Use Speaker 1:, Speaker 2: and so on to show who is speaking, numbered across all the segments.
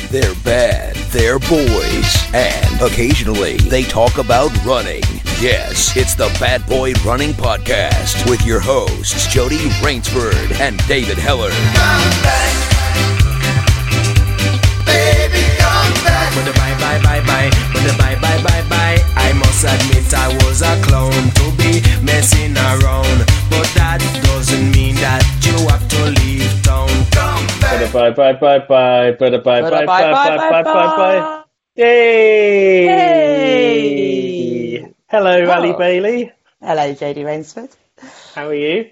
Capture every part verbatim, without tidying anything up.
Speaker 1: They're bad, they're boys, and occasionally they talk about running. Yes, it's the Bad Boy Running Podcast with your hosts, Jody Rainsford and David Heller.
Speaker 2: Come back, baby, come back.
Speaker 3: With the bye, bye, bye, bye, with the bye, bye, bye, bye. I must admit I was a clown to be messing around, but that doesn't mean that you have to leave town. Come back.
Speaker 4: Bye, bye, bye, bye, bye, bye, bye, bye, bye, bye, bye, bye. Yay!
Speaker 5: Hey!
Speaker 4: Hello,
Speaker 5: Oh.
Speaker 4: Ali Bailey.
Speaker 5: Hello, Jodie Rainsford.
Speaker 4: How are you?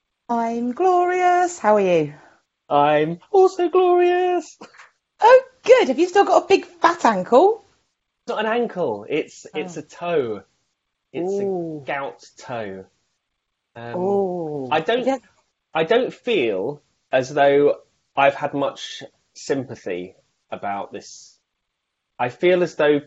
Speaker 5: I'm glorious. How are you?
Speaker 4: I'm also glorious.
Speaker 5: Oh, good. Have you still got a big fat ankle?
Speaker 4: It's not an ankle. It's it's
Speaker 5: Oh.
Speaker 4: a toe. It's
Speaker 5: Ooh.
Speaker 4: a gout toe. Um,
Speaker 5: Oh,
Speaker 4: I don't.
Speaker 5: Yeah.
Speaker 4: I don't feel as though I've had much sympathy about this. I feel as though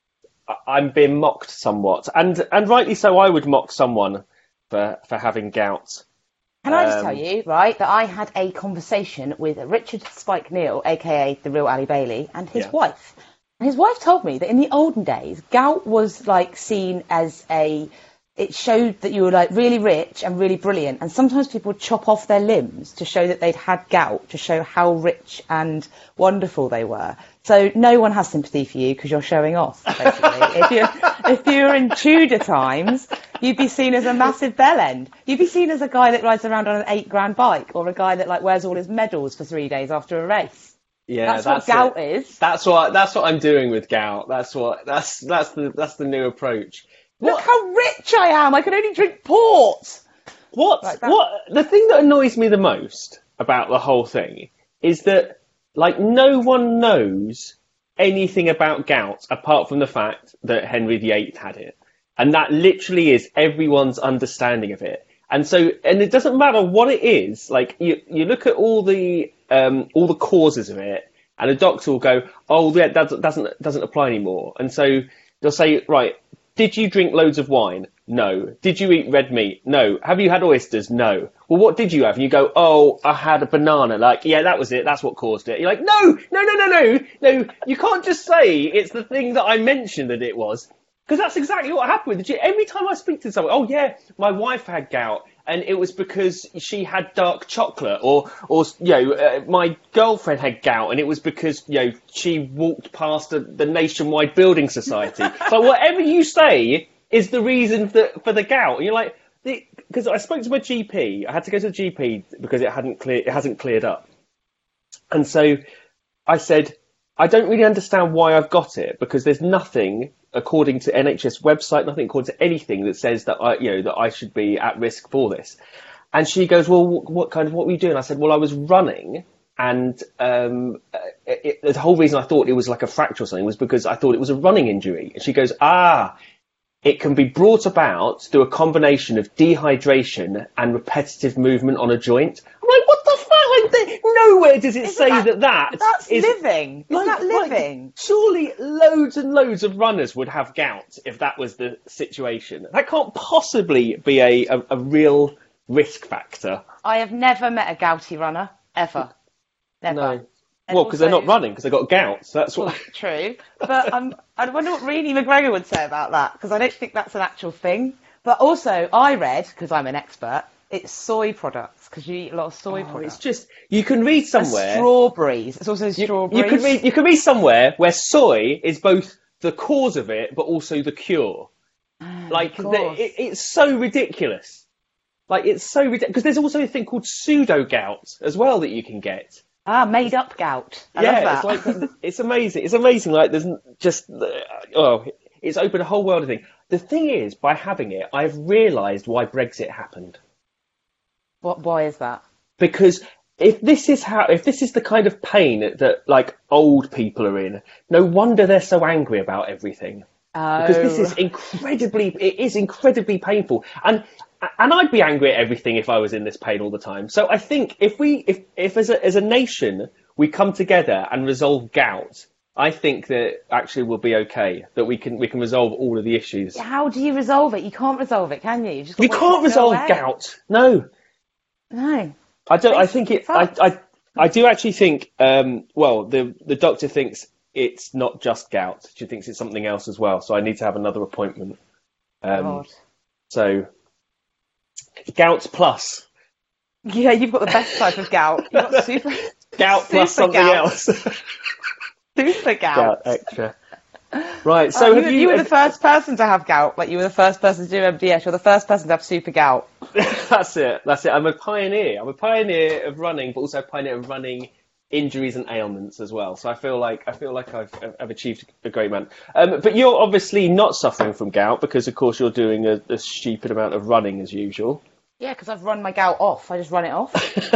Speaker 4: I- I'm being mocked somewhat, and and rightly so. I would mock someone for for having gout.
Speaker 5: Can I just
Speaker 4: Um,
Speaker 5: tell you, right, that I had a conversation with Richard Spike Neal, aka the real Ali Bailey, and his
Speaker 4: Yeah.
Speaker 5: wife. And his wife told me that in the olden days, gout was like seen as a. It showed that you were like really rich and really brilliant, and sometimes people would chop off their limbs to show that they'd had gout, to show how rich and wonderful they were. So no one has sympathy for you because you're showing off, basically. if you if you were in Tudor times, you'd be seen as a massive bellend. You'd be seen as a guy that rides around on an eight grand bike, or a guy that like wears all his medals for three days after a race.
Speaker 4: Yeah,
Speaker 5: That's, what gout
Speaker 4: it.
Speaker 5: is.
Speaker 4: That's what that's what I'm doing with gout. That's what that's that's the that's the new approach.
Speaker 5: Look
Speaker 4: What
Speaker 5: how rich I am. I can only drink port.
Speaker 4: what
Speaker 5: Like that.
Speaker 4: what the thing that annoys me the most about the whole thing is that like no one knows anything about gout apart from the fact that Henry the Eighth had it, and that literally is everyone's understanding of it. And so, and it doesn't matter what it is. Like you, you look at all the um, all the causes of it, and a doctor will go, "Oh, yeah, that doesn't doesn't apply anymore." And so they'll say, "Right, did you drink loads of wine? No. Did you eat red meat? No. Have you had oysters? No. Well, what did you have?" And you go, "Oh, I had a banana." Like, yeah, that was it. That's what caused it. You're like, no, no, no, no, no, no. You can't just say it's the thing that I mentioned that it was. Because that's exactly what happened with the gin. Every time I speak to someone, oh yeah, my wife had gout, and it was because she had dark chocolate, or, or you know, uh, my girlfriend had gout, and it was because you know she walked past the, the Nationwide Building Society. So whatever you say is the reason for, for the gout. And you're like, because I spoke to my G P, I had to go to the G P because it hadn't clear, it hasn't cleared up, and so I said, I don't really understand why I've got it, because there's nothing, according to N H S website, nothing according to anything that says that I, you know, that I should be at risk for this. And she goes, well, what kind of, what were you doing? I said, well, I was running, and um, it, it, the whole reason I thought it was like a fracture or something was because I thought it was a running injury. And she goes, ah, it can be brought about through a combination of dehydration and repetitive movement on a joint. I'm like, what the fuck? Like, there- nowhere does it
Speaker 5: Isn't
Speaker 4: say
Speaker 5: that-
Speaker 4: that that
Speaker 5: That's
Speaker 4: is
Speaker 5: living. Isn't
Speaker 4: like-
Speaker 5: that
Speaker 4: like,
Speaker 5: living?
Speaker 4: surely loads and loads of runners would have gout if that was the situation. That can't possibly be a, a, a real risk factor.
Speaker 5: I have never met a gouty runner, ever. Never.
Speaker 4: No.
Speaker 5: And
Speaker 4: Well, because they're
Speaker 5: also-
Speaker 4: not running, because they've got gout. So that's what.
Speaker 5: True, but um, I wonder what Reenie McGregor would say about that, because I don't think that's an actual thing. But also, I read, because I'm an expert, it's soy products, because you eat a lot of soy
Speaker 4: Oh,
Speaker 5: products.
Speaker 4: it's just you can read
Speaker 5: And
Speaker 4: somewhere.
Speaker 5: strawberries. It's also
Speaker 4: You,
Speaker 5: strawberries.
Speaker 4: you can read. You can read somewhere where soy is both the cause of it, but also the cure. Like
Speaker 5: of
Speaker 4: the,
Speaker 5: course.
Speaker 4: it, it's so ridiculous. Like it's so ridiculous because there's also a thing called pseudo gout as well that you can get.
Speaker 5: Ah, made up gout. I
Speaker 4: yeah,
Speaker 5: love that.
Speaker 4: it's like it's amazing. It's amazing. Like there's n- just uh, oh, it's opened a whole world of things. The thing is, by having it, I've realised why Brexit happened.
Speaker 5: What? Why is that?
Speaker 4: Because if this is how, if this is the kind of pain that like old people are in, no wonder they're so angry about everything.
Speaker 5: Oh.
Speaker 4: Because this is incredibly, it is incredibly painful, and and I'd be angry at everything if I was in this pain all the time. So I think if we, if if as a as a nation we come together and resolve gout, I think that actually we'll be okay. That we can we can resolve all of the issues.
Speaker 5: How do you resolve it? You can't resolve it, can you? You, just gotta
Speaker 4: You
Speaker 5: wait
Speaker 4: can't
Speaker 5: for it to go
Speaker 4: resolve
Speaker 5: away.
Speaker 4: gout. No,
Speaker 5: No.
Speaker 4: I don't. I
Speaker 5: Makes
Speaker 4: think
Speaker 5: it
Speaker 4: it. I,
Speaker 5: fucked.
Speaker 4: I I do actually think, um, well, the the doctor thinks it's not just gout. She thinks it's something else as well. So I need to have another appointment. Um,
Speaker 5: God.
Speaker 4: so, gout plus.
Speaker 5: Yeah, you've got the best type of gout. You've got super
Speaker 4: Gout plus
Speaker 5: super
Speaker 4: something
Speaker 5: gout.
Speaker 4: else.
Speaker 5: super gout.
Speaker 4: Gout extra. Right, so
Speaker 5: Oh, you,
Speaker 4: have
Speaker 5: were-
Speaker 4: you...
Speaker 5: you were
Speaker 4: have-
Speaker 5: the first person to have gout. Like, you were the first person to do M D S. You're the first person to have super gout.
Speaker 4: That's it. That's it. I'm a pioneer. I'm a pioneer of running, but also a pioneer of running injuries and ailments as well. So I feel like I feel like I've, I've achieved a great amount. Um, but you're obviously not suffering from gout because, of course, you're doing a, a stupid amount of running as usual.
Speaker 5: Yeah, because I've run my gout off. I just run it off.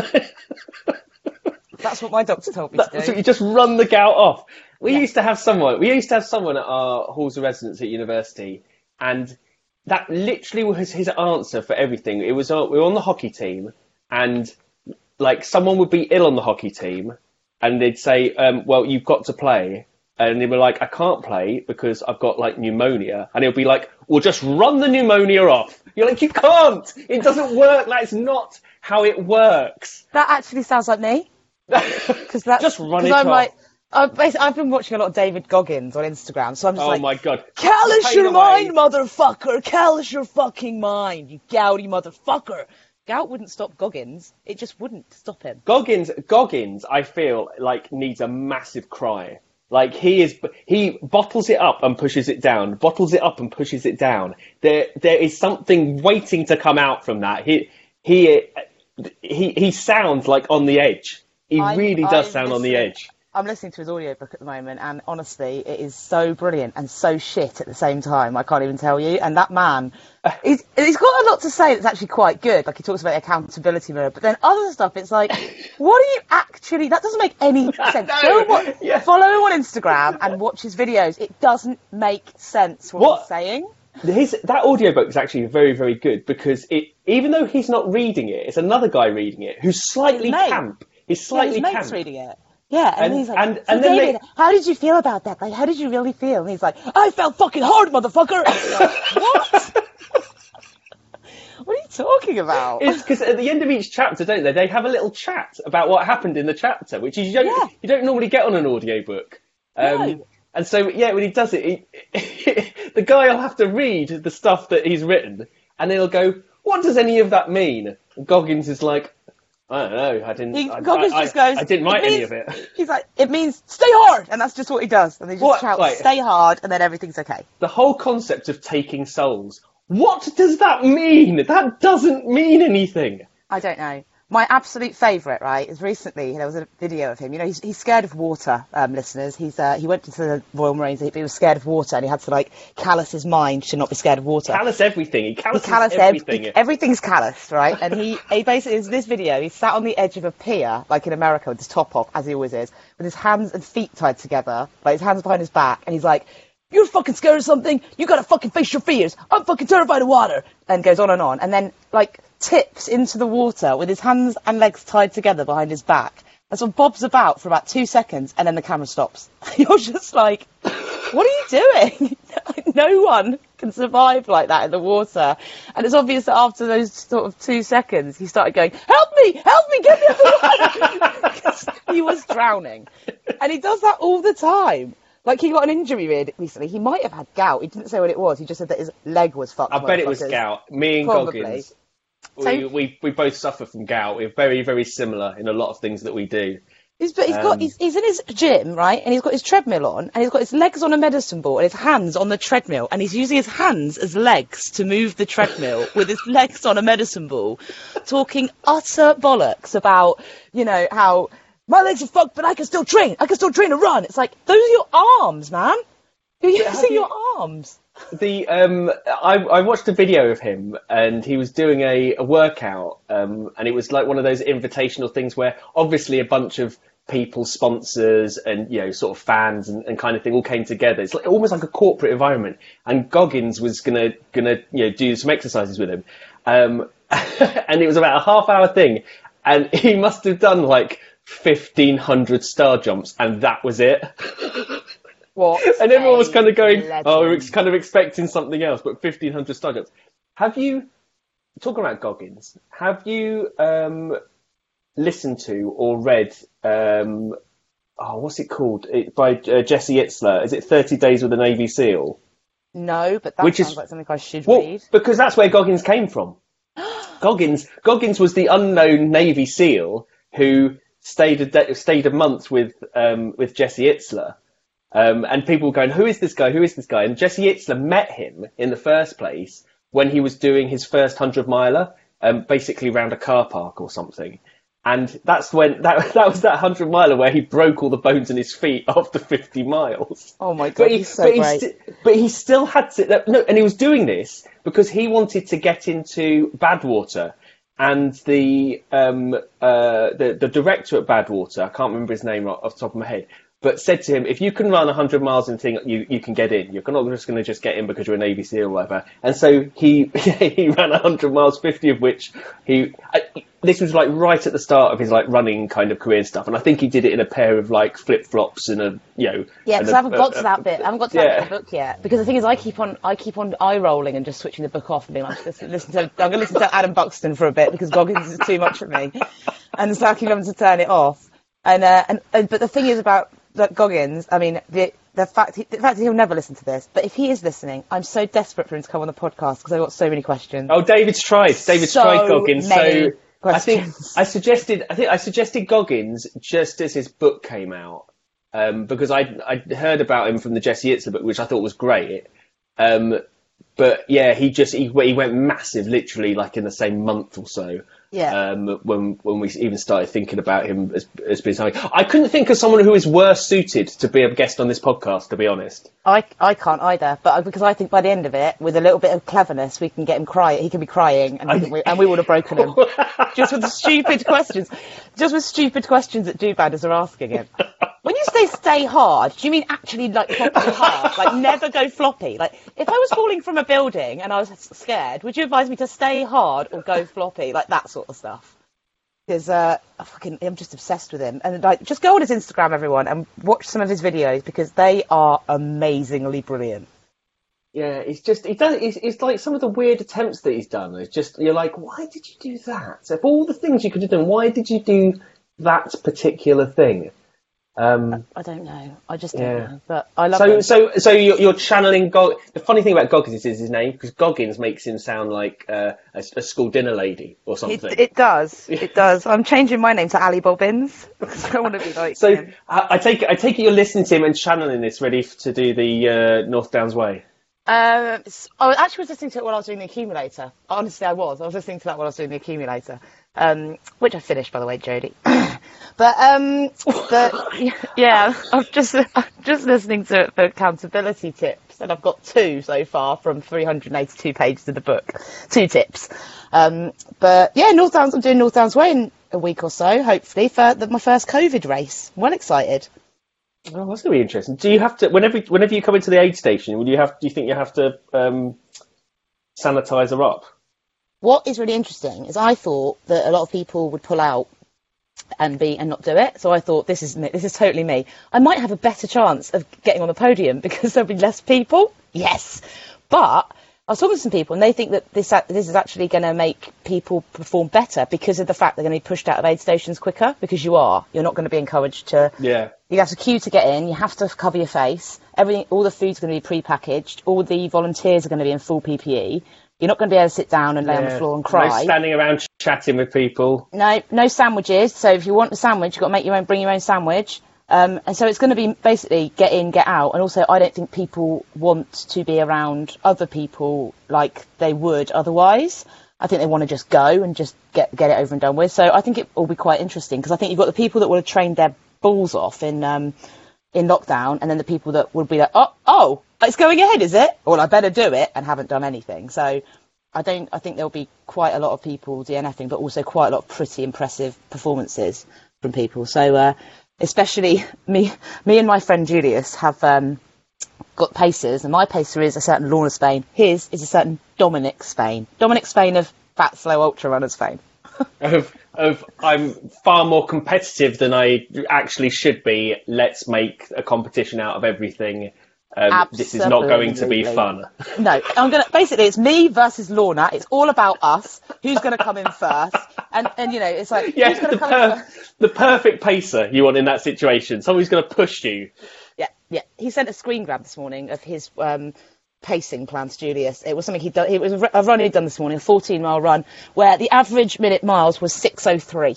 Speaker 5: That's what my doctor told me to do.
Speaker 4: So you just run the gout off. We
Speaker 5: Yeah.
Speaker 4: used to have someone. We used to have someone at our halls of residence at university, and that literally was his answer for everything. It was uh, we were on the hockey team, and like someone would be ill on the hockey team, and they'd say, um, "Well, you've got to play," and they were like, "I can't play because I've got like pneumonia," and it'll be like, "Well, just run the pneumonia off." You're like, "You can't. It doesn't work. That's not how it works."
Speaker 5: That actually sounds like me. Because that's
Speaker 4: Just run
Speaker 5: 'cause
Speaker 4: it
Speaker 5: I'm
Speaker 4: off.
Speaker 5: like, I've, basically, I've been watching a lot of David Goggins on Instagram, so I'm just
Speaker 4: Oh
Speaker 5: like,
Speaker 4: my god!
Speaker 5: callous
Speaker 4: Pain
Speaker 5: your
Speaker 4: away.
Speaker 5: mind, motherfucker! Callous your fucking mind, you gouty motherfucker! Gout wouldn't stop Goggins. It just wouldn't stop him.
Speaker 4: Goggins, Goggins, I feel like needs a massive cry. Like he is, he bottles it up and pushes it down, bottles it up and pushes it down. There, there is something waiting to come out from that. He, he, he, he sounds like on the edge. He
Speaker 5: I'm-
Speaker 4: really does
Speaker 5: I'm
Speaker 4: sound on the
Speaker 5: listening-
Speaker 4: edge.
Speaker 5: I'm listening to his audiobook at the moment, and honestly, it is so brilliant and so shit at the same time. I can't even tell you. And that man, he's, he's got a lot to say that's actually quite good. Like, he talks about accountability mirror, but then other stuff, it's like, what are you actually... That doesn't make any sense.
Speaker 4: No,
Speaker 5: Go and wa-
Speaker 4: yeah.
Speaker 5: Follow him on Instagram and watch his videos. It doesn't make sense what,
Speaker 4: What?
Speaker 5: he's saying.
Speaker 4: His, that audiobook is actually very, very good because it, even though he's not reading it, it's another guy reading it who's slightly
Speaker 5: His mate.
Speaker 4: camp. He's
Speaker 5: Yeah,
Speaker 4: slightly
Speaker 5: his mate's
Speaker 4: camp.
Speaker 5: reading it. Yeah, and,
Speaker 4: And-
Speaker 5: he's like,
Speaker 4: and-
Speaker 5: so
Speaker 4: and then
Speaker 5: David,
Speaker 4: they-
Speaker 5: how did you feel about that? Like, how did you really feel? And he's like, I felt fucking hard, motherfucker. And you're like, what? What are you talking about?
Speaker 4: It's because at the end of each chapter, don't they? They have a little chat about what happened in the chapter, which you don't
Speaker 5: Yeah.
Speaker 4: you don't normally get on an audiobook. Um,
Speaker 5: No.
Speaker 4: And so, yeah, when he does it, he, the guy will have to read the stuff that he's written, and then he'll go, "What does any of that mean?" And Goggins is like, "I don't know. I didn't.
Speaker 5: He,
Speaker 4: I,
Speaker 5: Goggins
Speaker 4: I,
Speaker 5: just goes,
Speaker 4: I, I didn't write
Speaker 5: "It
Speaker 4: any
Speaker 5: means-"
Speaker 4: of it."
Speaker 5: He's like, it means stay hard, and that's just what he does. And he just
Speaker 4: What?
Speaker 5: shouts,
Speaker 4: Wait.
Speaker 5: stay hard, and then everything's okay.
Speaker 4: The whole concept of taking souls. What does that mean? That doesn't mean anything.
Speaker 5: I don't know. My absolute favourite, right, is recently there was a video of him. You know, he's, he's scared of water, um, listeners. He's uh, he went into the Royal Marines, he, he was scared of water, and he had to like callous his mind to not be scared of water.
Speaker 4: Callous everything. He
Speaker 5: He
Speaker 4: calluses
Speaker 5: callous ev-
Speaker 4: everything.
Speaker 5: he- everything's calloused, right? And he, he basically, in this video, he's sat on the edge of a pier, like in America, with his top off, as he always is, with his hands and feet tied together, like his hands behind his back, and he's like, you're fucking scared of something, you gotta fucking face your fears, I'm fucking terrified of water, and goes on and on, and then, like, tips into the water with his hands and legs tied together behind his back, and sort of bobs about for about two seconds, and then the camera stops. You're just like, what are you doing? No one can survive like that in the water. And it's obvious that after those sort of two seconds, he started going, help me, help me, get me out of the water. 'Cause he was drowning. And he does that all the time. Like, he got an injury re- recently. He might have had gout. He didn't say what it was. He just said that his leg was fucked.
Speaker 4: I bet it was
Speaker 5: motherfuckers.
Speaker 4: gout. Me and
Speaker 5: Probably.
Speaker 4: Goggins,
Speaker 5: So-
Speaker 4: we, we we both suffer from gout. We're very, very similar in a lot of things that we do.
Speaker 5: He's, but he's
Speaker 4: Um,
Speaker 5: got he's, he's in his gym, right, and he's got his treadmill on, and he's got his legs on a medicine ball and his hands on the treadmill, and he's using his hands as legs to move the treadmill with his legs on a medicine ball, talking utter bollocks about, you know, how my legs are fucked, but I can still train. I can still train to run. It's like, those are your arms, man. You're
Speaker 4: have
Speaker 5: using
Speaker 4: you-
Speaker 5: your arms.
Speaker 4: The um, I, I watched a video of him, and he was doing a, a workout, um, and it was like one of those invitational things where obviously a bunch of people, sponsors, and you know, sort of fans and, and kind of thing all came together. It's like, almost like a corporate environment. And Goggins was gonna gonna you know do some exercises with him, um, and it was about a half hour thing, and he must have done like fifteen hundred star jumps, and that was it.
Speaker 5: What?
Speaker 4: And everyone was kind of going,
Speaker 5: legend.
Speaker 4: oh, we're ex- kind of expecting something else, but fifteen hundred star jumps. Have you, talking about Goggins, have you um, listened to or read, um, oh, what's it called? It, by uh, Jesse Itzler. Is it thirty days with a Navy SEAL?
Speaker 5: No, but that
Speaker 4: Which
Speaker 5: sounds
Speaker 4: is,
Speaker 5: like something I should
Speaker 4: well,
Speaker 5: read.
Speaker 4: because that's where Goggins came from. Goggins Goggins was the unknown Navy SEAL who stayed a de- stayed a month with um, with Jesse Itzler, um, and people were going, "Who is this guy? Who is this guy?" And Jesse Itzler met him in the first place when he was doing his first hundred miler, um, basically around a car park or something. And that's when that that was that hundred miler where he broke all the bones in his feet after fifty miles.
Speaker 5: Oh my god,
Speaker 4: But he,
Speaker 5: he's so
Speaker 4: but, he
Speaker 5: great.
Speaker 4: sti- but he still had to no, and he was doing this because he wanted to get into Badwater, and the um uh the the director at Badwater, I can't remember his name off the top of my head, but said to him, if you can run one hundred miles and thing, you, you can get in. You're not just going to just get in because you're a Navy SEAL or whatever. And so he he ran one hundred miles, fifty of which he... I, this was like right at the start of his like running kind of career and stuff. And I think he did it in a pair of like flip-flops and a, you know...
Speaker 5: Yeah, because I haven't got to that bit. I haven't got to that
Speaker 4: yeah.
Speaker 5: bit of the book yet. Because the thing is, I keep on, I keep on eye rolling and just switching the book off and being like, listen, listen to, I'm going to listen to Adam Buxton for a bit because Goggins is too much for me, and so I keep having to turn it off. And uh, and, and but the thing is about that Goggins, I mean, the the fact he, the fact that he'll never listen to this, but if he is listening, I'm so desperate for him to come on the podcast because I've got so many questions.
Speaker 4: Oh, David's tried. David's
Speaker 5: So
Speaker 4: tried Goggins.
Speaker 5: many
Speaker 4: So I think
Speaker 5: questions.
Speaker 4: I suggested. I think I suggested Goggins just as his book came out, um, because I I heard about him from the Jesse Itzler book, which I thought was great. Um, but yeah, he just he, he went massive, literally like in the same month or so.
Speaker 5: Yeah.
Speaker 4: Um, when when we even started thinking about him as as being something, I couldn't think of someone who is worse suited to be a guest on this podcast, to be honest.
Speaker 5: I, I can't either, but I- because I think by the end of it, with a little bit of cleverness, we can get him crying. He can be crying, and, we, and we would have broken him just with the stupid questions, just with stupid questions that do-badders are asking him. When you say stay hard, do you mean actually like floppy hard, like never go floppy? Like if I was falling from a building and I was scared, would you advise me to stay hard or go floppy, like that sort of stuff? Because uh, I fucking, I'm just obsessed with him. And like, just go on his Instagram, everyone, and watch some of his videos because they are amazingly brilliant.
Speaker 4: Yeah, it's just it does. It's, it's like some of the weird attempts that he's done. It's just you're like, why did you do that? So, of all the things you could have done, why did you do that particular thing? Um,
Speaker 5: I don't know. I just don't
Speaker 4: Yeah.
Speaker 5: know. But I love
Speaker 4: so,
Speaker 5: him.
Speaker 4: so, so you're, you're channeling Gog. The funny thing about Goggins is his name, because Goggins makes him sound like uh, a, a school dinner lady or something.
Speaker 5: It, it does. It does. I'm changing my name to Ali Bobbins because I want to be like
Speaker 4: so
Speaker 5: him.
Speaker 4: I, I take it, I take it you're listening to him and channeling this, ready f- to do the uh, North Downs Way.
Speaker 5: Um, s- I actually was listening to it while I was doing the accumulator. Honestly, I was. I was listening to that while I was doing the accumulator, um, which I finished, by the way, Jodie. but um, but yeah, I'm just I'm just listening to it for accountability tips, and I've got two so far from three hundred eighty-two pages of the book. Two tips. Um, but yeah, North Downs. I'm doing North Downs Way in a week or so, hopefully for the, my first COVID race. I'm well excited.
Speaker 4: Oh, that's going to be interesting. Do you have to, whenever whenever you come into the aid station, would you have? Do you think you have to um, sanitize her up?
Speaker 5: What is really interesting is I thought that a lot of people would pull out and be and not do it. So I thought this is me, this is totally me. I might have a better chance of getting on the podium because there'll be less people. Yes, but I was talking to some people and they think that this this is actually going to make people perform better because of the fact they're going to be pushed out of aid stations quicker. Because you are, you're not going to be encouraged to.
Speaker 4: Yeah.
Speaker 5: You have to queue to get in. You have to cover your face. Everything, all the food's going to be pre-packaged. All the volunteers are going to be in full P P E. You're not going to be able to sit down and lay on the
Speaker 4: Yeah.
Speaker 5: floor and cry.
Speaker 4: No standing around chatting with people.
Speaker 5: No, no sandwiches. So if you want a sandwich, you've got to make your own, bring your own sandwich. Um, and so it's going to be basically get in, get out. And also, I don't think people want to be around other people like they would otherwise. I think they want to just go and just get get it over and done with. So I think it will be quite interesting because I think you've got the people that will have trained their balls off in um, in lockdown, and then the people that will be like, oh, oh, it's going ahead, is it? Well, I better do it, and haven't done anything. So I don't. I think there'll be quite a lot of people DNFing, but also quite a lot of pretty impressive performances from people. So uh, especially me, me and my friend Julius have um, got pacers, and my pacer is a certain Lorna Spain. His is a certain Dominic Spain. Dominic Spain of Fat Slow Ultra Runners fame.
Speaker 4: of of I'm far more competitive than I actually should be. Let's make a competition out of everything. Um, this is not going to be fun.
Speaker 5: No, I'm gonna basically it's me versus Lorna. It's all about us. Who's going to come in first? And and you know, it's like
Speaker 4: Yeah,
Speaker 5: who's going
Speaker 4: the,
Speaker 5: to come
Speaker 4: per-
Speaker 5: in first?
Speaker 4: the perfect pacer you want in that situation. Someone who's going to push you.
Speaker 5: Yeah, yeah. He sent a screen grab this morning of his um, pacing plan to Julius. It was something he'd done. It was a run he'd done this morning, a fourteen mile run, where the average minute miles was six oh three.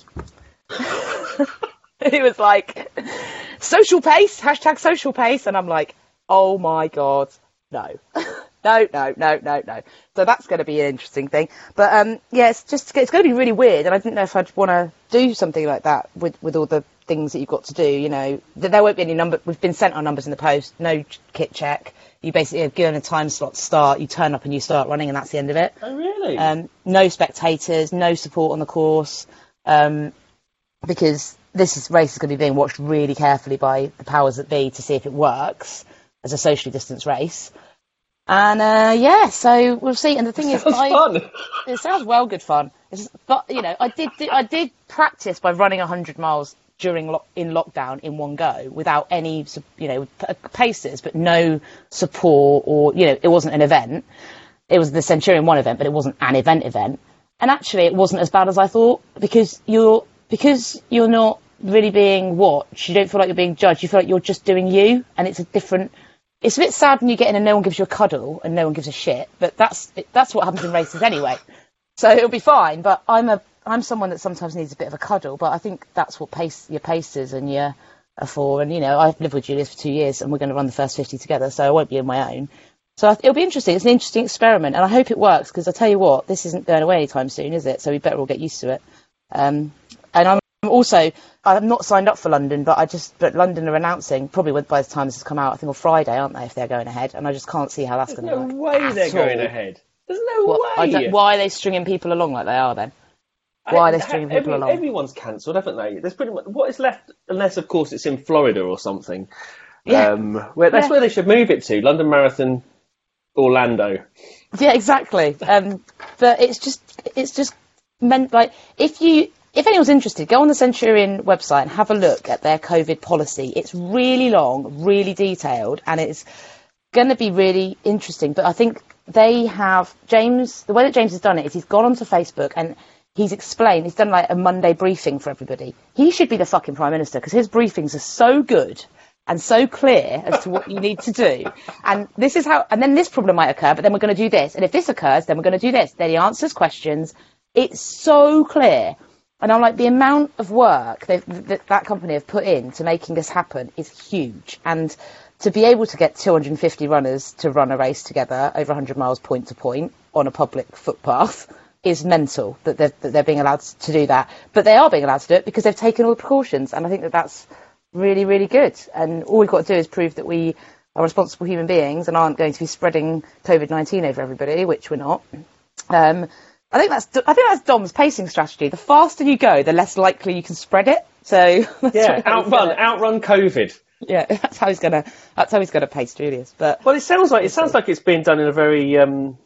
Speaker 5: He was like, social pace, hashtag social pace, and I'm like, oh my god, no. No, no, no, no, no. So that's going to be an interesting thing. But um, yeah, it's just it's going to be really weird, and I didn't know if I'd want to do something like that with, with all the things that you've got to do. You know, there won't be any number. We've been sent our numbers in the post. No kit check. You basically are given a time slot to start. You turn up and you start running, and that's the end of it.
Speaker 4: Oh really?
Speaker 5: Um, no spectators, no support on the course, um, because this is, race is going to be being watched really carefully by the powers that be to see if it works as a socially distanced race. And uh, yeah, so we'll see. And the thing
Speaker 4: It
Speaker 5: is,
Speaker 4: sounds
Speaker 5: I,
Speaker 4: fun.
Speaker 5: it sounds well good fun. It's, but you know, I did do, I did practice by running one hundred miles during lo- in lockdown in one go without any, you know, p- paces, but no support, or you know, it wasn't an event. It was the Centurion One event, but it wasn't an event event. And actually, it wasn't as bad as I thought, because you're because you're not really being watched. You don't feel like you're being judged. You feel like you're just doing you, and it's a different. It's a bit sad when you get in and no one gives you a cuddle and no one gives a shit, but that's that's what happens in races anyway. So it'll be fine. But I'm a I'm someone that sometimes needs a bit of a cuddle. But I think that's what pace your paces and your are for. And you know, I've lived with Julius for two years, and we're going to run the first fifty together, so I won't be on my own. So it'll be interesting. It's an interesting experiment, and I hope it works, because I tell you what, this isn't going away anytime soon, is it? So we better all get used to it. Um, and I'm also, I'm not signed up for London, but I just, but London are announcing, probably by the time this has come out, I think on Friday, aren't they, if they're going ahead? And I just can't see how that's going to
Speaker 4: There's
Speaker 5: work.
Speaker 4: no way they're
Speaker 5: at
Speaker 4: going
Speaker 5: all.
Speaker 4: ahead. There's no
Speaker 5: What, I
Speaker 4: way.
Speaker 5: don't, why are they stringing people along like they are then? Why are they stringing people
Speaker 4: Every,
Speaker 5: along?
Speaker 4: Everyone's cancelled, haven't they? There's pretty much what is left, unless of course it's in Florida or something.
Speaker 5: Yeah.
Speaker 4: Um, where that's
Speaker 5: Yeah.
Speaker 4: where they should move it to. London Marathon, Orlando.
Speaker 5: Yeah, exactly. Um, but it's just, it's just meant like if you, if anyone's interested, go on the Centurion website and have a look at their COVID policy. It's really long, really detailed, and it's going to be really interesting. But I think they have James. The way that James has done it is he's gone onto Facebook and he's explained. He's done like a Monday briefing for everybody. He should be the fucking Prime Minister, because his briefings are so good and so clear as to what you need to do. And this is how, and then this problem might occur, but then we're going to do this. And if this occurs, then we're going to do this. Then he answers questions. It's so clear. And I'm like, the amount of work that, that that company have put in to making this happen is huge. And to be able to get two hundred fifty runners to run a race together over one hundred miles point to point on a public footpath is mental, that they're, that they're being allowed to do that. But they are being allowed to do it because they've taken all the precautions. And I think that that's really, really good. And all we've got to do is prove that we are responsible human beings and aren't going to be spreading COVID nineteen over everybody, which we're not. Um, I think that's I think that's Dom's pacing strategy. The faster you go, the less likely you can spread it. So that's
Speaker 4: Yeah,
Speaker 5: what-
Speaker 4: outrun, outrun COVID.
Speaker 5: Yeah, that's how he's gonna. That's how he's gonna pace Julius. But
Speaker 4: Well, it sounds like it sounds like it's being done in a very, um,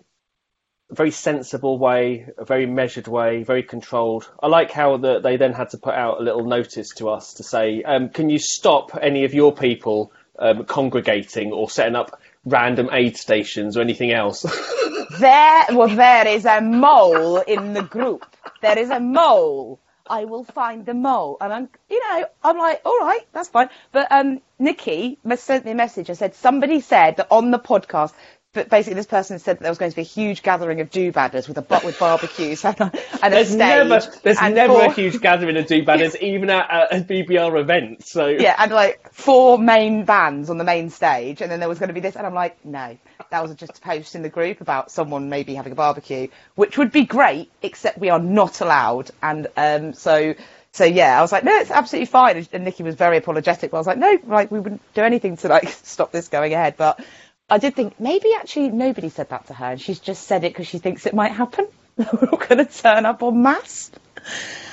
Speaker 4: very sensible way, a very measured way, very controlled. I like how the, they then had to put out a little notice to us to say, um, "Can you stop any of your people um, congregating or setting up random aid stations or anything else?"
Speaker 5: there, well, there is a mole in the group. There is a mole. I will find the mole. And I'm, you know, I'm like, all right, that's fine. But um, Nikki sent me a message and said, somebody said that on the podcast, but basically this person said that there was going to be a huge gathering of do-badders with a butt with barbecues and a, and a
Speaker 4: There's
Speaker 5: stage.
Speaker 4: never, there's
Speaker 5: and
Speaker 4: never
Speaker 5: four,
Speaker 4: a huge gathering of do-badders, even at a B B R event. So
Speaker 5: Yeah, and like four main bands on the main stage, and then there was going to be this, and I'm like, no, that was just a post in the group about someone maybe having a barbecue, which would be great, except we are not allowed. And um, so, so yeah, I was like, no, it's absolutely fine. And Nikki was very apologetic, but I was like, no, like we wouldn't do anything to like stop this going ahead. But I did think maybe actually nobody said that to her, and she's just said it because she thinks it might happen. We're all going to turn up en masse.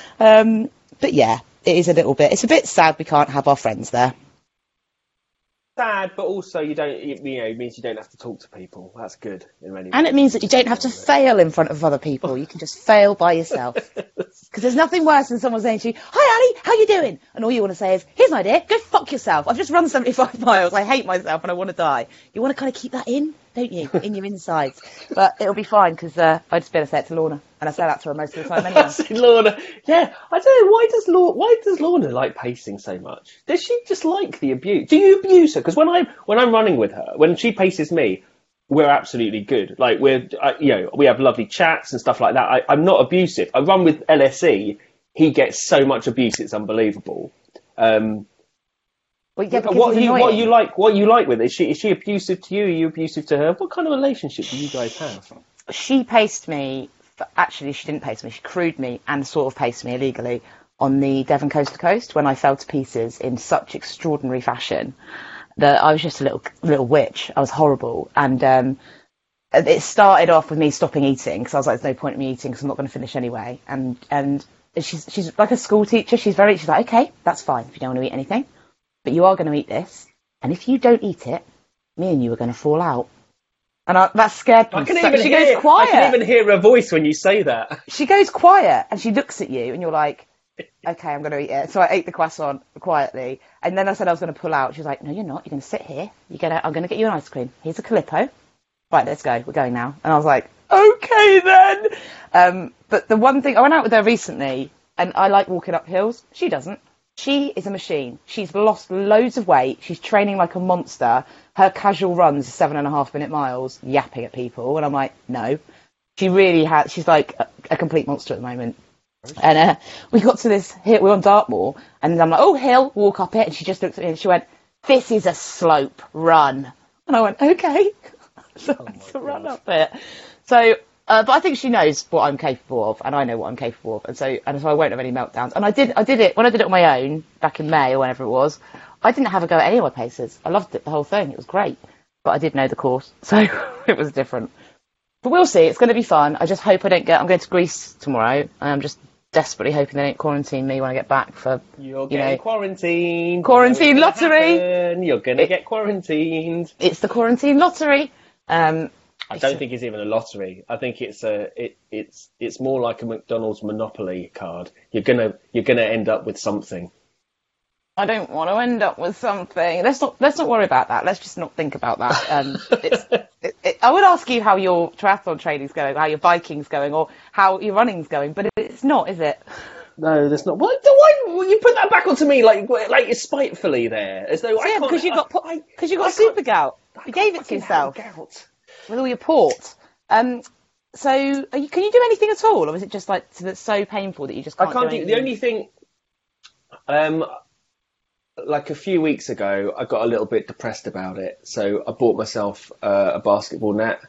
Speaker 5: Um, but yeah, it is a little bit. It's a bit sad we can't have our friends there.
Speaker 4: sad, but also you don't. You know, it means you don't have to talk to people. That's good in many ways.
Speaker 5: And it means that you don't have to fail in front of other people. You can just fail by yourself. Because there's nothing worse than someone saying to you, "Hi, Ali, how you doing?" And all you want to say is, "Here's an idea. Go fuck yourself. I've just run seventy-five miles. I hate myself and I want to die." You want to kind of keep that in, don't you, in your insides? But it'll be fine because uh, I just better say it to Lorna, and I say that to her most of the time anyway.
Speaker 4: Lorna, yeah, I don't know, why does Lorna, why does Lorna like pacing so much? Does she just like the abuse? Do you abuse her? Because when I'm when I'm running with her, when she paces me, we're absolutely good. Like we're, uh, you know, we have lovely chats and stuff like that. I, I'm not abusive. I run with L S E. He gets so much abuse, it's unbelievable. Um,
Speaker 5: Well, yeah,
Speaker 4: what
Speaker 5: you,
Speaker 4: what you like? What you like with it? Is she is she abusive to you? Are you abusive to her? What kind of relationship do you guys have?
Speaker 5: She paced me. For, actually, she didn't pace me. She crewed me and sort of paced me illegally on the Devon coast to coast when I fell to pieces in such extraordinary fashion that I was just a little little witch. I was horrible, and um, it started off with me stopping eating because I was like, "There's no point in me eating because I'm not going to finish anyway." And and she's she's like a school teacher. She's very she's like, "Okay, that's fine if you don't want to eat anything. But you are going to eat this, and if you don't eat it, me and you are going to fall out." And I, that scared me.
Speaker 4: I can
Speaker 5: so,
Speaker 4: even
Speaker 5: she
Speaker 4: hear,
Speaker 5: goes quiet.
Speaker 4: I can even hear her voice when you say that.
Speaker 5: She goes quiet, and she looks at you, and you're like, "Okay, I'm going to eat it." So I ate the croissant quietly, and then I said I was going to pull out. She was like, "No, you're not. You're going to sit here. You're going to. I'm going to get you an ice cream. Here's a Calippo. Right, let's go. We're going now." And I was like, "Okay then." Um, but the one thing I went out with her recently, and I like walking up hills. She doesn't. She is a machine. She's lost loads of weight. She's training like a monster. Her casual runs are seven and a half minute miles, yapping at people. And I'm like, no. She really has. She's like a, a complete monster at the moment. And uh, we got to this hill. We were on Dartmoor. And I'm like, oh, hill, walk up it. And she just looked at me and she went, "This is a slope, run." And I went, okay. So I had to run up it. So... Uh, but I think she knows what I'm capable of, and I know what I'm capable of, and so and so I won't have any meltdowns. And I did, I did it when I did it on my own back in May or whenever it was. I didn't have a go at any of my paces. I loved it, the whole thing. It was great, but I did know the course, so it was different. But we'll see. It's going to be fun. I just hope I don't get. I'm going to Greece tomorrow, and I'm just desperately hoping they don't quarantine me when I get back for.
Speaker 4: You're
Speaker 5: you
Speaker 4: getting
Speaker 5: know,
Speaker 4: quarantined.
Speaker 5: Quarantine
Speaker 4: you know
Speaker 5: lottery.
Speaker 4: Happen. You're going to get quarantined.
Speaker 5: It's the quarantine lottery. Um,
Speaker 4: I don't think it's even a lottery. I think it's a it, it's it's more like a McDonald's Monopoly card. You're gonna you're gonna end up with something.
Speaker 5: I don't want to end up with something. Let's not let's not worry about that. Let's just not think about that. Um, it's, it, it, I would ask you how your triathlon training's going, how your biking's going, or how your running's going, but it's not, is it?
Speaker 4: No, there's not. Why? Why you put that back onto me like like you're spitefully there? As though I
Speaker 5: Yeah,
Speaker 4: can't.
Speaker 5: because you got
Speaker 4: I-
Speaker 5: because you got
Speaker 4: I
Speaker 5: super
Speaker 4: can't-
Speaker 5: gout.
Speaker 4: I
Speaker 5: You
Speaker 4: can't
Speaker 5: gave it to
Speaker 4: fucking
Speaker 5: yourself
Speaker 4: have gout.
Speaker 5: with all your port. Um, so are you, can you do anything at all, or is it just like that's so painful that you just can't?
Speaker 4: I can't
Speaker 5: do
Speaker 4: do. The only thing, um, like a few weeks ago, I got a little bit depressed about it, so I bought myself uh, a basketball net.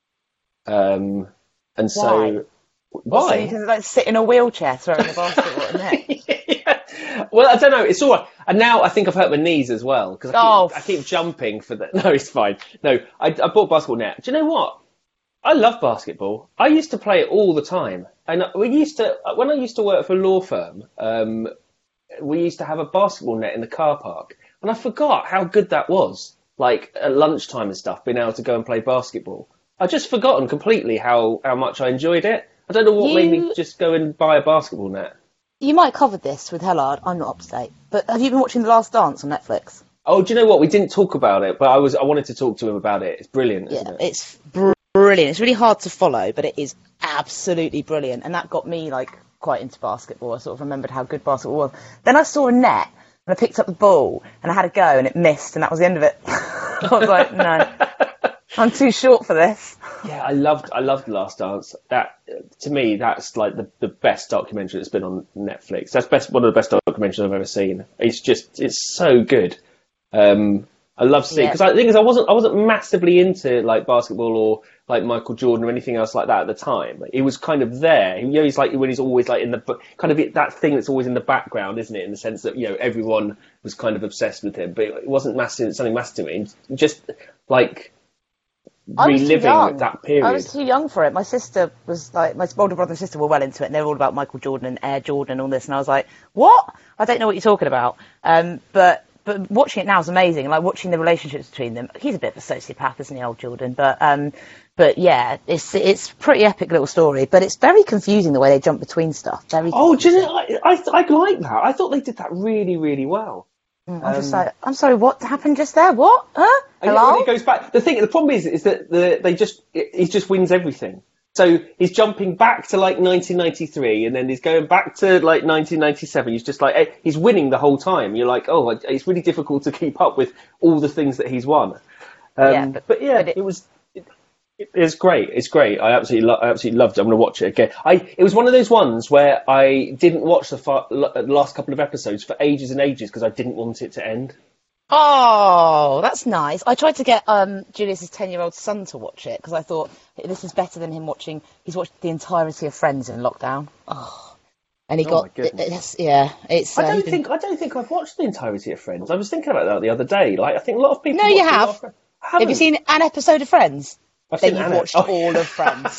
Speaker 4: Um, and so why?
Speaker 5: So you can like sit in a wheelchair throwing a basketball at net.
Speaker 4: Yeah. Well, I don't know. It's all right. And now I think I've hurt my knees as well because I,
Speaker 5: Oh.
Speaker 4: keep I keep jumping for the. No, it's fine. No, I, I bought a basketball net. Do you know what? I love basketball. I used to play it all the time. And we used to, when I used to work for a law firm, um, we used to have a basketball net in the car park. And I forgot how good that was. Like at lunchtime and stuff, being able to go and play basketball. I'd just forgotten completely how, how much I enjoyed it. I don't know what
Speaker 5: You-
Speaker 4: made me just go and buy a basketball net.
Speaker 5: You might have covered this with Hellard. I'm not up to date. But have you been watching The Last Dance on Netflix?
Speaker 4: Oh, do you know what? We didn't talk about it, but I was I wanted to talk to him about it. It's brilliant, isn't
Speaker 5: Yeah,
Speaker 4: it?
Speaker 5: it's br- brilliant. It's really hard to follow, but it is absolutely brilliant. And that got me like quite into basketball. I sort of remembered how good basketball was. Then I saw a net and I picked up the ball and I had a go and it missed and that was the end of it. I was like, no, I'm too short for this.
Speaker 4: Yeah, I loved I loved The Last Dance. That to me, that's like the, the best documentary that's been on Netflix. That's best one of the best documentaries I've ever seen. It's just it's so good. Um, I love seeing because
Speaker 5: Yeah.
Speaker 4: the thing is I wasn't I wasn't massively into like basketball or like Michael Jordan or anything else like that at the time. It was kind of there. You know, he's like when he's always like in the kind of that thing that's always in the background, isn't it? In the sense that you know everyone was kind of obsessed with him, but it wasn't massive something massive to me. Just like.
Speaker 5: I was too
Speaker 4: reliving
Speaker 5: young.
Speaker 4: that period.
Speaker 5: I was too young for it. My sister was like, my older brother and sister were well into it, and they were all about Michael Jordan and Air Jordan and all this. And I was like, what? I don't know what you're talking about. Um, but but watching it now is amazing. Like watching the relationships between them. He's a bit of a sociopath, isn't he, old Jordan? But um, but yeah, it's it's pretty epic little story. But it's very confusing the way they jump between stuff. Very.
Speaker 4: Oh, do you know, I, I I like that. I thought they did that really, really well.
Speaker 5: I'm um, just like, I'm sorry, what happened just there? What? Huh? Hello?
Speaker 4: And it goes back. The thing, the problem is, is that the they just he just wins everything. So he's jumping back to like nineteen ninety-three, and then he's going back to like nineteen ninety-seven. He's just like he's winning the whole time. You're like, oh, it's really difficult to keep up with all the things that he's won. Um,
Speaker 5: yeah, but,
Speaker 4: but yeah,
Speaker 5: but it,
Speaker 4: it was. It, it's great. It's great. I absolutely, lo- I absolutely loved it. I'm going to watch it again. I. It was one of those ones where I didn't watch the, far, the last couple of episodes for ages and ages because I didn't want it to end.
Speaker 5: Oh, that's nice. I tried to get um, Julius's ten-year-old son to watch it because I thought this is better than him watching. He's watched the entirety of Friends in lockdown. Oh, and he
Speaker 4: oh
Speaker 5: got
Speaker 4: my goodness.
Speaker 5: It, it's, yeah. It's.
Speaker 4: I
Speaker 5: Uh,
Speaker 4: don't
Speaker 5: been...
Speaker 4: think I don't think I've watched the entirety of Friends. I was thinking about that the other day. Like I think a lot of people.
Speaker 5: No, you
Speaker 4: watch a lot
Speaker 5: have.
Speaker 4: of Friends. I
Speaker 5: Have you
Speaker 4: haven't.
Speaker 5: seen an episode of Friends?
Speaker 4: I've
Speaker 5: Then
Speaker 4: seen
Speaker 5: you've
Speaker 4: Anna.
Speaker 5: watched
Speaker 4: Oh.
Speaker 5: all of Friends.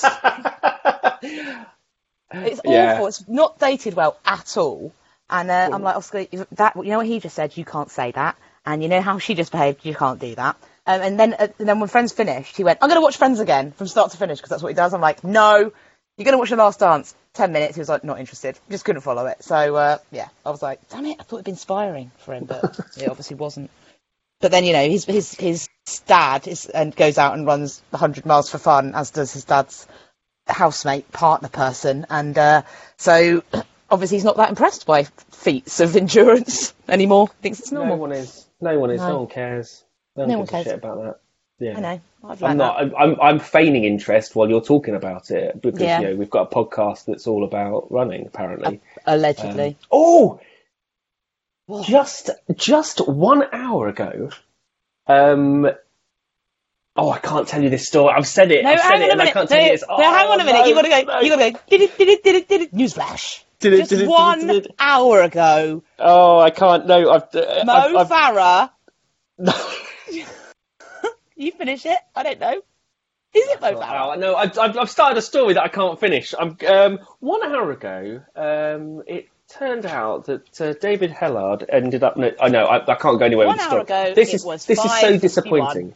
Speaker 5: It's
Speaker 4: Yeah.
Speaker 5: awful. It's not dated well at all. And uh, I'm like, Oscar, that you know what he just said? You can't say that. And you know how she just behaved? You can't do that. Um, and then uh, and then when Friends finished, he went, I'm going to watch Friends again from start to finish because that's what he does. I'm like, no, you're going to watch The Last Dance. Ten minutes. He was like, not interested. Just couldn't follow it. So, uh, yeah, I was like, damn it. I thought it'd been inspiring for him, but it obviously wasn't. But then, you know, his his his dad is, and goes out and runs one hundred miles for fun, as does his dad's housemate, partner person. And uh, so, obviously, he's not that impressed by feats of endurance anymore. Thinks it's normal.
Speaker 4: No one is. No one is. No,
Speaker 5: No.
Speaker 4: one cares. No,
Speaker 5: No
Speaker 4: one
Speaker 5: one
Speaker 4: gives
Speaker 5: cares.
Speaker 4: a shit about that. Yeah.
Speaker 5: I know. I've
Speaker 4: I'm
Speaker 5: learned
Speaker 4: not.
Speaker 5: that.
Speaker 4: I'm, I'm. I'm feigning interest while you're talking about it because
Speaker 5: Yeah.
Speaker 4: you know we've got a podcast that's all about running. Apparently.
Speaker 5: Allegedly.
Speaker 4: Um, oh,
Speaker 5: What?
Speaker 4: just just one hour ago. Um. Oh, I can't tell you this story. I've said it.
Speaker 5: No,
Speaker 4: I've said
Speaker 5: hang
Speaker 4: it,
Speaker 5: on a
Speaker 4: and I
Speaker 5: minute.
Speaker 4: can't
Speaker 5: No,
Speaker 4: tell you this.
Speaker 5: no, hang on a minute.
Speaker 4: Oh,
Speaker 5: You gotta go.
Speaker 4: no.
Speaker 5: You gotta go. Did it? Did it? Did it? Did it? Newsflash.
Speaker 4: Did it,
Speaker 5: Just
Speaker 4: did it, did it,
Speaker 5: one
Speaker 4: did it?
Speaker 5: hour ago,
Speaker 4: Oh, I can't. No, I've. uh,
Speaker 5: Mo
Speaker 4: I've, I've
Speaker 5: Farah.
Speaker 4: no.
Speaker 5: You finish it. I don't know. Is it Mo
Speaker 4: Oh,
Speaker 5: Farah?
Speaker 4: no, I've, I've I've started a story that I can't finish. I'm, um, one hour ago, um, it turned out that uh, David Hellard ended up. No, I know I, I can't go anywhere
Speaker 5: One
Speaker 4: with the
Speaker 5: hour
Speaker 4: story.
Speaker 5: ago,
Speaker 4: this
Speaker 5: it
Speaker 4: is
Speaker 5: was
Speaker 4: this is so
Speaker 5: five fifty-one.
Speaker 4: disappointing.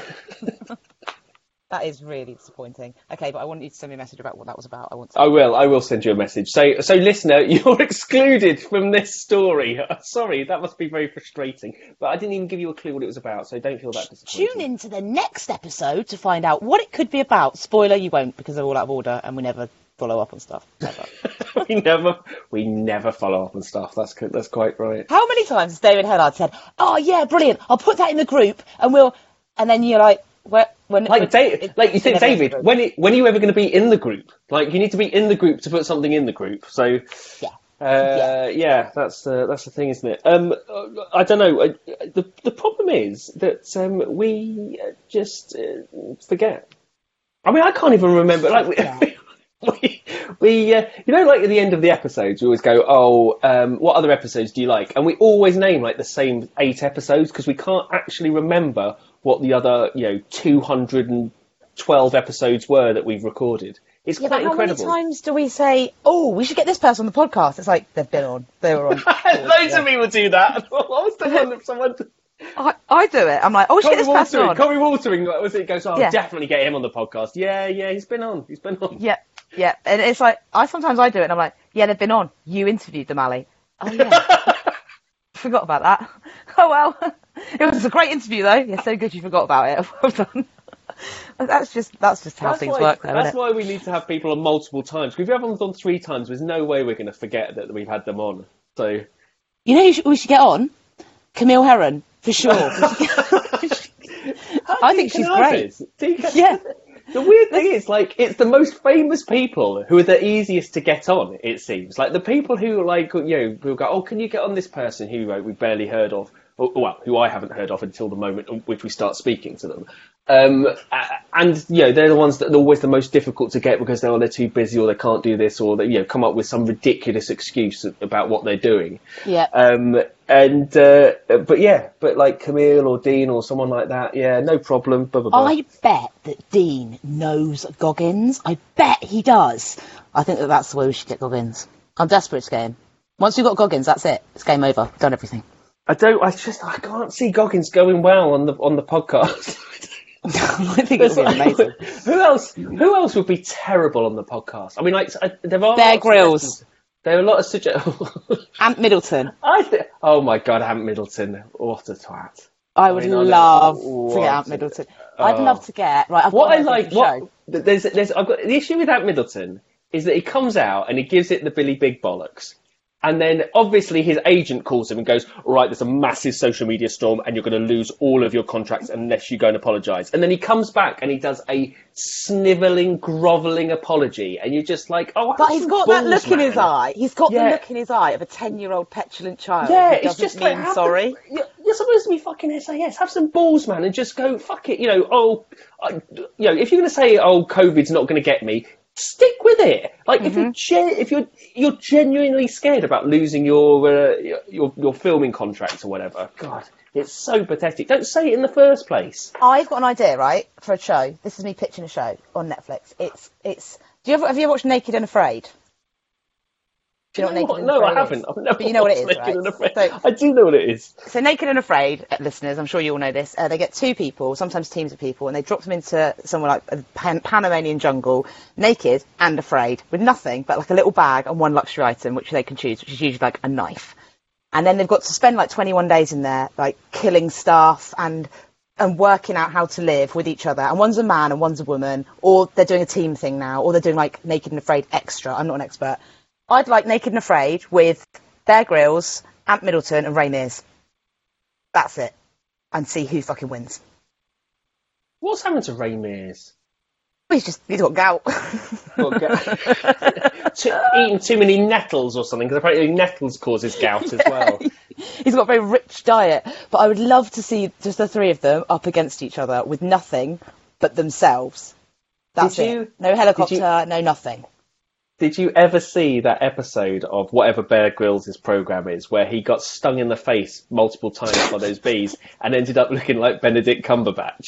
Speaker 5: That is really disappointing. Okay, but I want you to send me a message about what that was about. I want to.
Speaker 4: I will. I will send you a message. So, so listener, you're excluded from this story. Sorry, that must be very frustrating. But I didn't even give you a clue what it was about, so don't feel that disappointed.
Speaker 5: Tune in to the next episode to find out what it could be about. Spoiler, you won't, because they're all out of order and we never follow up on stuff. Never.
Speaker 4: we never, we never follow up on stuff. That's co- that's quite right.
Speaker 5: How many times has David Hellard said, "Oh yeah, brilliant, I'll put that in the group," and we'll, and then you're like, "Where?" When
Speaker 4: Like,
Speaker 5: it,
Speaker 4: Dave,
Speaker 5: it-
Speaker 4: like you
Speaker 5: it
Speaker 4: think,
Speaker 5: never ends
Speaker 4: David,
Speaker 5: the group.
Speaker 4: when it, when are you ever going to be in the group? Like, you need to be in the group to put something in the group. So,
Speaker 5: Yeah.
Speaker 4: uh,
Speaker 5: Yeah.
Speaker 4: yeah, that's uh, that's the thing, isn't it? Um, I don't know. Uh, the the problem is that um, we uh, just uh, forget. I mean, I can't even remember. Like, we,
Speaker 5: Yeah.
Speaker 4: we, we uh, you know, like at the end of the episodes, we always go, "Oh, um, what other episodes do you like?" And we always name like the same eight episodes because we can't actually remember what the other, you know, two hundred twelve episodes were that we've recorded. It's
Speaker 5: Yeah,
Speaker 4: quite
Speaker 5: but how
Speaker 4: incredible.
Speaker 5: many times do we say, "Oh, we should get this person on the podcast"? It's like they've been on, they were on.
Speaker 4: Loads of people do that. What was the one that someone?
Speaker 5: I, I do it. I'm like, "Oh, we should get
Speaker 4: Corey
Speaker 5: this person
Speaker 4: Watering.
Speaker 5: on."
Speaker 4: Corey Watering. What was it? He goes, "Oh,
Speaker 5: Yeah.
Speaker 4: definitely get him on the podcast." Yeah, yeah, he's been on. He's been on.
Speaker 5: Yeah, yeah, and it's like I sometimes I do it, and I'm like, "Yeah, they've been on. You interviewed them, Ali." Oh yeah, forgot about that. Oh well, it was a great interview though. Yeah, so good you forgot about it. Well done. That's just that's just how
Speaker 4: That's
Speaker 5: things
Speaker 4: why,
Speaker 5: work, though,
Speaker 4: that's
Speaker 5: isn't it?
Speaker 4: why we need to have people on multiple times. Because if we have them on three times, there's no way we're going to forget that we've had them on. So
Speaker 5: You know, who should, we should get on Camille Herron for sure. I think she's great. Yeah.
Speaker 4: The weird thing is, like, it's the most famous people who are the easiest to get on, it seems. Like, the people who, like, you know, who go, "Oh, can you get on this person who uh, we've barely heard of?" Or, well, who I haven't heard of until the moment in which we start speaking to them. Um, and, you know, they're the ones that are always the most difficult to get because they're, they're too busy or they can't do this or they, you know, come up with some ridiculous excuse about what they're doing.
Speaker 5: Yeah.
Speaker 4: Um, and, uh, but yeah, but like Camille or Dean or someone like that, yeah, no problem. Blah, blah, blah.
Speaker 5: I bet that Dean knows Goggins. I bet he does. I think that that's the way we should get Goggins. I'm desperate to get him. Once we've got Goggins, that's it. It's game over. We've done everything.
Speaker 4: I don't. I just. I can't see Goggins going well on the on the podcast.
Speaker 5: I think it would be amazing.
Speaker 4: Who else? Who else would be terrible on the podcast? I mean, like I, there are
Speaker 5: Bear Grylls.
Speaker 4: There are a lot of suggestions.
Speaker 5: Ant Middleton.
Speaker 4: I think. Oh my God, Ant Middleton. What a twat.
Speaker 5: I would
Speaker 4: I mean, I
Speaker 5: love
Speaker 4: know-
Speaker 5: to get Ant
Speaker 4: what-
Speaker 5: Middleton.
Speaker 4: oh.
Speaker 5: I'd love to get right. I've
Speaker 4: What
Speaker 5: got
Speaker 4: I
Speaker 5: an
Speaker 4: like.
Speaker 5: idea for the
Speaker 4: What
Speaker 5: show.
Speaker 4: there's there's. I've got the issue with Ant Middleton is that he comes out and he gives it the Billy Big bollocks. And then, obviously, his agent calls him and goes, all right, there's a massive social media storm and you're going to lose all of your contracts unless you go and apologise. And then he comes back and he does a snivelling, grovelling apology. And you're just like, oh, have
Speaker 5: But he's
Speaker 4: some
Speaker 5: got
Speaker 4: balls,
Speaker 5: that look in his
Speaker 4: man.
Speaker 5: eye. He's got
Speaker 4: Yeah.
Speaker 5: the look in his eye of a ten-year-old petulant child.
Speaker 4: Yeah,
Speaker 5: who
Speaker 4: it's
Speaker 5: doesn't
Speaker 4: just
Speaker 5: mean
Speaker 4: like, have
Speaker 5: sorry.
Speaker 4: the- you're, you're supposed to be fucking S A S. Have some balls, man, and just go, fuck it. You know, oh, I, you know, if you're going to say, oh, COVID's not going to get me, stick with it. Like if you're gen- if you're you're genuinely scared about losing your, uh, your your filming contracts or whatever, God, it's so pathetic. Don't say it in the first place.
Speaker 5: I've got an idea, right, for a show. This is me pitching a show on Netflix. It's it's. Do you ever have you ever watched Naked and Afraid? Do you know what Naked and
Speaker 4: No,
Speaker 5: Afraid
Speaker 4: I
Speaker 5: is?
Speaker 4: haven't. I've never
Speaker 5: But you know what it
Speaker 4: watched
Speaker 5: is,
Speaker 4: Naked
Speaker 5: right?
Speaker 4: and Afraid.
Speaker 5: So-
Speaker 4: I do know what it is.
Speaker 5: So Naked and Afraid, uh, listeners, I'm sure you all know this, uh, they get two people, sometimes teams of people, and they drop them into somewhere like a pan- Panamanian jungle, naked and afraid, with nothing but like a little bag and one luxury item, which they can choose, which is usually like a knife. And then they've got to spend like twenty-one days in there, like killing stuff and and working out how to live with each other. And one's a man and one's a woman, or they're doing a team thing now, or they're doing like Naked and Afraid extra. I'm not an expert. I'd like Naked and Afraid with Bear Grylls, Ant Middleton, and Ray Mears. That's it. And see who fucking wins.
Speaker 4: What's happened to Ray Mears?
Speaker 5: He's just, he's got gout.
Speaker 4: Got gout. Too- eating too many nettles or something, because apparently nettles causes gout as well.
Speaker 5: He's got a very rich diet. But I would love to see just the three of them up against each other with nothing but themselves. That's
Speaker 4: Did you-
Speaker 5: it. No helicopter,
Speaker 4: did you-
Speaker 5: no nothing.
Speaker 4: Did you ever see that episode of whatever Bear Grylls' programme is, where he got stung in the face multiple times by those bees and ended up looking like Benedict Cumberbatch?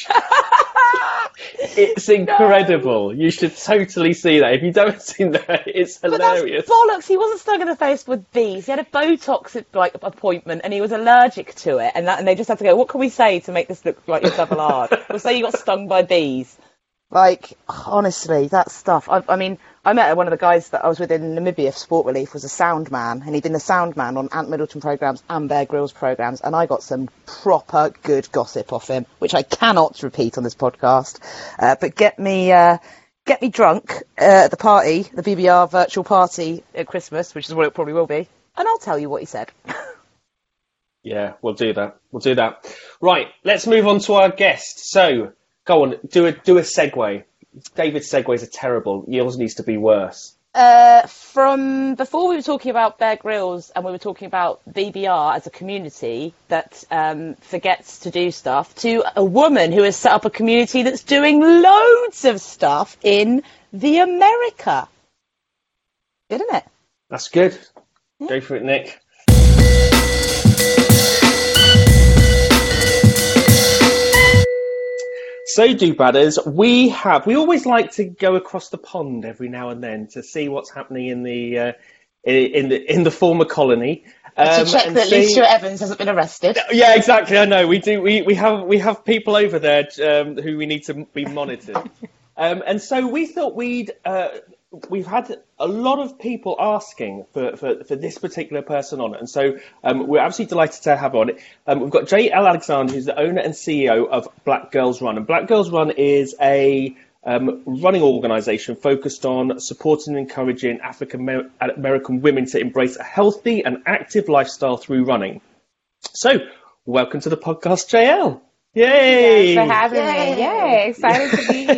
Speaker 4: It's incredible. No. You should totally see that. If you don't see that, it's hilarious.
Speaker 5: But that's bollocks. He wasn't stung in the face with bees. He had a Botox like appointment and he was allergic to it. And, that, and they just had to go, what can we say to make this look like you're double hard? We'll say you got stung by bees. Like, honestly, that stuff. I, I mean, I met one of the guys that I was with in Namibia for Sport Relief was a sound man, and he'd been the sound man on Ant Middleton programmes and Bear Grylls programmes, and I got some proper good gossip off him, which I cannot repeat on this podcast. Uh, but get me, uh, get me drunk uh, at the party, the B B R virtual party at Christmas, which is what it probably will be, and I'll tell you what he said.
Speaker 4: Yeah, we'll do that. We'll do that. Right, let's move on to our guest. So, go on, do a do a segue. David's segues are terrible. Yours needs to be worse.
Speaker 5: Uh, from before we were talking about Bear Grylls and we were talking about B B R as a community that um, forgets to do stuff, to a woman who has set up a community that's doing loads of stuff in the America. Good, isn't it?
Speaker 4: That's good.
Speaker 5: Yeah.
Speaker 4: Go for it, Nick. So, do-badders, we have, we always like to go across the pond every now and then to see what's happening in the uh, in the in the former colony.
Speaker 5: Um, to check
Speaker 4: and
Speaker 5: that
Speaker 4: see...
Speaker 5: Lee Stewart Evans hasn't been arrested.
Speaker 4: Yeah, exactly. I know. We do. We, we have we have people over there um, who we need to be monitored. um, and so we thought we'd. Uh, We've had a lot of people asking for, for, for this particular person on it, and so um, we're absolutely delighted to have on it. Um, we've got J L Alexander, who's the owner and C E O of Black Girls Run, and Black Girls Run is a um, running organisation focused on supporting and encouraging African American women to embrace a healthy and active lifestyle through running. So, welcome to the podcast, J L. Yay!
Speaker 6: Thanks for having
Speaker 5: Yay.
Speaker 6: me. Yay, excited to be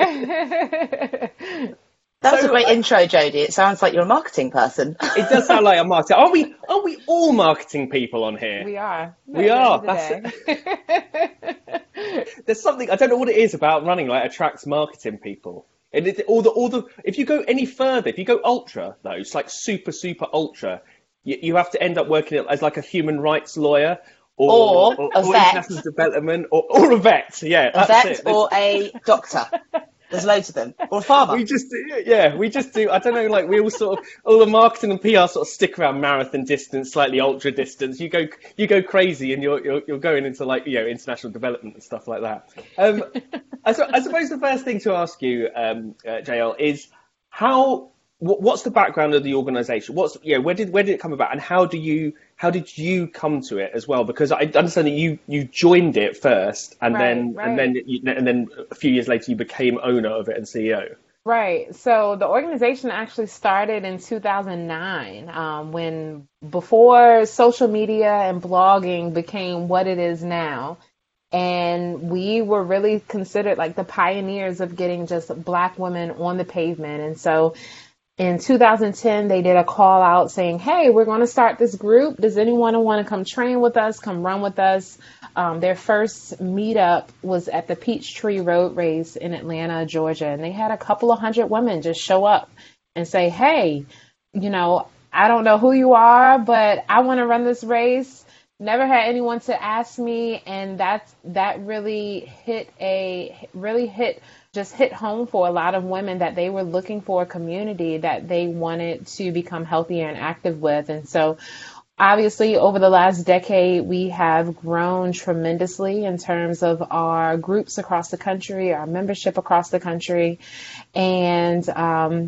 Speaker 6: here.
Speaker 5: That was
Speaker 4: So,
Speaker 5: a great
Speaker 4: uh,
Speaker 5: intro, Jodie. It sounds like you're a marketing person.
Speaker 4: It does sound like a marketing. Aren't we? Aren't we all marketing people on here?
Speaker 6: We are.
Speaker 4: We are.
Speaker 6: That's
Speaker 4: There's something I don't know what it is about running like attracts marketing people. And it, all the all the if you go any further, if you go ultra though, it's like super super ultra. You, you have to end up working as like a human rights lawyer or,
Speaker 5: Or a vet.
Speaker 4: international development or, or a vet. Yeah,
Speaker 5: A
Speaker 4: that's
Speaker 5: vet
Speaker 4: it.
Speaker 5: or a doctor. There's loads of them. Or a farmer.
Speaker 4: We just do, yeah, we just do. I don't know, like we all sort of, all the marketing and P R sort of stick around marathon distance, slightly ultra distance. You go, you go crazy, and you're you're, you're going into like you know international development and stuff like that. Um, I, su- I suppose the first thing to ask you, um, uh, J L, is how. What's the background of the organisation? What's yeah? Where did where did it come about, and how do you how did you come to it as well? Because I understand that you, you joined it first, and
Speaker 6: Right,
Speaker 4: then
Speaker 6: right.
Speaker 4: and then you, and then a few years later you became owner of it and C E O.
Speaker 6: Right. So the organization actually started in two thousand nine, um, when before social media and blogging became what it is now. And we were really considered like the pioneers of getting just Black women on the pavement. And so in two thousand ten, they did a call out saying, hey, we're going to start this group. Does anyone want to come train with us, come run with us? Um, their first meetup was at the Peachtree Road Race in Atlanta, Georgia. And they had a couple of hundred women just show up and say, hey, you know, I don't know who you are, but I want to run this race. Never had anyone to ask me. And that's, that really hit a, really hit just hit home for a lot of women that they were looking for a community that they wanted to become healthier and active with. And so obviously over the last decade, we have grown tremendously in terms of our groups across the country, our membership across the country. And um,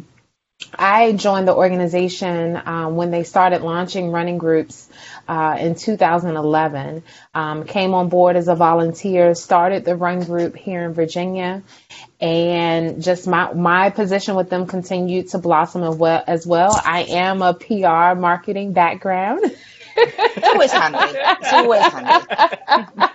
Speaker 6: I joined the organization um, when they started launching running groups uh, in two thousand eleven, um, came on board as a volunteer, started the run group here in Virginia. And just my, my position with them continued to blossom as well. As well. I am a P R marketing background.
Speaker 5: It's always handy. It's always handy.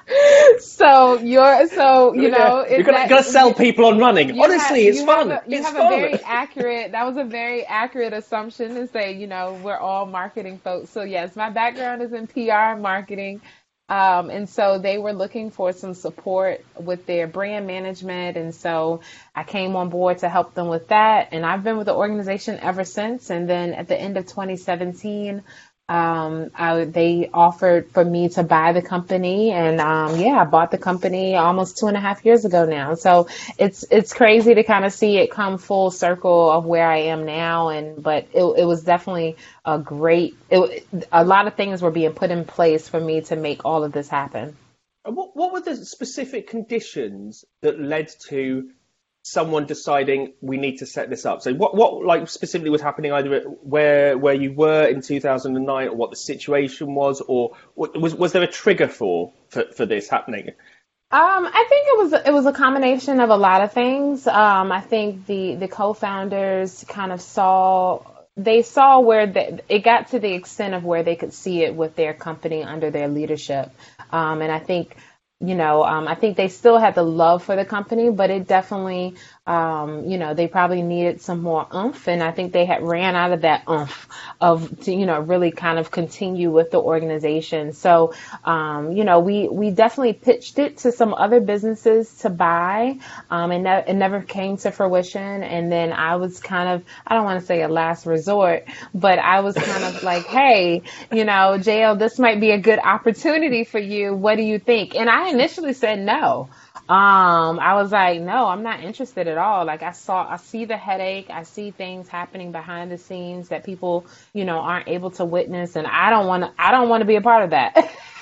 Speaker 6: So you're, so, you know.
Speaker 4: You're going to sell people on running.
Speaker 6: You
Speaker 4: Honestly,
Speaker 6: have,
Speaker 4: it's
Speaker 6: you
Speaker 4: fun.
Speaker 6: Have a, you
Speaker 4: it's
Speaker 6: have
Speaker 4: fun.
Speaker 6: a very accurate, that was a very accurate assumption to say, you know, we're all marketing folks. So yes, my background is in P R marketing. Um, and so they were looking for some support with their brand management. And so I came on board to help them with that. And I've been with the organization ever since. And then at the end of twenty seventeen, um, I, they offered for me to buy the company. And um, yeah, I bought the company almost two and a half years ago now. So it's it's crazy to kind of see it come full circle of where I am now. And but it, it was definitely a great, it, a lot of things were being put in place for me to make all of this happen.
Speaker 4: What, what were the specific conditions that led to someone deciding we need to set this up? So what, what like specifically was happening either at where where you were in two thousand nine or what the situation was, or was was there a trigger for for, for this happening?
Speaker 6: Um, I think it was it was a combination of a lot of things. Um, I think the, the co-founders kind of saw they saw where the, it got to the extent of where they could see it with their company under their leadership. Um, and I think, you know, um, I think they still had the love for the company, but it definitely, um, you know, they probably needed some more oomph. And I think they had ran out of that oomph of, to, you know, really kind of continue with the organization. So, um, you know, we, we definitely pitched it to some other businesses to buy, um, and ne- it never came to fruition. And then I was kind of, I don't want to say a last resort, but I was kind of like, hey, you know, J L, this might be a good opportunity for you. What do you think? And I initially said no. Um, I was like, no, I'm not interested at all. Like I saw, I see the headache. I see things happening behind the scenes that people, you know, aren't able to witness. And I don't want to, I don't want to be a part of that.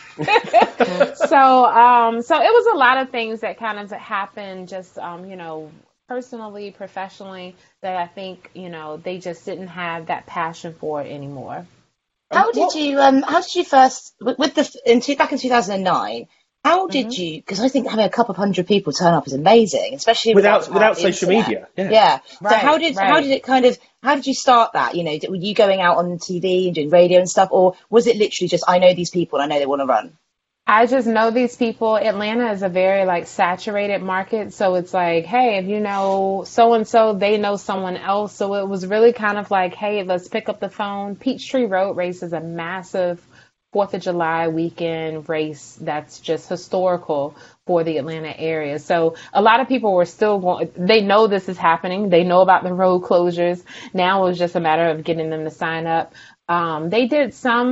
Speaker 6: so, um, so it was a lot of things that kind of happened just, um, you know, personally, professionally, that I think, you know, they just didn't have that passion for it anymore.
Speaker 5: How did you, um, how did you first, with, with the, in two, back in two thousand nine, how did mm-hmm. you, because I think having a couple of hundred people turn up is amazing, especially
Speaker 4: without
Speaker 5: without,
Speaker 4: without social media. Yeah.
Speaker 5: yeah.
Speaker 6: Right,
Speaker 5: so how did,
Speaker 6: right.
Speaker 5: how did it kind of, how did you start that? You know, were you going out on T V and doing radio and stuff, or was it literally just, I know these people and I know they want to run?
Speaker 6: I just know these people. Atlanta is a very like saturated market. So it's like, hey, if you know so-and-so, they know someone else. So it was really kind of like, hey, let's pick up the phone. Peachtree Road Race is a massive Fourth of July weekend race that's just historical for the Atlanta area. So a lot of people were still going, they know this is happening. They know about the road closures. Now it was just a matter of getting them to sign up. Um, they did some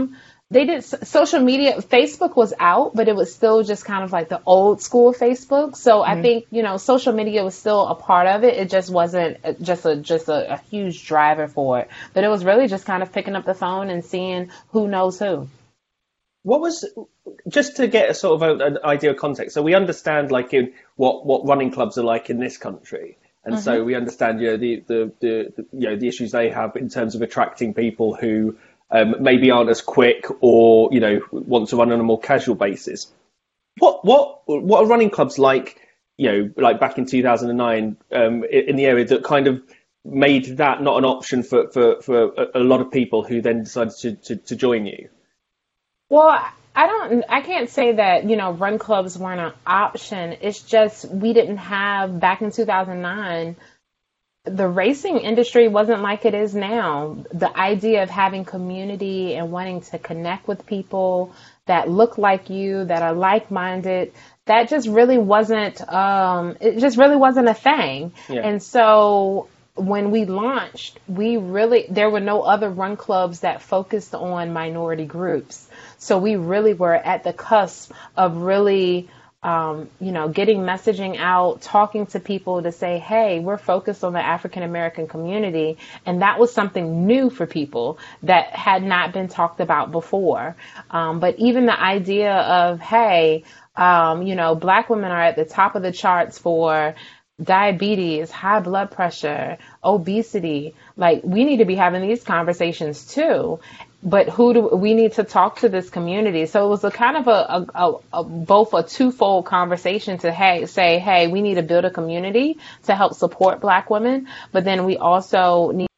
Speaker 6: They did social media. Facebook was out, but it was still just kind of like the old school Facebook. So mm-hmm. I think, you know, social media was still a part of it. It just wasn't just a just a, a huge driver for it. But it was really just kind of picking up the phone and seeing who knows who.
Speaker 4: What was, just to get a sort of a, an idea of context, so we understand like in what, what running clubs are like in this country. And mm-hmm. so we understand, you know, the, the, the, the, you know, the issues they have in terms of attracting people who um, maybe aren't as quick or, you know, want to run on a more casual basis. What, what, what are running clubs like, you know, like back in two thousand nine um, in the area that kind of made that not an option for, for, for a, a lot of people who then decided to, to, to join you?
Speaker 6: Well, I don't, I can't say that, you know, run clubs weren't an option. It's just we didn't have, back in two thousand nine, the racing industry wasn't like it is now. The idea of having community and wanting to connect with people that look like you, that are like-minded, that just really wasn't, um, it just really wasn't a thing. Yeah. And so when we launched, we really, there were no other run clubs that focused on minority groups. So we really were at the cusp of really, um, you know, getting messaging out, talking to people to say, hey, we're focused on the African American community. And that was something new for people that had not been talked about before. Um, but even the idea of, hey, um, you know, Black women are at the top of the charts for diabetes, high blood pressure, obesity. Like, we need to be having these conversations too. But who do we need to talk to this community? So it was a kind of a, a, a, a both a twofold conversation to hey, say, hey, we need to build a community to help support Black women. But then we also need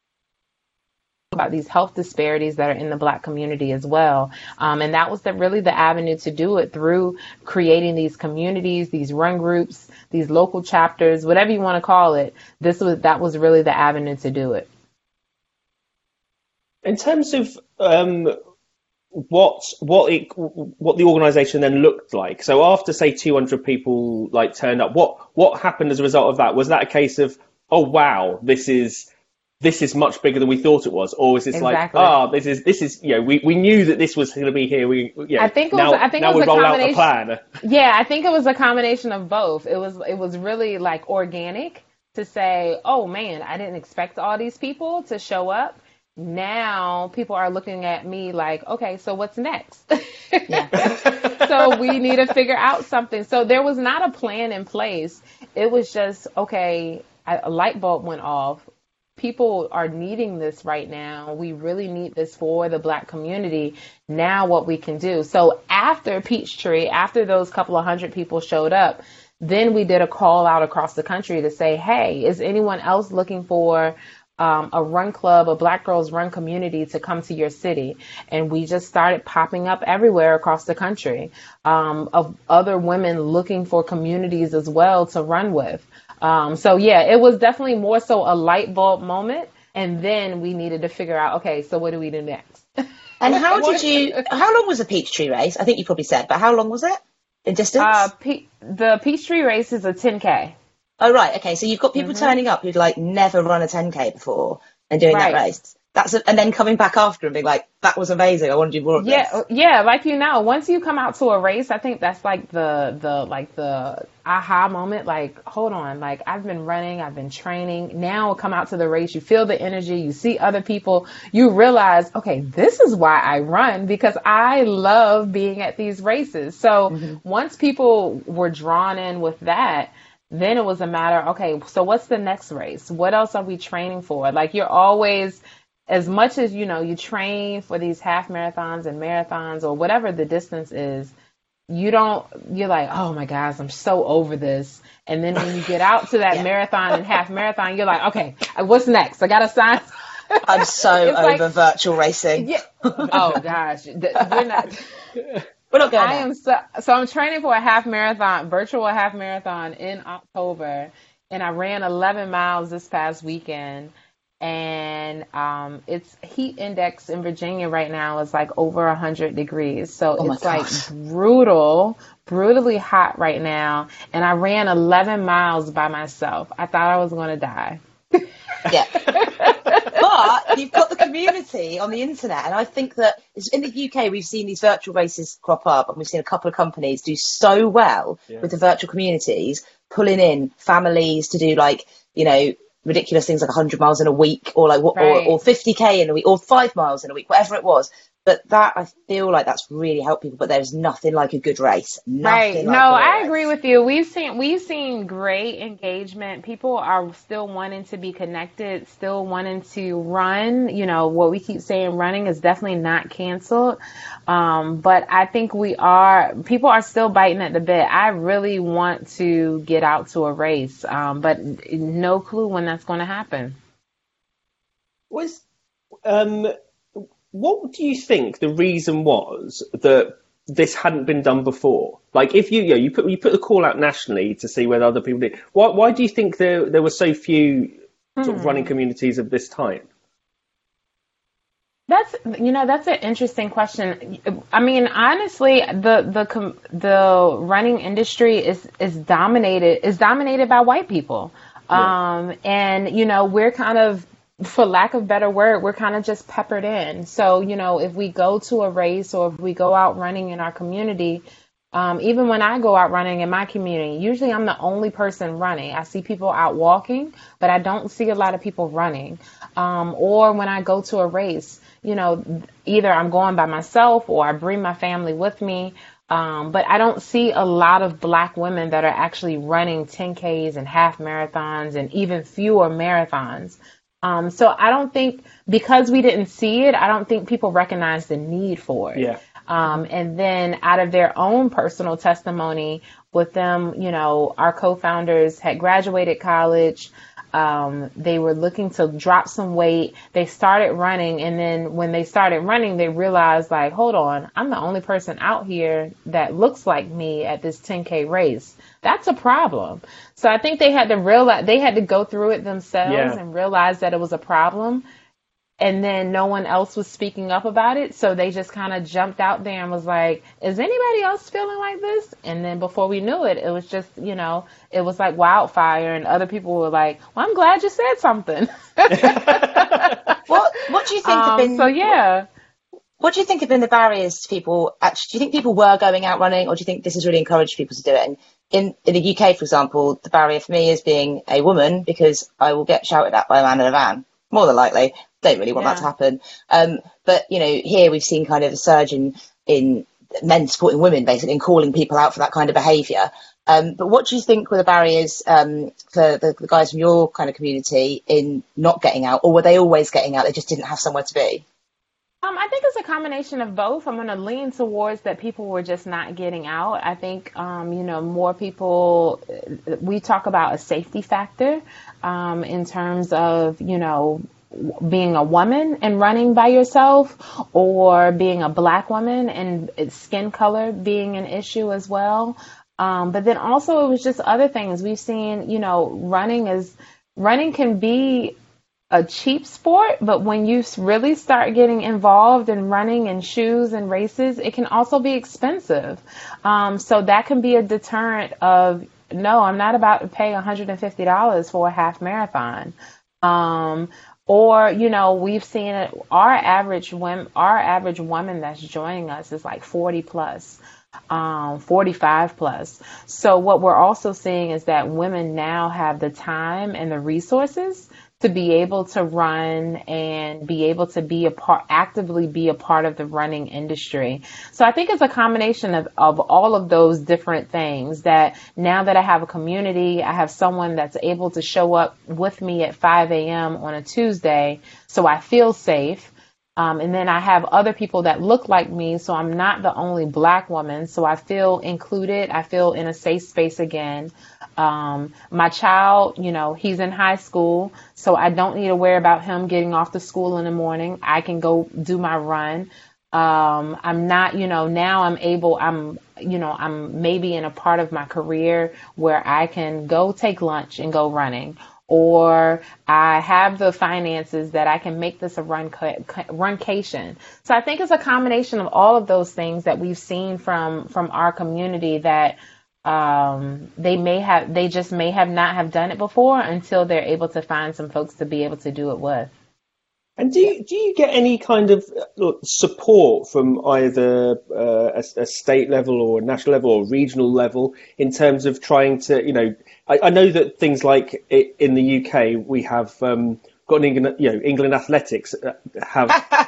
Speaker 6: about these health disparities that are in the Black community as well. Um, and that was the, really the avenue to do it, through creating these communities, these run groups, these local chapters, whatever you want to call it. This was, that was really the avenue to do it.
Speaker 4: In terms of um, what what it what the organisation then looked like, so after say two hundred people like turned up, what what happened as a result of that? Was that a case of, oh wow, this is this is much bigger than we thought it was, or is this exactly. like, ah, oh, this is this is you know we, we knew that this was going to be here. We you know,
Speaker 6: I think it was,
Speaker 4: now,
Speaker 6: I think
Speaker 4: now
Speaker 6: it was
Speaker 4: we
Speaker 6: a
Speaker 4: roll
Speaker 6: combination.
Speaker 4: out the plan.
Speaker 6: Yeah, I think it was a combination of both. It was it was really like organic to say, oh man, I didn't expect all these people to show up. Now people are looking at me like, okay, so what's next? Yeah. So we need to figure out something. So there was not a plan in place. It was just, okay, a light bulb went off. People are needing this right now. We really need this for the Black community. Now what we can do. So after Peachtree, after those couple of hundred people showed up, then we did a call out across the country to say, hey, is anyone else looking for Um, a run club, a Black girls run community to come to your city? And we just started popping up everywhere across the country, um, of other women looking for communities as well to run with. Um, so yeah, it was definitely more so a light bulb moment. And then we needed to figure out, okay, so what do we do next?
Speaker 5: And how did you, how long was the Peachtree race? I think you probably said, but how long was it in distance?
Speaker 6: Uh, Pe- the Peachtree race is a ten K.
Speaker 5: Oh, right. Okay. So you've got people mm-hmm. turning up who'd like never run a ten K before and doing right. that race. That's a, and then coming back after and being like, that was amazing. I want to do more of
Speaker 6: yeah,
Speaker 5: this.
Speaker 6: Yeah. Like, you know, once you come out to a race, I think that's like the, the, like the aha moment. Like, hold on. Like, I've been running, I've been training. Now come out to the race. You feel the energy. You see other people. You realize, okay, this is why I run, because I love being at these races. So mm-hmm. once people were drawn in with that, then it was a matter, okay, so what's the next race? What else are we training for? Like, you're always, as much as, you know, you train for these half marathons and marathons or whatever the distance is, you don't, you're like, oh my gosh, I'm so over this. And then when you get out to that yeah. marathon and half marathon, you're like, okay, what's next? I got to sign.
Speaker 5: I'm so over like, virtual racing.
Speaker 6: Yeah. Oh gosh, we're not.
Speaker 5: We're not going
Speaker 6: I am so, so I'm training for a half marathon, virtual half marathon in October, and I ran eleven miles this past weekend. And um, its heat index in Virginia right now is like over one hundred degrees. So oh it's like brutal, brutally hot right now. And I ran eleven miles by myself. I thought I was going to die.
Speaker 5: Yeah. But but you've got the community on the internet, and I think that in the U K we've seen these virtual races crop up, and we've seen a couple of companies do so well yeah. with the virtual communities, pulling in families to do like, you know, ridiculous things like one hundred miles in a week, or like right. or, or fifty K in a week, or five miles in a week, whatever it was. But that, I feel like that's really helped people, but there's nothing like a good race. Nothing
Speaker 6: right.
Speaker 5: Like
Speaker 6: no, I race. agree with you. We've seen, we've seen great engagement. People are still wanting to be connected, still wanting to run. You know, what we keep saying, running is definitely not canceled. Um, but I think we are, people are still biting at the bit. I really want to get out to a race, um, but no clue when that's going to happen.
Speaker 4: Was, um, What do you think the reason was that this hadn't been done before? Like, if you, you know, you put you put the call out nationally to see whether other people did. Why why do you think there there were so few sort of
Speaker 6: Hmm.
Speaker 4: running communities of this type?
Speaker 6: That's, you know, that's an interesting question. I mean, honestly, the the com- the running industry is is dominated is dominated by white people,
Speaker 4: Yeah.
Speaker 6: um, and you know, we're kind of, for lack of a better word, we're kind of just peppered in. So, you know, if we go to a race or if we go out running in our community, um, even when I go out running in my community, usually I'm the only person running. I see people out walking, but I don't see a lot of people running. Um, or when I go to a race, you know, either I'm going by myself or I bring my family with me. Um, but I don't see a lot of black women that are actually running ten Ks and half marathons and even fewer marathons. Um, so I don't think, because we didn't see it, I don't think people recognize the need for it.
Speaker 4: Yeah.
Speaker 6: Um, and then out of their own personal testimony with them, you know, our co-founders had graduated college. Um, they were looking to drop some weight. They started running. And then when they started running, they realized, like, hold on, I'm the only person out here that looks like me at this ten K race. That's a problem. So I think they had to realize, they had to go through it themselves
Speaker 4: Yeah.
Speaker 6: and realize that it was a problem. And then no one else was speaking up about it. So they just kind of jumped out there and was like, is anybody else feeling like this? And then before we knew it, it was just, you know, it was like wildfire. And other people were like, well, I'm glad you said something.
Speaker 5: What What do you think have
Speaker 6: Um,
Speaker 5: been?
Speaker 6: so, yeah.
Speaker 5: What do you think have been the barriers to people? Actually, do you think people were going out running, or do you think this has really encouraged people to do it? And in in the U K, for example, the barrier for me is being a woman, because I will get shouted at by a man in a van, more than likely. Don't really want
Speaker 6: Yeah.
Speaker 5: that to happen. Um, but you know, here we've seen kind of a surge in in men supporting women, basically, and calling people out for that kind of behaviour. Um, but what do you think were the barriers um, for the, the guys from your kind of community in not getting out, or were they always getting out? They just didn't have somewhere to be.
Speaker 6: Um, I think it's a combination of both. I'm going to lean towards that people were just not getting out. I think, um, you know, more people, we talk about a safety factor um, in terms of, you know, being a woman and running by yourself, or being a black woman and skin color being an issue as well. Um, but then also it was just other things. We've seen, you know, running is running can be a cheap sport, but when you really start getting involved in running and shoes and races, it can also be expensive. Um, so that can be a deterrent of, no, I'm not about to pay one hundred fifty dollars for a half marathon. Um, or, you know, we've seen it, our average women, our average woman that's joining us is like forty plus. Um, forty-five plus. So what we're also seeing is that women now have the time and the resources to be able to run and be able to be a part, actively be a part of the running industry. So I think it's a combination of, of all of those different things, that now that I have a community, I have someone that's able to show up with me at five a.m. on a Tuesday, so I feel safe. Um, and then I have other people that look like me, so I'm not the only black woman, so I feel included. I feel in a safe space again. Um, my child, you know, he's in high school, so I don't need to worry about him getting off to school in the morning. I can go do my run. Um, I'm not, you know, now I'm able, I'm, you know, I'm maybe in a part of my career where I can go take lunch and go running. Or I have the finances that I can make this a run runcation. So I think it's a combination of all of those things that we've seen from from our community, that um, they may have, they just may have not have done it before until they're able to find some folks to be able to do it with.
Speaker 4: And do you, do you get any kind of uh, support from either uh, a, a state level or national level or regional level in terms of trying to, you know, I, I know that things like it, in the U K we have um, got an England, you know, England Athletics have.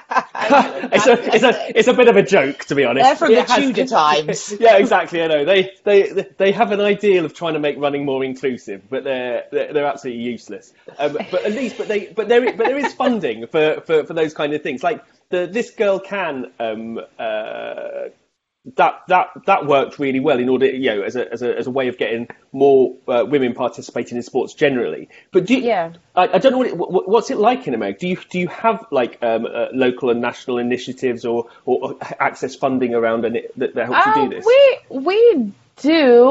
Speaker 4: it's a it's a it's a bit of a joke, to be honest.
Speaker 5: They're from
Speaker 4: It
Speaker 5: the
Speaker 4: has-
Speaker 5: Tudor times.
Speaker 4: Yeah, exactly. I know they they they have an ideal of trying to make running more inclusive, but they're they're, they're absolutely useless. Um, but at least, but they but there but there is funding for, for, for those kind of things. Like the This Girl Can um, uh, that that that worked really well in order, you know, as a as a as a way of getting more uh, women participating in sports generally. But do you,
Speaker 6: Yeah.
Speaker 4: I, I don't know what, it, what what's it like in America. Do you do you have like um, uh, local and national initiatives or, or access funding around and it, that, that help
Speaker 6: Uh,
Speaker 4: you do this?
Speaker 6: we we do,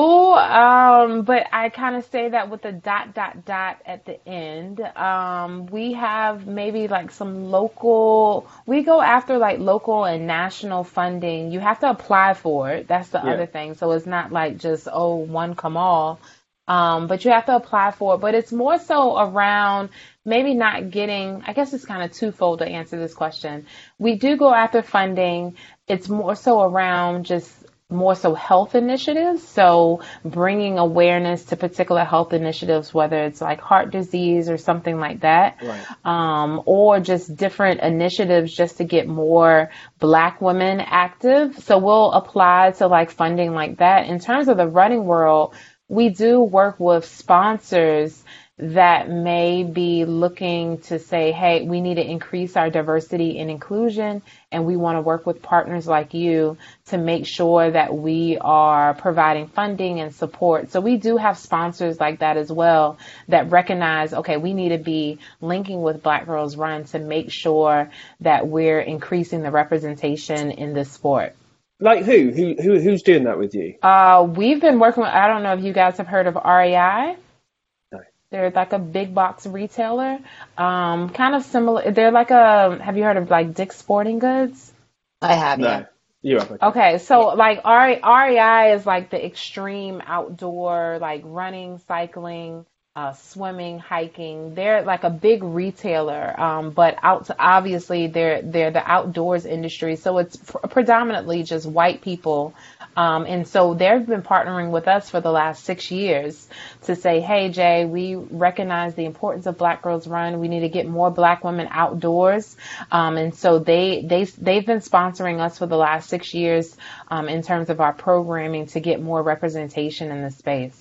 Speaker 6: um, but I kind of say that with a dot dot dot at the end. Um, we have maybe like some local. We go after like local and national funding. You have to apply for it. That's the
Speaker 4: Yeah.
Speaker 6: other thing. So it's not like just oh one come all. Um, but you have to apply for it. But it's more so around maybe not getting, I guess it's kind of twofold to answer this question. We do go after funding. It's more so around just more so health initiatives. So bringing awareness to particular health initiatives, whether it's like heart disease or something like that,
Speaker 4: Right.
Speaker 6: um, or just different initiatives just to get more Black women active. So we'll apply to like funding like that. In terms of the running world, we do work with sponsors that may be looking to say, hey, we need to increase our diversity and inclusion, and we want to work with partners like you to make sure that we are providing funding and support. So we do have sponsors like that as well that recognize, okay, we need to be linking with Black Girls Run to make sure that we're increasing the representation in this sport.
Speaker 4: Like who? Who who who's doing that with you?
Speaker 6: Uh, we've been working with, I don't know if you guys have heard of R E I.
Speaker 4: No.
Speaker 6: They're like a big box retailer. Um, kind of similar. They're like a, have you heard of like Dick's Sporting Goods?
Speaker 5: I have,
Speaker 4: No.
Speaker 5: yeah.
Speaker 4: You have. Okay.
Speaker 6: Okay, so like R E I is like the extreme outdoor, like running, cycling, uh, swimming, hiking. They're like a big retailer, um, but out to, obviously they're they're the outdoors industry, so it's pr- predominantly just white people. Um, and so they've been partnering with us for the last six years to say, hey, Jay, we recognize the importance of Black Girls Run. We need to get more Black women outdoors. Um, and so they, they, they've been sponsoring us for the last six years um, in terms of our programming to get more representation in the space.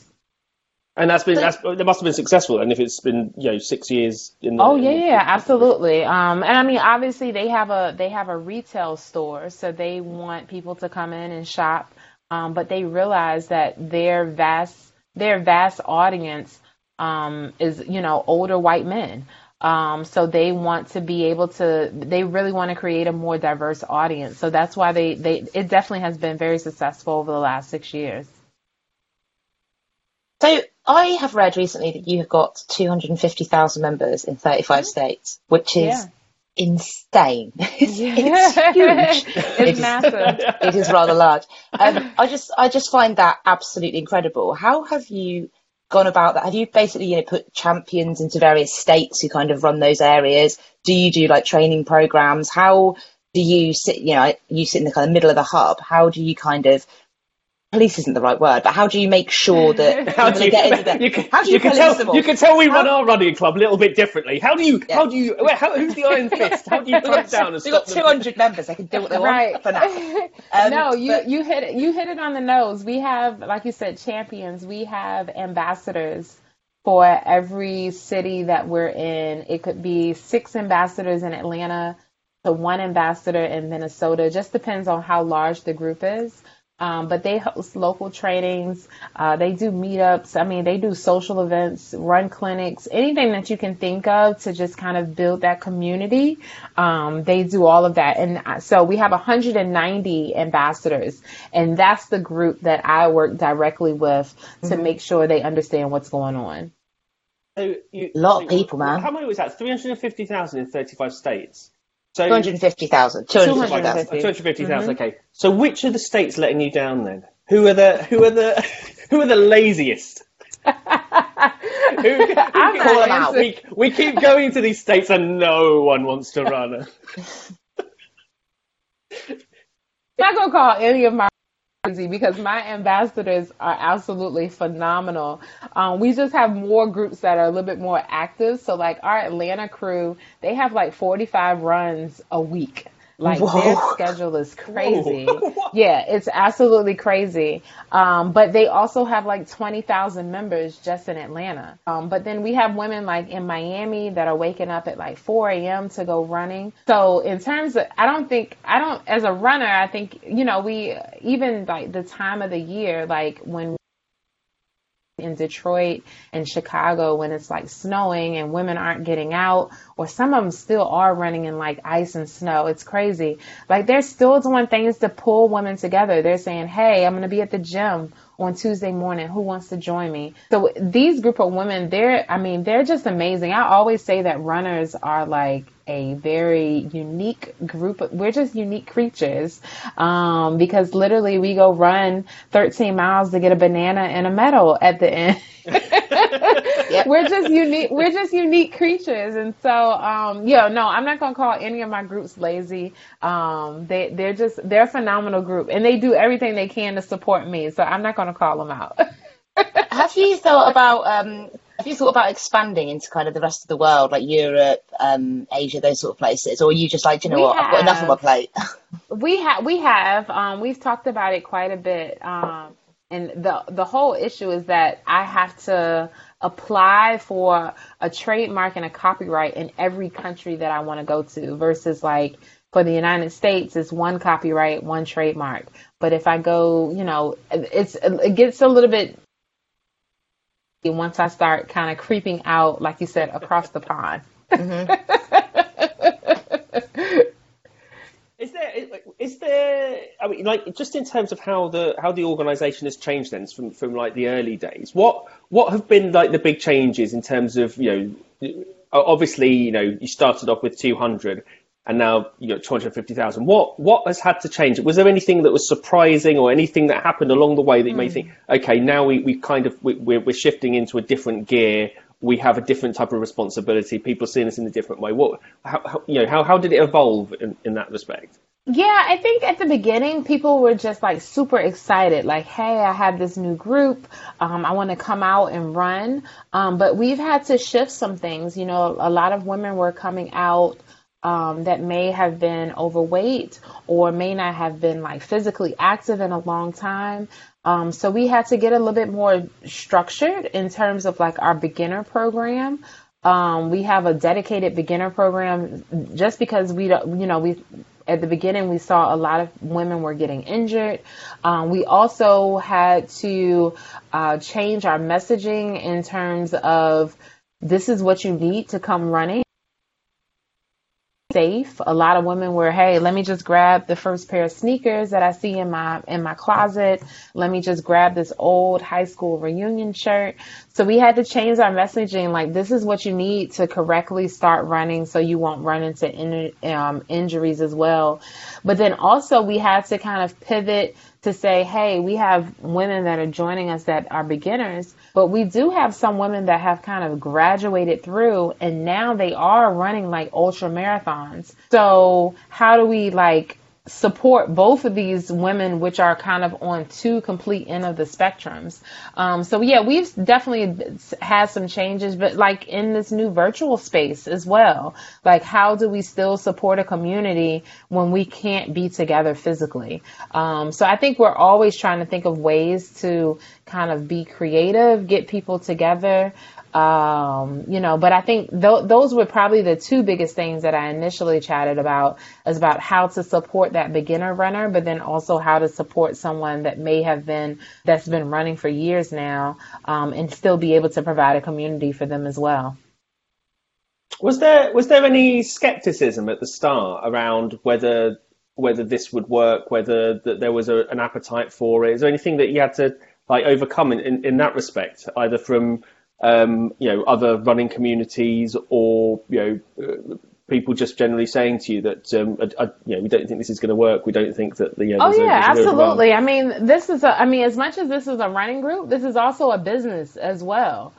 Speaker 4: And that's been that's that must have been successful. And if it's been, you know, six years in the
Speaker 6: Oh
Speaker 4: in
Speaker 6: yeah,
Speaker 4: the-
Speaker 6: yeah, absolutely. Um, and I mean, obviously they have a they have a retail store, so they want people to come in and shop. Um, but they realize that their vast their vast audience um, is, you know, older white men. Um, so they want to be able to. They really want to create a more diverse audience. So that's why they they it definitely has been very successful over the last six years.
Speaker 7: So I have read recently that you have got two hundred fifty thousand members in thirty-five states, which is
Speaker 6: Yeah.
Speaker 7: insane. It's,
Speaker 6: Yeah.
Speaker 7: it's huge.
Speaker 6: It's
Speaker 7: It is-
Speaker 6: massive.
Speaker 7: It is rather large. Um, I just, I just find that absolutely incredible. How have you gone about that? Have you basically, you know, put champions into various states who kind of run those areas? Do you do like training programs? How do you sit? You know, you sit in the kind of middle of the hub. How do you kind of police isn't the right word, but how do you make sure that
Speaker 4: How do
Speaker 7: people
Speaker 4: you,
Speaker 7: get into that?
Speaker 4: you can,
Speaker 7: How do you,
Speaker 4: you can
Speaker 7: police
Speaker 4: tell
Speaker 7: them all?
Speaker 4: you can tell we run
Speaker 7: How-
Speaker 4: our running club a little bit differently. How do you
Speaker 7: Yeah.
Speaker 4: how do you where, how, who's the Iron Fist? How do you clamp down and
Speaker 7: We've
Speaker 4: stop
Speaker 7: got two
Speaker 4: them?
Speaker 7: hundred members. They can do what they
Speaker 6: Right.
Speaker 7: want for now. Um,
Speaker 6: no, you
Speaker 7: but-
Speaker 6: you hit it, you hit it on the nose. We have, like you said, champions. We have ambassadors for every city that we're in. It could be six ambassadors in Atlanta to one ambassador in Minnesota. Just depends on how large the group is. Um, but they host local trainings. Uh, they do meetups. I mean, they do social events, run clinics, anything that you can think of to just kind of build that community. Um, they do all of that. And so we have one hundred ninety ambassadors, and that's the group that I work directly with to
Speaker 7: Mm-hmm.
Speaker 6: make sure they understand what's going on.
Speaker 4: So you,
Speaker 7: A lot of
Speaker 4: so
Speaker 7: people, man.
Speaker 4: How many was that? three hundred fifty thousand in thirty-five states. So
Speaker 7: two hundred fifty thousand. two hundred fifty thousand.
Speaker 4: two hundred fifty thousand. Okay. So which are the states letting you down then? Who are the who are the who are the laziest? who, who
Speaker 6: I'm
Speaker 4: can-
Speaker 6: not
Speaker 7: out.
Speaker 4: we, we keep going to these states and no one wants to run.
Speaker 6: I'm not gonna call any of my crazy because my ambassadors are absolutely phenomenal. Um, we just have more groups that are a little bit more active. So like our Atlanta crew, they have like forty-five runs a week. Like
Speaker 7: Whoa.
Speaker 6: their schedule is crazy.
Speaker 4: Whoa.
Speaker 6: Yeah, it's absolutely crazy. Um, but they also have like twenty thousand members just in Atlanta. Um, but then we have women like in Miami that are waking up at like four a.m. to go running. So in terms of, I don't think, I don't, as a runner, I think, you know, we, even like the time of the year, like when in Detroit and Chicago when it's like snowing and women aren't getting out, or some of them still are running in like ice and snow. It's crazy. Like they're still doing things to pull women together. They're saying, hey, I'm going to be at the gym on Tuesday morning. Who wants to join me? So these group of women, they're, I mean, they're just amazing. I always say that runners are like a very unique group. Of, we're just unique creatures um, because literally we go run thirteen miles to get a banana and a medal at the end. Yep. We're just unique. We're just unique creatures, and so um, yeah. No, I'm not gonna call any of my groups lazy. Um, they they're just they're a phenomenal group, and they do everything they can to support me. So I'm not gonna call them out.
Speaker 7: Have you thought about um, have you thought about expanding into kind of the rest of the world, like Europe, um, Asia, those sort of places, or are you just like, do you know
Speaker 6: We
Speaker 7: what, I've got enough on my
Speaker 6: have.
Speaker 7: plate?
Speaker 6: We have, we have, um, we've talked about it quite a bit. Um, and the, the whole issue is that I have to apply for a trademark and a copyright in every country that I want to go to versus like for the United States, it's one copyright, one trademark. But if I go, you know, it's, it gets a little bit, once I start kind of creeping out, like you said, across the pond.
Speaker 4: Is there, is there, I mean, like, just in terms of how the how the organisation has changed then from, from like the early days, what what have been like the big changes in terms of, you know, obviously, you know, you started off with two hundred and now you got two hundred fifty thousand. What what has had to change? Was there anything that was surprising or anything that happened along the way that you may think, okay, now we, we kind of, we, we're, we're shifting into a different gear. We have a different type of responsibility. People are seeing us in a different way. What, how, how you know, how, how did it evolve in, in that respect?
Speaker 6: Yeah, I think at the beginning, people were just like super excited. Like, hey, I have this new group. Um, I want to come out and run. Um, but we've had to shift some things. You know, a lot of women were coming out um, that may have been overweight or may not have been like physically active in a long time. Um, so we had to get a little bit more structured in terms of like our beginner program. Um, we have a dedicated beginner program just because we don't, you know, we, at the beginning we saw a lot of women were getting injured. Um, we also had to uh, change our messaging in terms of this is what you need to come running. Safe. A lot of women were, hey, let me just grab the first pair of sneakers that I see in my in my closet. Let me just grab this old high school reunion shirt. So we had to change our messaging. Like, this is what you need to correctly start running so you won't run into in, um, injuries as well. But then also we had to kind of pivot to say, hey, we have women that are joining us that are beginners, but we do have some women that have kind of graduated through and now they are running like ultra marathons. So how do we like support both of these women, which are kind of on two complete end of the spectrums? Um, so yeah, we've definitely had some changes, but like in this new virtual space as well, like how do we still support a community when we can't be together physically? Um, so I think we're always trying to think of ways to kind of be creative, get people together. Um, you know, but I think th- those were probably the two biggest things that I initially chatted about, is about how to support that beginner runner, but then also how to support someone that may have been, that's been running for years now, um, and still be able to provide a community for them as well.
Speaker 4: Was there, was there any skepticism at the start around whether, whether this would work, whether that there was a, an appetite for it? Is there anything that you had to like overcome in, in, in that respect, either from Um, you know, other running communities or, you know, uh, people just generally saying to you that, um, uh, uh, you know, we don't think this is going to work. We don't think that the, you know,
Speaker 6: Oh
Speaker 4: there's
Speaker 6: yeah,
Speaker 4: a, there's a real
Speaker 6: absolutely.
Speaker 4: demand.
Speaker 6: I mean, this is a, I mean, as much as this is a running group, this is also a business as well.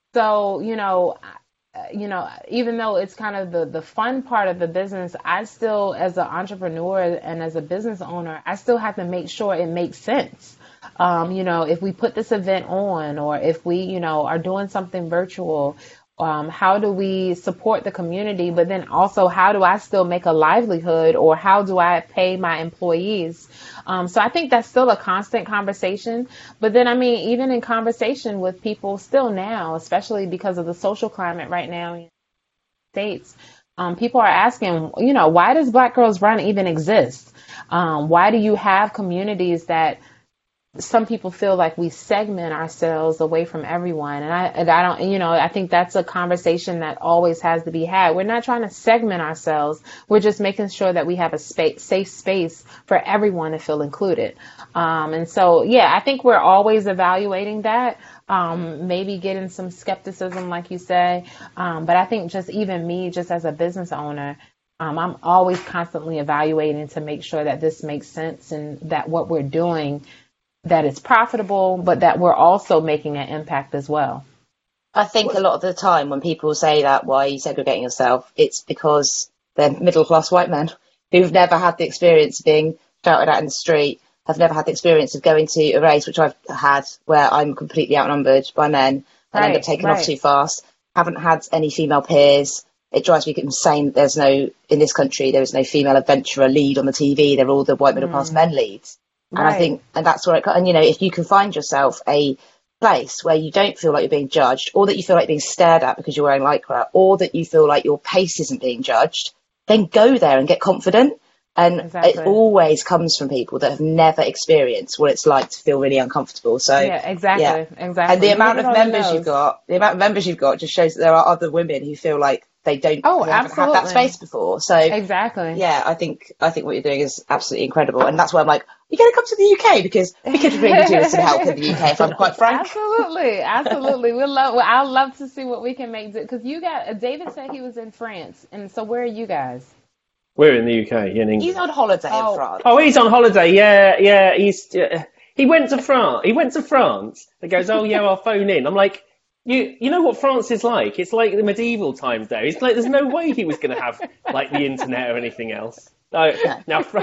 Speaker 6: So, you know, uh, you know, even though it's kind of the, the fun part of the business, I still, as an entrepreneur and as a business owner, I still have to make sure it makes sense. Um, you know, if we put this event on, or if we, you know, are doing something virtual, um, how do we support the community? But then also, how do I still make a livelihood, or how do I pay my employees? Um, so I think that's still a constant conversation. But then, I mean, even in conversation with people still now, especially because of the social climate right now in the States, um, people are asking, you know, why does Black Girls Run even exist? Um, why do you have communities that some people feel like we segment ourselves away from everyone? And I, and I don't, you know, I think that's a conversation that always has to be had. We're not trying to segment ourselves. We're just making sure that we have a space, safe space for everyone to feel included. Um, and so, yeah, I think we're always evaluating that. Um, maybe getting some skepticism, like you say. Um, but I think just even me, just as a business owner, um, I'm always constantly evaluating to make sure that this makes sense and that what we're doing, that it's profitable, but that we're also making an impact as well.
Speaker 7: I think a lot of the time when people say that, why are you segregating yourself? It's because they're middle class white men who've never had the experience of being shouted at in the street, have never had the experience of going to a race, which I've had, where I'm completely outnumbered by men and
Speaker 6: right,
Speaker 7: end up taking
Speaker 6: right.
Speaker 7: off too fast, haven't had any female peers. It drives me insane that there's no, in this country, there is no female adventurer lead on the T V. They're all the white middle class mm. men leads. And
Speaker 6: right.
Speaker 7: I think, and that's where it, and you know, if you can find yourself a place where you don't feel like you're being judged, or that you feel like being stared at because you're wearing lycra, or that you feel like your pace isn't being judged, then go there and get confident. And
Speaker 6: exactly.
Speaker 7: it always comes from people that have never experienced what it's like to feel really uncomfortable. So
Speaker 6: yeah, exactly,
Speaker 7: yeah.
Speaker 6: exactly.
Speaker 7: And the
Speaker 6: You
Speaker 7: amount
Speaker 6: hit
Speaker 7: of
Speaker 6: it on the
Speaker 7: members
Speaker 6: nose.
Speaker 7: you've got, the amount of members you've got just shows that there are other women who feel like they don't
Speaker 6: Oh,
Speaker 7: they haven't had that
Speaker 6: absolutely.
Speaker 7: space before. So
Speaker 6: Exactly.
Speaker 7: yeah, I think I think what you're doing is absolutely incredible, and that's why I'm like, you're going to come to the U K, because we could really do with some help in the U K, if I'm quite frank.
Speaker 6: Absolutely, absolutely. We love. Well, I'd love to see what we can make. Because you got David said he was in France, and so where are you guys?
Speaker 4: We're in the U K, in England.
Speaker 7: He's on holiday
Speaker 6: Oh.
Speaker 7: in France.
Speaker 4: Oh, he's on holiday. Yeah, yeah. He's uh, he went to France. He went to France. He goes, oh yeah, I'll phone in. I'm like, you you know what France is like? It's like the medieval times there. It's like there's no way he was going to have like the internet or anything else. No, now Fr-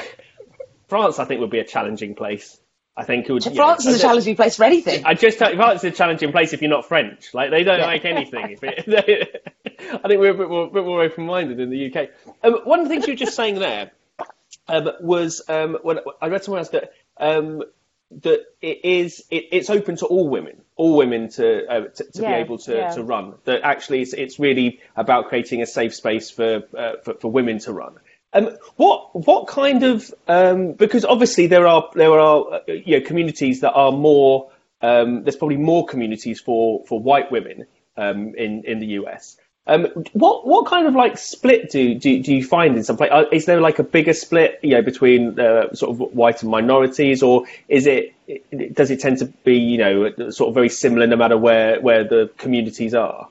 Speaker 4: France, I think, would be a challenging place. I think it would. you know,
Speaker 7: France is a challenging place for anything.
Speaker 4: I just tell you, France is a challenging place if you're not French. Like they don't
Speaker 7: Yeah.
Speaker 4: like anything. If it, I think we're a bit more, bit more open-minded in the U K. Um, one of the things you were just saying there um, was um, when I read somewhere else that um, that it is it, it's open to all women, all women to uh, to, to
Speaker 6: Yeah,
Speaker 4: be able to,
Speaker 6: yeah.
Speaker 4: to run. That actually it's, it's really about creating a safe space for uh, for, for women to run. Um, what what kind of um, because obviously there are there are uh, you know, communities that are more um, there's probably more communities for, for white women um, in in the U S. Um, what what kind of like split do do, do you find in some place? Uh, is there like a bigger split, you know, between uh, sort of white and minorities, or is it does it tend to be, you know, sort of very similar no matter where where the communities are?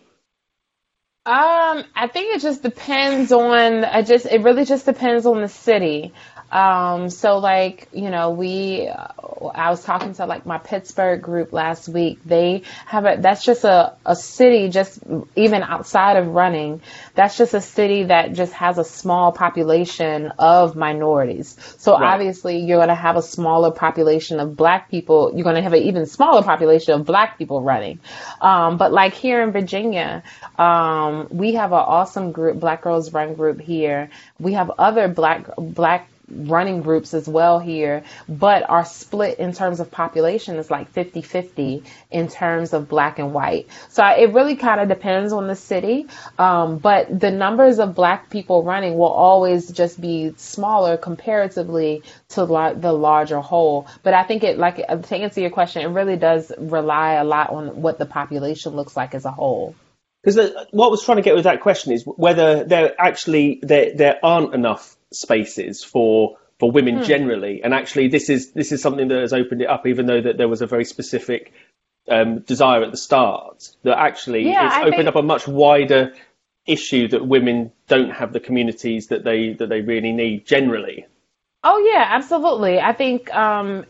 Speaker 6: Um, I think it just depends on. I just it really just depends on the city. Um, so like, you know, we, I was talking to like my Pittsburgh group last week. They have a, that's just a, a city, just even outside of running, that's just a city that just has a small population of minorities. So
Speaker 4: Right.
Speaker 6: obviously you're going to have a smaller population of black people. You're going to have an even smaller population of black people running. Um, but like here in Virginia, um, we have an awesome group, Black Girls Run group here. We have other black, black, running groups as well here, but our split in terms of population is like fifty-fifty in terms of black and white. So it really kind of depends on the city. Um, but the numbers of black people running will always just be smaller comparatively to la- the larger whole. But I think it, like, to answer your question, it really does rely a lot on what the population looks like as a whole.
Speaker 4: Because what I was trying to get with that question is whether there actually there there aren't enough spaces for for women
Speaker 6: Hmm.
Speaker 4: generally, and actually this is this is something that has opened it up, even though that there was a very specific um, desire at the start. That actually
Speaker 6: Yeah,
Speaker 4: it's
Speaker 6: I
Speaker 4: opened
Speaker 6: think-
Speaker 4: up a much wider issue that women don't have the communities that they that they really need generally.
Speaker 6: Oh yeah, absolutely. I think um,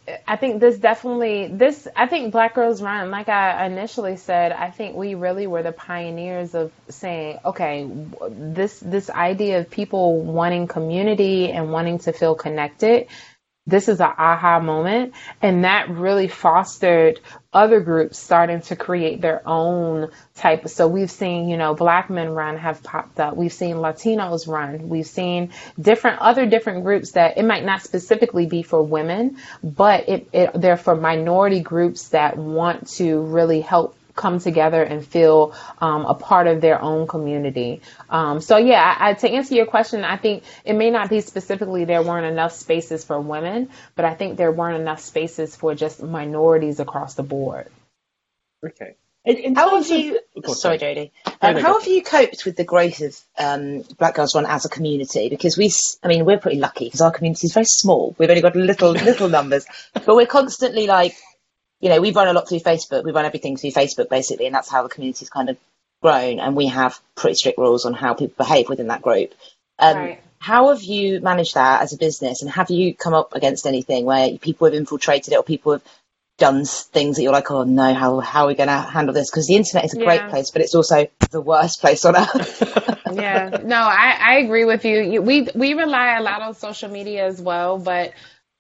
Speaker 6: I think this definitely, this, I think Black Girls Run, like I initially said, I think we really were the pioneers of saying, okay, this, this idea of people wanting community and wanting to feel connected, this is an aha moment. And that really fostered other groups starting to create their own type. So we've seen, you know, Black Men Run have popped up. We've seen Latinos Run. We've seen different, other different groups that it might not specifically be for women, but it, it they're for minority groups that want to really help come together and feel um, a part of their own community. Um, so yeah, I, I, to answer your question, I think it may not be specifically there weren't enough spaces for women, but I think there weren't enough spaces for just minorities across the board.
Speaker 4: Okay. In, in
Speaker 7: how have
Speaker 4: of,
Speaker 7: you?
Speaker 4: oh,
Speaker 7: sorry, Jodie.
Speaker 4: No,
Speaker 7: Um,
Speaker 4: no,
Speaker 7: how
Speaker 4: go.
Speaker 7: have you coped with the growth of um, Black Girls Run as a community? Because we, s- I mean, we're pretty lucky because our community is very small. We've only got little, little numbers, but we're constantly like, you know, we run a lot through Facebook. We run everything through Facebook, basically, and that's how the community's kind of grown. And we have pretty strict rules on how people behave within that group. Um,
Speaker 6: Right.
Speaker 7: How have you managed that as a business? And have you come up against anything where people have infiltrated it or people have done s- things that you're like, oh no, how how are we going to handle this? Because the internet is a great
Speaker 6: Yeah.
Speaker 7: place, but it's also the worst place on earth.
Speaker 6: Yeah, no, I, I agree with you. You- We we rely a lot on social media as well, but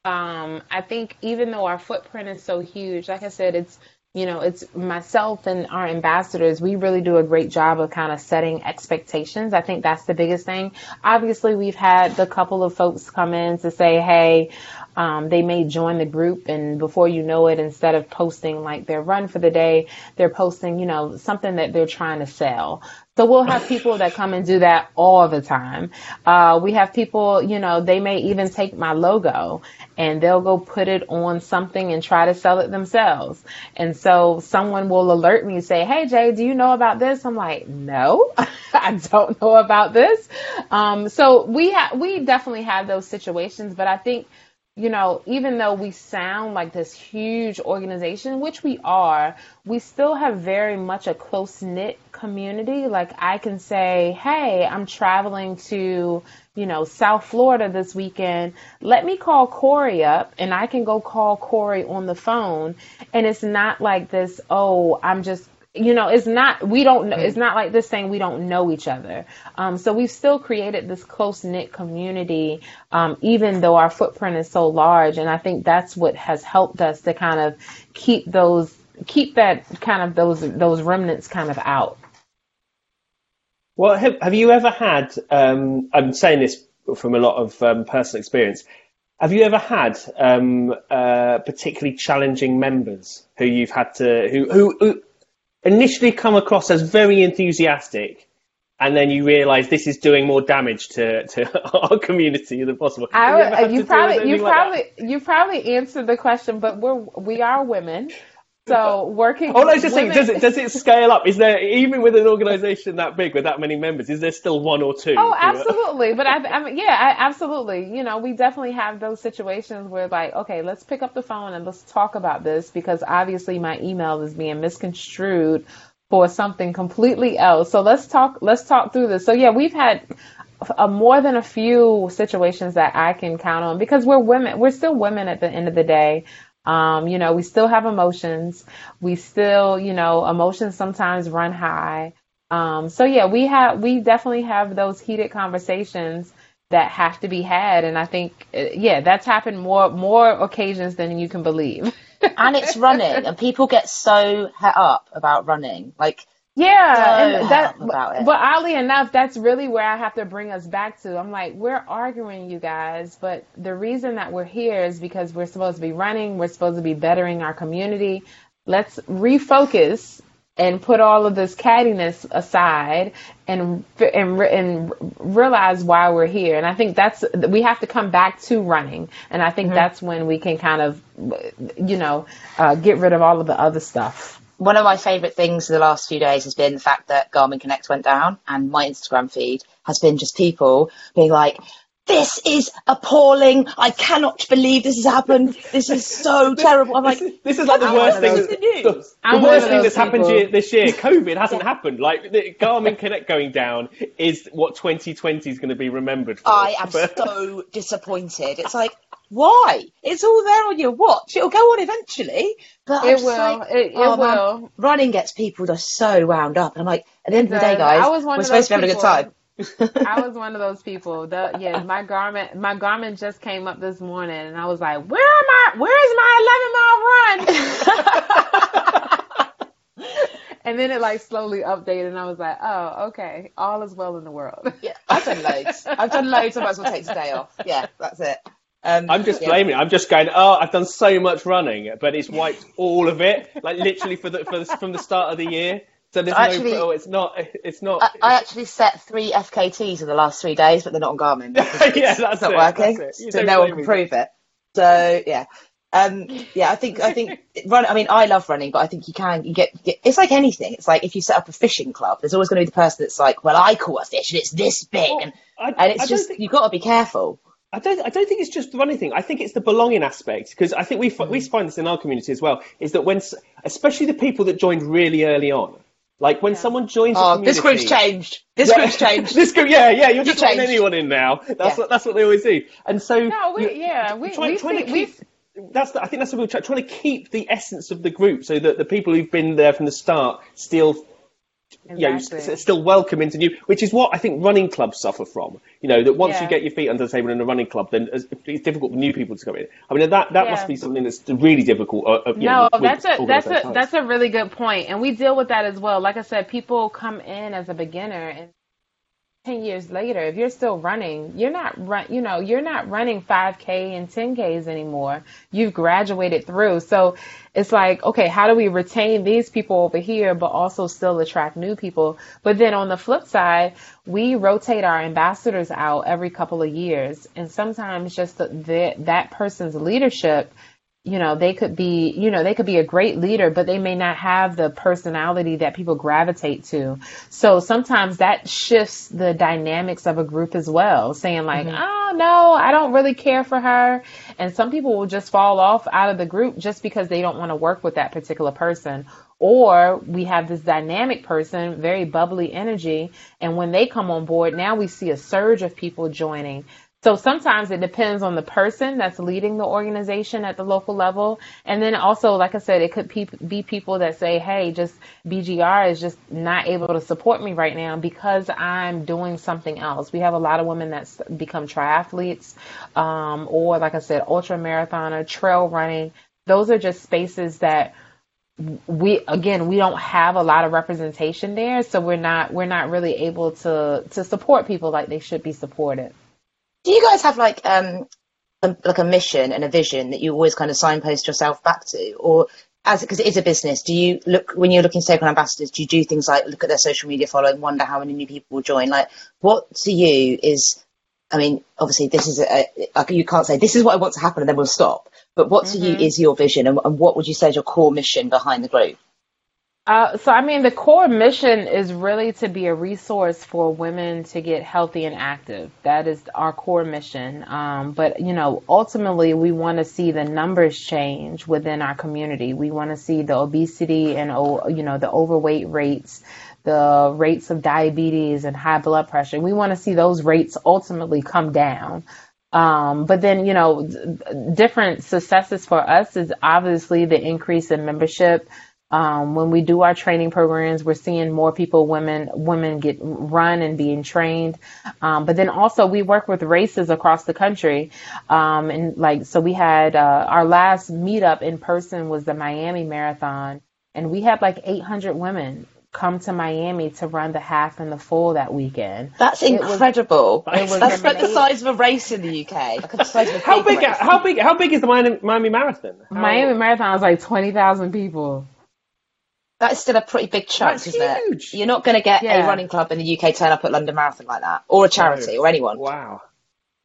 Speaker 6: um, I think even though our footprint is so huge, like I said, it's you know, it's myself and our ambassadors. We really do a great job of kind of setting expectations. I think that's the biggest thing. Obviously, we've had the couple of folks come in to say, hey, um, they may join the group, and before you know it, instead of posting like their run for the day, they're posting, you know, something that they're trying to sell. So we'll have people that come and do that all the time. Uh, we have people, you know, they may even take my logo and they'll go put it on something and try to sell it themselves. And so someone will alert me and say, hey, Jay, do you know about this? I'm like, no, I don't know about this. Um, so we ha- we definitely have those situations, but I think, you know, even though we sound like this huge organization, which we are, we still have very much a close-knit community. Like I can say, hey, I'm traveling to, you know, South Florida this weekend. Let me call Corey up, and I can go call Corey on the phone. And it's not like this, oh, I'm just, you know, it's not, we don't know, it's not like this saying we don't know each other. Um, so we've still created this close-knit community, um, even though our footprint is so large. And I think that's what has helped us to kind of keep those, keep that kind of those, those remnants kind of out.
Speaker 4: Well, have, have you ever had, um, I'm saying this from a lot of um, personal experience, have you ever had um, uh, particularly challenging members who you've had to, who, who, who initially come across as very enthusiastic, and then you realise this is doing more damage to, to our community than possible? Have you ever
Speaker 6: I,
Speaker 4: had
Speaker 6: you
Speaker 4: to deal with
Speaker 6: probably, you
Speaker 4: anything like
Speaker 6: probably,
Speaker 4: that?
Speaker 6: you probably answered the question, but we're, we are women. So working.
Speaker 4: Oh, no, I was just
Speaker 6: women,
Speaker 4: saying, does it does it scale up? Is there, even with an organisation that big with that many members, is there still one or two?
Speaker 6: Oh,
Speaker 4: who are-
Speaker 6: absolutely. But I, I mean, yeah, I, absolutely. You know, we definitely have those situations where like, okay, let's pick up the phone and let's talk about this, because obviously my email is being misconstrued for something completely else. So let's talk, let's talk through this. So yeah, we've had a, more than a few situations that I can count on, because we're women, we're still women at the end of the day. Um, you know, we still have emotions. We still, you know, emotions sometimes run high. Um, so yeah, we have, we definitely have those heated conversations that have to be had. And I think, uh, yeah, that's happened more, more occasions than you can believe.
Speaker 7: And it's running, and people get so het up about running. Like,
Speaker 6: Yeah,
Speaker 7: So
Speaker 6: and that,
Speaker 7: hot about it.
Speaker 6: but oddly enough, that's really where I have to bring us back to. I'm like, we're arguing, you guys, but the reason that we're here is because we're supposed to be running, we're supposed to be bettering our community. Let's refocus and put all of this cattiness aside and and and realize why we're here. And I think that's, we have to come back to running, and I think
Speaker 7: Mm-hmm.
Speaker 6: that's when we can kind of, you know, uh, get rid of all of the other stuff.
Speaker 7: one of my favourite things in the last few days has been the fact that Garmin Connect went down, and my Instagram feed has been just people being like, this is appalling. I cannot believe this has happened. This is so terrible. I'm like,
Speaker 4: this, is, this is like the
Speaker 7: I'm
Speaker 4: worst
Speaker 7: one
Speaker 4: thing.
Speaker 7: of
Speaker 4: That's,
Speaker 7: those news.
Speaker 4: the the
Speaker 6: I'm one
Speaker 4: worst
Speaker 6: of
Speaker 4: thing
Speaker 6: those
Speaker 4: that's happened
Speaker 6: people.
Speaker 4: year, this year, COVID, hasn't happened. Like the Garmin Connect going down is what twenty twenty is going to be remembered for.
Speaker 7: I am
Speaker 4: But-
Speaker 7: so disappointed. It's like, why? It's all there on your watch. It'll go on eventually. But I'm
Speaker 6: It
Speaker 7: just
Speaker 6: will.
Speaker 7: like,
Speaker 6: It, it
Speaker 7: oh, man,
Speaker 6: will.
Speaker 7: running gets people just so wound up. I'm like, at the end of the day,
Speaker 6: does.
Speaker 7: guys,
Speaker 6: I was one
Speaker 7: we're
Speaker 6: of
Speaker 7: supposed to be
Speaker 6: those
Speaker 7: having a good time.
Speaker 6: I was one of those people. The, yeah, my Garmin, my Garmin just came up this morning, and I was like, "Where am I? Where is my eleven mile run?" And then it like slowly updated, and I was like, "Oh, okay, all is well in the world."
Speaker 7: Yeah, I've done loads. I've done loads. I might as well take today off. Yeah, that's it. Um,
Speaker 4: I'm just
Speaker 7: yeah.
Speaker 4: blaming it. I'm just going, oh, I've done so much running, but it's wiped all of it, like literally for the, for the, from the start of the year. So there's
Speaker 7: Actually,
Speaker 4: no, oh, it's not, it's not.
Speaker 7: I, I actually set three F K Ts in the last three days, but they're not on Garmin. It's,
Speaker 4: Yeah,
Speaker 7: it's
Speaker 4: that's
Speaker 7: not
Speaker 4: it,
Speaker 7: working,
Speaker 4: that's it. You
Speaker 7: so
Speaker 4: don't
Speaker 7: no one
Speaker 4: blame
Speaker 7: can
Speaker 4: me.
Speaker 7: prove it. So yeah, um, yeah. I think I think run. I mean, I love running, but I think you can you get, get. It's like anything. It's like if you set up a fishing club, there's always going to be the person that's like, well, I caught a fish and it's this big,
Speaker 4: Well,
Speaker 7: and
Speaker 4: I-
Speaker 7: and it's
Speaker 4: I don't
Speaker 7: just
Speaker 4: think-
Speaker 7: you've got to be careful.
Speaker 4: I don't. I don't think it's just the running thing. I think it's the belonging aspect, because I think we fi- we find this in our community as well. Is that when, s- especially the people that joined really early on, like when someone joins a
Speaker 7: Oh,
Speaker 4: community,
Speaker 7: this group's changed. This
Speaker 4: Yeah.
Speaker 7: group's changed.
Speaker 4: this group, yeah, yeah. You're
Speaker 7: You
Speaker 4: just letting
Speaker 7: changed.
Speaker 4: anyone in now. That's
Speaker 7: Yeah.
Speaker 4: what that's what they always do. And so
Speaker 6: No, we,
Speaker 4: you-
Speaker 6: yeah, we
Speaker 4: try,
Speaker 6: we
Speaker 4: trying
Speaker 6: see,
Speaker 4: to
Speaker 6: we
Speaker 4: keep. That's the, I think that's what we're trying, trying to keep the essence of the group, so that the people who've been there from the start still. You know,
Speaker 6: Exactly.
Speaker 4: s- still welcome into new, which is what I think running clubs suffer from. You know, that once
Speaker 6: Yeah.
Speaker 4: you get your feet under the table in a running club, then it's it's difficult for new people to come in. I mean, that that
Speaker 6: Yeah.
Speaker 4: must be something that's really difficult. Uh, uh, you
Speaker 6: No,
Speaker 4: know, with-
Speaker 6: that's
Speaker 4: with
Speaker 6: a that's
Speaker 4: organised
Speaker 6: a
Speaker 4: times.
Speaker 6: that's a really good point, and we deal with that as well. Like I said, people come in as a beginner, and ten years later, if you're still running, you're not run, you know, you're not running five K and ten Ks anymore. You've graduated through. So it's like, okay, how do we retain these people over here, but also still attract new people? But then on the flip side, we rotate our ambassadors out every couple of years. And sometimes just the, the, that person's leadership, you know, they could be, you know, they could be a great leader, but they may not have the personality that people gravitate to. So sometimes that shifts the dynamics of a group as well, saying like, oh, no, I don't really care for her. And some people will just fall off out of the group just because they don't want to work with that particular person. Or we have this dynamic person, very bubbly energy. And when they come on board, now we see a surge of people joining. So sometimes it depends on the person that's leading the organization at the local level. And then also, like I said, it could pe- be people that say, hey, just B G R is just not able to support me right now because I'm doing something else. We have a lot of women that's become triathletes, um, or like I said, ultra marathoner, trail running. Those are just spaces that we, again, we don't have a lot of representation there. So we're not, we're not really able to, to support people like they should be supported.
Speaker 7: Do you guys have like um a, like a mission and a vision that you always kind of signpost yourself back to, or as because it is a business, do you look when you're looking to take on ambassadors? Do you do things like look at their social media following, wonder how many new people will join? Like, what to you is? I mean, obviously, this is a, like you can't say this is what I want to happen and then we'll stop. But what to you is your vision, and, and what would you say is your core mission behind the group?
Speaker 6: Uh, so, I mean, the core mission is really to be a resource for women to get healthy and active. That is our core mission. Um, but, you know, ultimately, we want to see the numbers change within our community. We want to see the obesity and, you know, the overweight rates, the rates of diabetes and high blood pressure. We want to see those rates ultimately come down. Um, but then, you know, d- different successes for us is obviously the increase in membership. Um, when we do our training programs, we're seeing more people, women, women get run and being trained. Um, but then also we work with races across the country. Um, and like, so we had, uh, our last meetup in person was the Miami Marathon, and we had like eight hundred women come to Miami to run the half and the full that weekend.
Speaker 7: That's
Speaker 6: It was-
Speaker 7: incredible.
Speaker 6: it was
Speaker 7: That's like the
Speaker 6: amazing.
Speaker 7: size of a race in the U K. Like the size of a
Speaker 4: How big?
Speaker 7: race.
Speaker 4: How big? How big is the Miami, Miami Marathon? How-
Speaker 6: Miami Marathon was like twenty thousand people.
Speaker 7: That is still a pretty big chunk,
Speaker 4: That's
Speaker 7: isn't
Speaker 4: huge.
Speaker 7: it? You're not going to get
Speaker 6: Yeah.
Speaker 7: a running club in the U K turn up at London Marathon like that, or a charity, or anyone.
Speaker 4: Wow.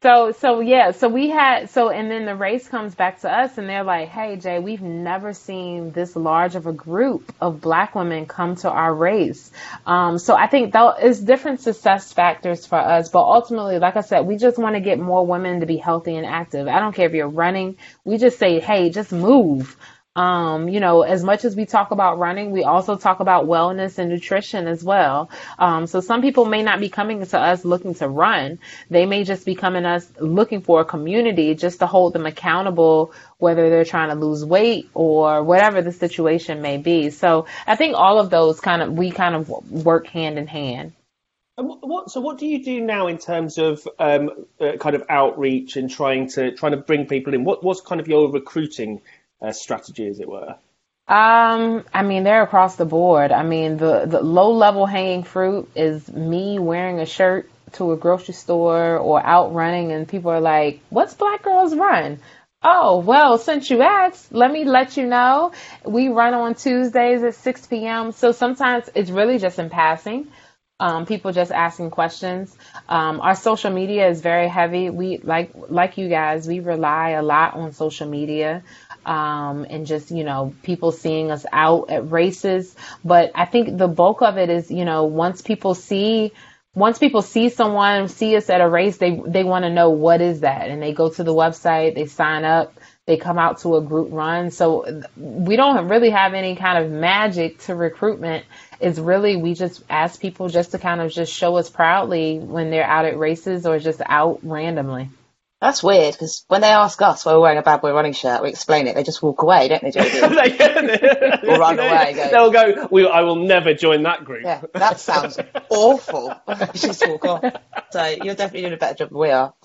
Speaker 6: So, so yeah, so we had, so, and then the race comes back to us and they're like, hey, Jay, we've never seen this large of a group of black women come to our race. Um, so I think though it's different success factors for us, but ultimately, like I said, we just want to get more women to be healthy and active. I don't care if you're running. We just say, hey, just move. Um, you know, as much as we talk about running, we also talk about wellness and nutrition as well. Um, so some people may not be coming to us looking to run. They may just be coming to us looking for a community just to hold them accountable, whether they're trying to lose weight or whatever the situation may be. So I think all of those kind of, we kind of work hand in hand.
Speaker 4: And what, what, so what do you do now in terms of um, uh, kind of outreach and trying to trying to bring people in? What what's kind of your recruiting Uh, strategy, as it were?
Speaker 6: Um, I mean, they're across the board. I mean, the, the low level hanging fruit is me wearing a shirt to a grocery store or out running and people are like, what's Black Girls Run? Oh, well, since you asked, let me let you know. We run on Tuesdays at six p.m. So sometimes it's really just in passing. Um, people just asking questions. Um, our social media is very heavy. We, like, like you guys, we rely a lot on social media. Um, and just, you know, people seeing us out at races. But I think the bulk of it is, you know, once people see, once people see someone, see us at a race, they, they want to know what is that. And they go to the website, they sign up, they come out to a group run. So we don't really have any kind of magic to recruitment. It's really, we just ask people just to kind of just show us proudly when they're out at races or just out randomly.
Speaker 7: That's weird, because when they ask us why we're wearing a Bad Boy running shirt, we explain it, they just walk away, don't they, Jodie? Or run away. Go,
Speaker 4: They'll go, we, I will never join that group.
Speaker 7: yeah, that sounds awful. Just walk off. So you're definitely doing a better job than we are.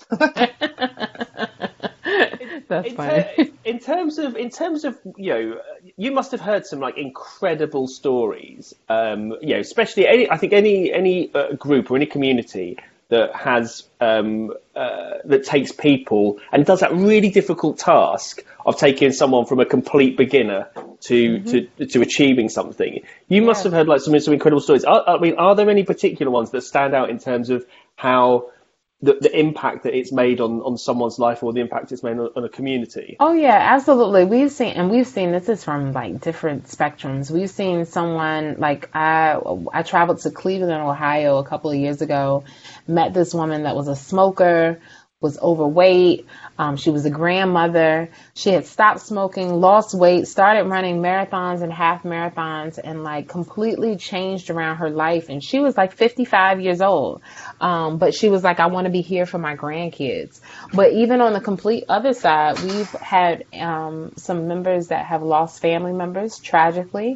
Speaker 6: That's
Speaker 4: in,
Speaker 6: funny.
Speaker 4: ter- in terms of, in terms of, you know, you must have heard some like incredible stories. Um, you know, especially any, I think any any uh, group or any community that has um, uh, that takes people and does that really difficult task of taking someone from a complete beginner to mm-hmm. to, to achieving something. You yeah. must have heard like some some incredible stories. Are, I mean, are there any particular ones that stand out in terms of how the, the impact that it's made on, on someone's life or the impact it's made on, on a community?
Speaker 6: Oh yeah, absolutely. We've seen, and we've seen, this is from like different spectrums. We've seen someone like, I, I traveled to Cleveland, Ohio a couple of years ago, met this woman that was a smoker, was overweight. Um, she was a grandmother. She had stopped smoking, lost weight, started running marathons and half marathons, and like completely changed around her life. And she was like fifty-five years old. Um, but she was like, I want to be here for my grandkids. But even on the complete other side, we've had um, some members that have lost family members tragically.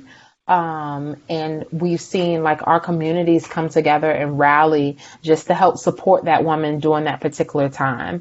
Speaker 6: Um, and we've seen like our communities come together and rally just to help support that woman during that particular time.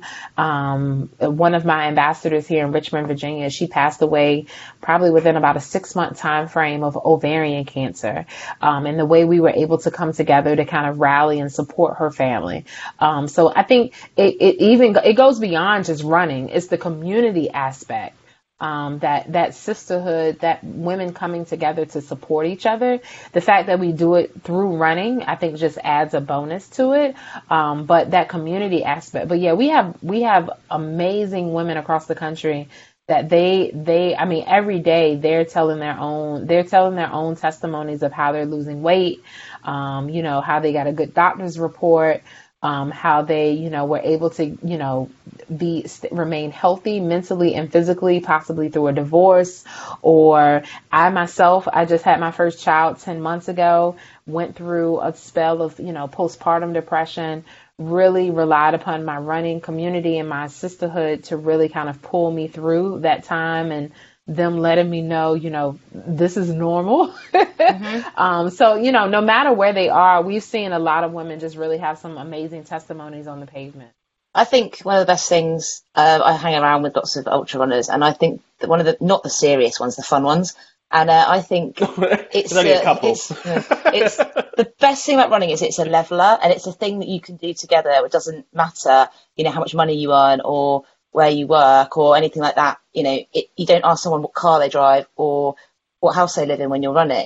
Speaker 6: Um, one of my ambassadors here in Richmond, Virginia, she passed away probably within about a six month time frame of ovarian cancer. Um, and the way we were able to come together to kind of rally and support her family. Um, so I think it, it even, it goes beyond just running. It's the community aspect. Um, that, that sisterhood, that women coming together to support each other. The fact that we do it through running, I think just adds a bonus to it. Um, but that community aspect, but yeah, we have, we have amazing women across the country that they, they, I mean, every day they're telling their own, they're telling their own testimonies of how they're losing weight, um, you know, how they got a good doctor's report, um, how they, you know, were able to, you know, be, remain healthy mentally and physically, possibly through a divorce. Or I myself, I just had my first child ten months ago, went through a spell of, you know, postpartum depression, really relied upon my running community and my sisterhood to really kind of pull me through that time, and them letting me know, you know, this is normal. Mm-hmm. um, so, you know, no matter where they are, we've seen a lot of women just really have some amazing testimonies on the pavement.
Speaker 7: I think one of the best things, uh, I hang around with lots of ultra runners, and I think that one of the, not the serious ones, the fun ones. And uh, I think it's,
Speaker 4: only a
Speaker 7: uh,
Speaker 4: couple.
Speaker 7: it's, it's the best thing about running is it's a leveler, and it's a thing that you can do together. It doesn't matter, you know, how much money you earn or where you work or anything like that. You know, it, you don't ask someone what car they drive or what house they live in when you're running.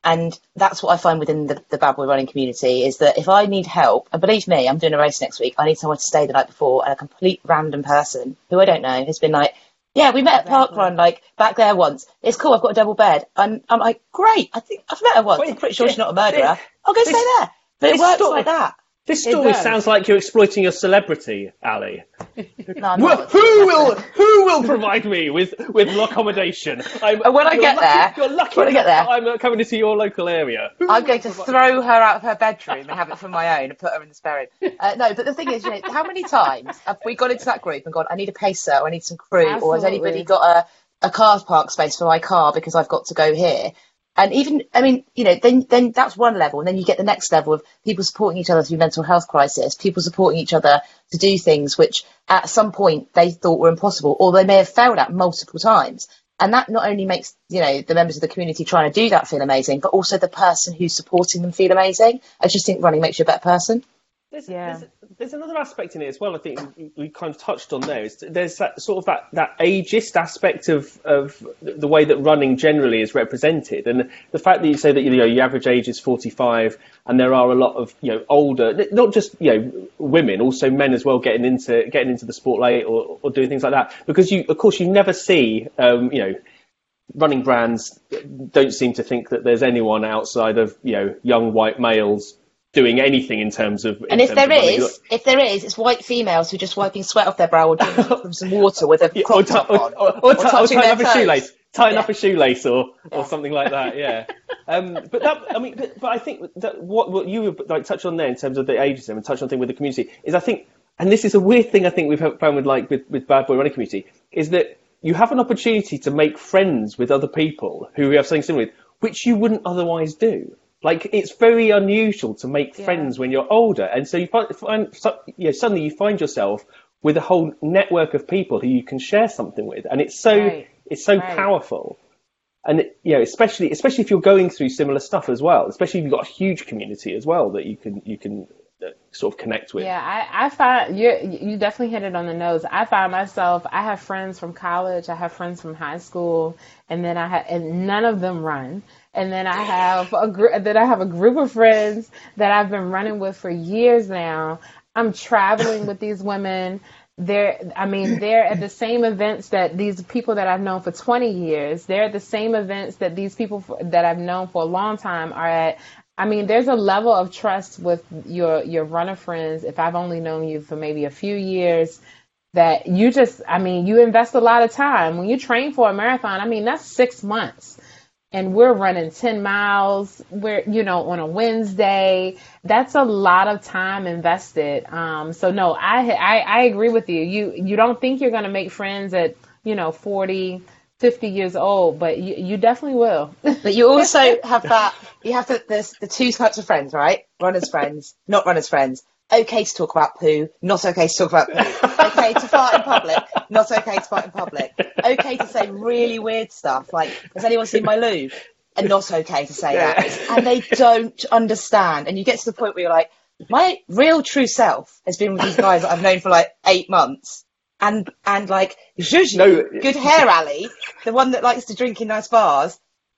Speaker 7: And that's what I find within the, the bad boy running community is that if I need help, and believe me, I'm doing a race next week, I need someone to stay the night before, and a complete random person who I don't know has been like, yeah, we met at Parkrun, like, back there once. It's cool, I've got a double bed. And I'm like, great, I think I've met her once. I'm pretty sure she's not a murderer. I'll go
Speaker 4: this,
Speaker 7: stay there. But it works
Speaker 4: story,
Speaker 7: like that.
Speaker 4: This story sounds like you're exploiting your celebrity, Ali.
Speaker 7: No, I'm
Speaker 4: Well,
Speaker 7: not.
Speaker 4: who will who will provide me with, with accommodation? I'm,
Speaker 7: And when I
Speaker 4: you're
Speaker 7: get
Speaker 4: lucky,
Speaker 7: there-
Speaker 4: you're lucky
Speaker 7: when I get
Speaker 4: enough
Speaker 7: there-
Speaker 4: that I'm coming into your local area. Who
Speaker 7: I'm
Speaker 4: will
Speaker 7: going to
Speaker 4: provide-
Speaker 7: throw her out of her bedroom and have it for my own and put her in the spare room. Uh, no, but the thing is, you know, how many times have we gone into that group and gone, I need a pacer, or I need some crew, or has
Speaker 6: Absolutely.
Speaker 7: anybody got a, a car park space for my car because I've got to go here? And even, I mean, you know, then then that's one level, and then you get the next level of people supporting each other through mental health crisis, people supporting each other to do things which at some point they thought were impossible, or they may have failed at multiple times. And that not only makes, you know, the members of the community trying to do that feel amazing, but also the person who's supporting them feel amazing. I just think running makes you a better person.
Speaker 4: There's,
Speaker 6: Yeah.
Speaker 4: there's, there's another aspect in it as well. I think we, we kind of touched on there. Is there's that sort of that, that ageist aspect of, of the way that running generally is represented, and the fact that you say that, you know, your average age is forty-five, and there are a lot of, you know, older, not just, you know, women, also men as well, getting into getting into the sport late, or, or doing things like that. Because you, of course, you never see, um, you know. running brands don't seem to think that there's anyone outside of, you know, young white males doing anything in terms of. In
Speaker 7: And if
Speaker 4: terms
Speaker 7: there
Speaker 4: of running.
Speaker 7: is, if there is, it's white females who are just wiping sweat off their brow or drinking from some water with a
Speaker 4: Yeah,
Speaker 7: crop
Speaker 4: or,
Speaker 7: top
Speaker 4: or,
Speaker 7: on,
Speaker 4: or, or,
Speaker 7: or
Speaker 4: ti- or
Speaker 7: touching
Speaker 4: tying
Speaker 7: their
Speaker 4: up a
Speaker 7: toes.
Speaker 4: shoelace, tying
Speaker 7: Yeah.
Speaker 4: up a shoelace, or,
Speaker 7: Yeah.
Speaker 4: or something like that. Yeah. um, but that, I mean, but, but I think that what what you would like touch on there in terms of the ageism and touch on thing with the community is, I think, and this is a weird thing I think we've found with like with, with Bad Boy Running community, is that you have an opportunity to make friends with other people who you have something similar with, which you wouldn't otherwise do. Like, it's very unusual to make
Speaker 6: Yeah.
Speaker 4: friends when you're older, and so you find, find so, you know, suddenly you find yourself with a whole network of people who you can share something with, and it's so
Speaker 6: Right.
Speaker 4: it's so
Speaker 6: Right.
Speaker 4: powerful. And it, you know, especially especially if you're going through similar stuff as well, especially if you've got a huge community as well that you can you can uh, sort of connect with.
Speaker 6: Yeah, I, I find you you definitely hit it on the nose. I find myself, I have friends from college, I have friends from high school, and then I have, and none of them run. And then I have a gr- then I have a group of friends that I've been running with for years now. I'm traveling with these women. They're, I mean, they're at the same events that these people that I've known for twenty years. They're at the same events that these people for, that I've known for a long time are at. I mean, there's a level of trust with your your runner friends. If I've only known you for maybe a few years, that you just, I mean, you invest a lot of time. When you train for a marathon, I mean, that's six months. And we're running ten miles, we're, you know, on a Wednesday. That's a lot of time invested. Um, so no, I, I, I agree with you. You, you don't think you're going to make friends at, you know, forty, fifty years old, but you, you definitely will.
Speaker 7: But you also have that, you have the, the, the two types of friends, right? Runners friends, not runners friends. Okay to talk about poo, not okay to talk about poo. Okay to fart in public, not okay to fart in public. Okay to say really weird stuff, like, has anyone seen my loo? And not okay to say that. And they don't understand. And you get to the point where you're like, my real true self has been with these guys that I've known for like eight months. And, and like, Juju,
Speaker 4: No.
Speaker 7: good hair alley, the one that likes to drink in nice bars,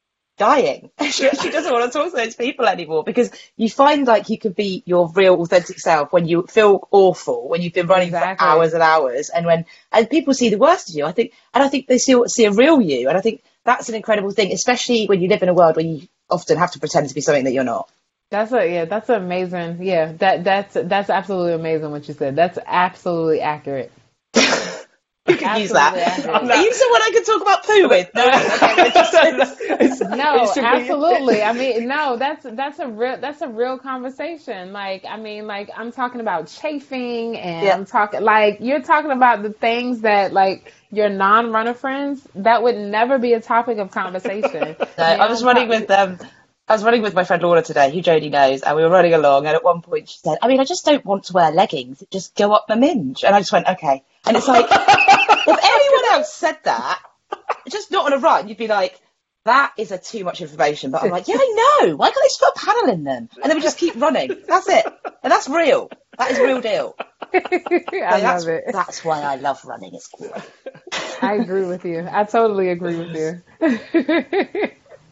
Speaker 7: dying. she, she doesn't want to talk to those people anymore, because you find like you could be your real authentic self when you feel awful, when you've been running
Speaker 6: Exactly.
Speaker 7: for hours and hours, and when and people see the worst of you. I think, and I think they see see a real you, and I think that's an incredible thing, especially when you live in a world where you often have to pretend to be something that you're not.
Speaker 6: That's a, yeah, that's amazing. Yeah, that, that's, that's absolutely amazing what you said. That's absolutely accurate.
Speaker 7: You can use that.
Speaker 6: Absolutely.
Speaker 7: Are you someone I could talk about poo with? No, okay, we're just-
Speaker 4: It's-
Speaker 6: No,
Speaker 4: it should be-
Speaker 6: absolutely. I mean, no, that's that's a real that's a real conversation. Like, I mean, like I'm talking about chafing, and
Speaker 7: Yeah.
Speaker 6: I'm talking like you're talking about the things that like your non-runner friends that would never be a topic of conversation.
Speaker 7: No, I was running with um, I was running with my friend Laura today, who Jodie knows, and we were running along. And at one point, she said, "I mean, I just don't want to wear leggings; it just go up my minge." And I just went, "Okay." And it's like, if anyone else said that, just not on a run, you'd be like, "That is a too much information." But I'm like, "Yeah, I know. Why can't they just put a panel in them?" And then we just keep running. That's it, and that's real. That is real deal.
Speaker 6: I
Speaker 7: So that's,
Speaker 6: love it.
Speaker 7: That's why I love running. It's cool.
Speaker 6: I agree with you. I totally agree with you.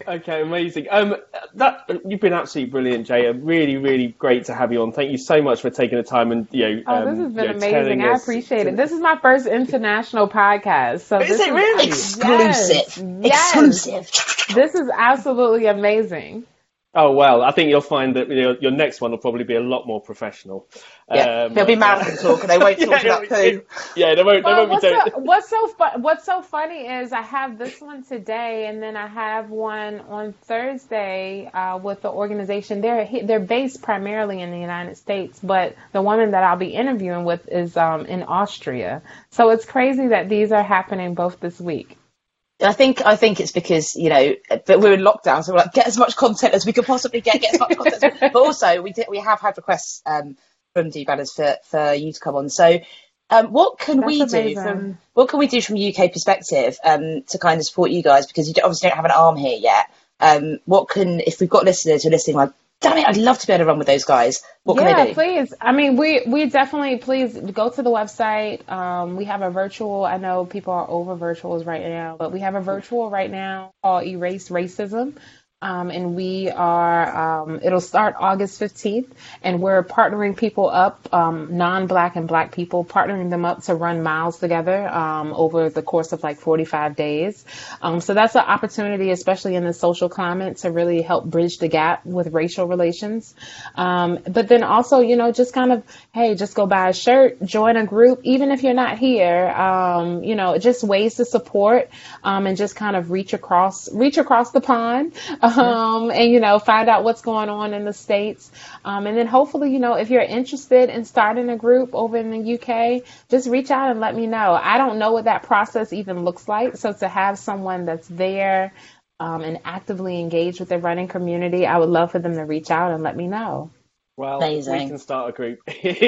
Speaker 4: Okay, amazing. Um, that you've been absolutely brilliant, Jay. Really, really great to have you on. Thank you so much for taking the time and you know.
Speaker 6: Oh,
Speaker 4: um,
Speaker 6: this has been
Speaker 4: you know,
Speaker 6: amazing.
Speaker 4: telling
Speaker 6: I
Speaker 4: us
Speaker 6: appreciate
Speaker 4: to-
Speaker 6: it. This is my first international podcast. So
Speaker 7: Is
Speaker 6: this
Speaker 7: it really?
Speaker 6: Yes,
Speaker 7: Exclusive.
Speaker 6: yes.
Speaker 7: Exclusive.
Speaker 6: This is absolutely amazing.
Speaker 4: Oh well, I think you'll find that your, your next one will probably be a lot more professional.
Speaker 7: Yeah,
Speaker 4: Um,
Speaker 7: there'll be marathon talk and they won't talk
Speaker 4: yeah,
Speaker 7: about poo.
Speaker 4: Yeah, they won't. They
Speaker 6: Well,
Speaker 4: won't
Speaker 6: what's
Speaker 4: be doing.
Speaker 6: so, what's so fu- what's so funny is I have this one today, and then I have one on Thursday uh, with the organization. They're they're based primarily in the United States, but the woman that I'll be interviewing with is um, in Austria. So it's crazy that these are happening both this week.
Speaker 7: I think I think it's because, you know, but we're in lockdown, so we're like, get as much content as we could possibly get, get as much content. As we, but also, we did, we have had requests um, from D-Banners for, for you to come on. So, um, what can
Speaker 6: That's
Speaker 7: we do
Speaker 6: amazing.
Speaker 7: from what can we do from a U K perspective um, to kind of support you guys, because you obviously don't have an arm here yet. Um, what can, if we've got listeners who are listening, like, damn it, I'd love to be able to run with those guys. What can
Speaker 6: yeah,
Speaker 7: they do?
Speaker 6: please. I mean, we we definitely, please go to the website. Um, we have a virtual. I know people are over virtuals right now, but we have a virtual right now called Erase Racism. Um, and we are, um, it'll start August fifteenth, and we're partnering people up, um, non-Black and Black people, partnering them up to run miles together um, over the course of like forty-five days. Um, so that's an opportunity, especially in the social climate, to really help bridge the gap with racial relations. Um, but then also, you know, just kind of, hey, just go buy a shirt, join a group, even if you're not here, um, you know, just ways to support um, and just kind of reach across, reach across the pond. Um, and, you know, find out what's going on in the States. Um, and then hopefully, you know, if you're interested in starting a group over in the U K, just reach out and let me know. I don't know what that process even looks like. So to have someone that's there um, and actively engaged with the running community, I would love for them to reach out and let me know.
Speaker 4: Well,
Speaker 7: Amazing.
Speaker 4: we can start a group.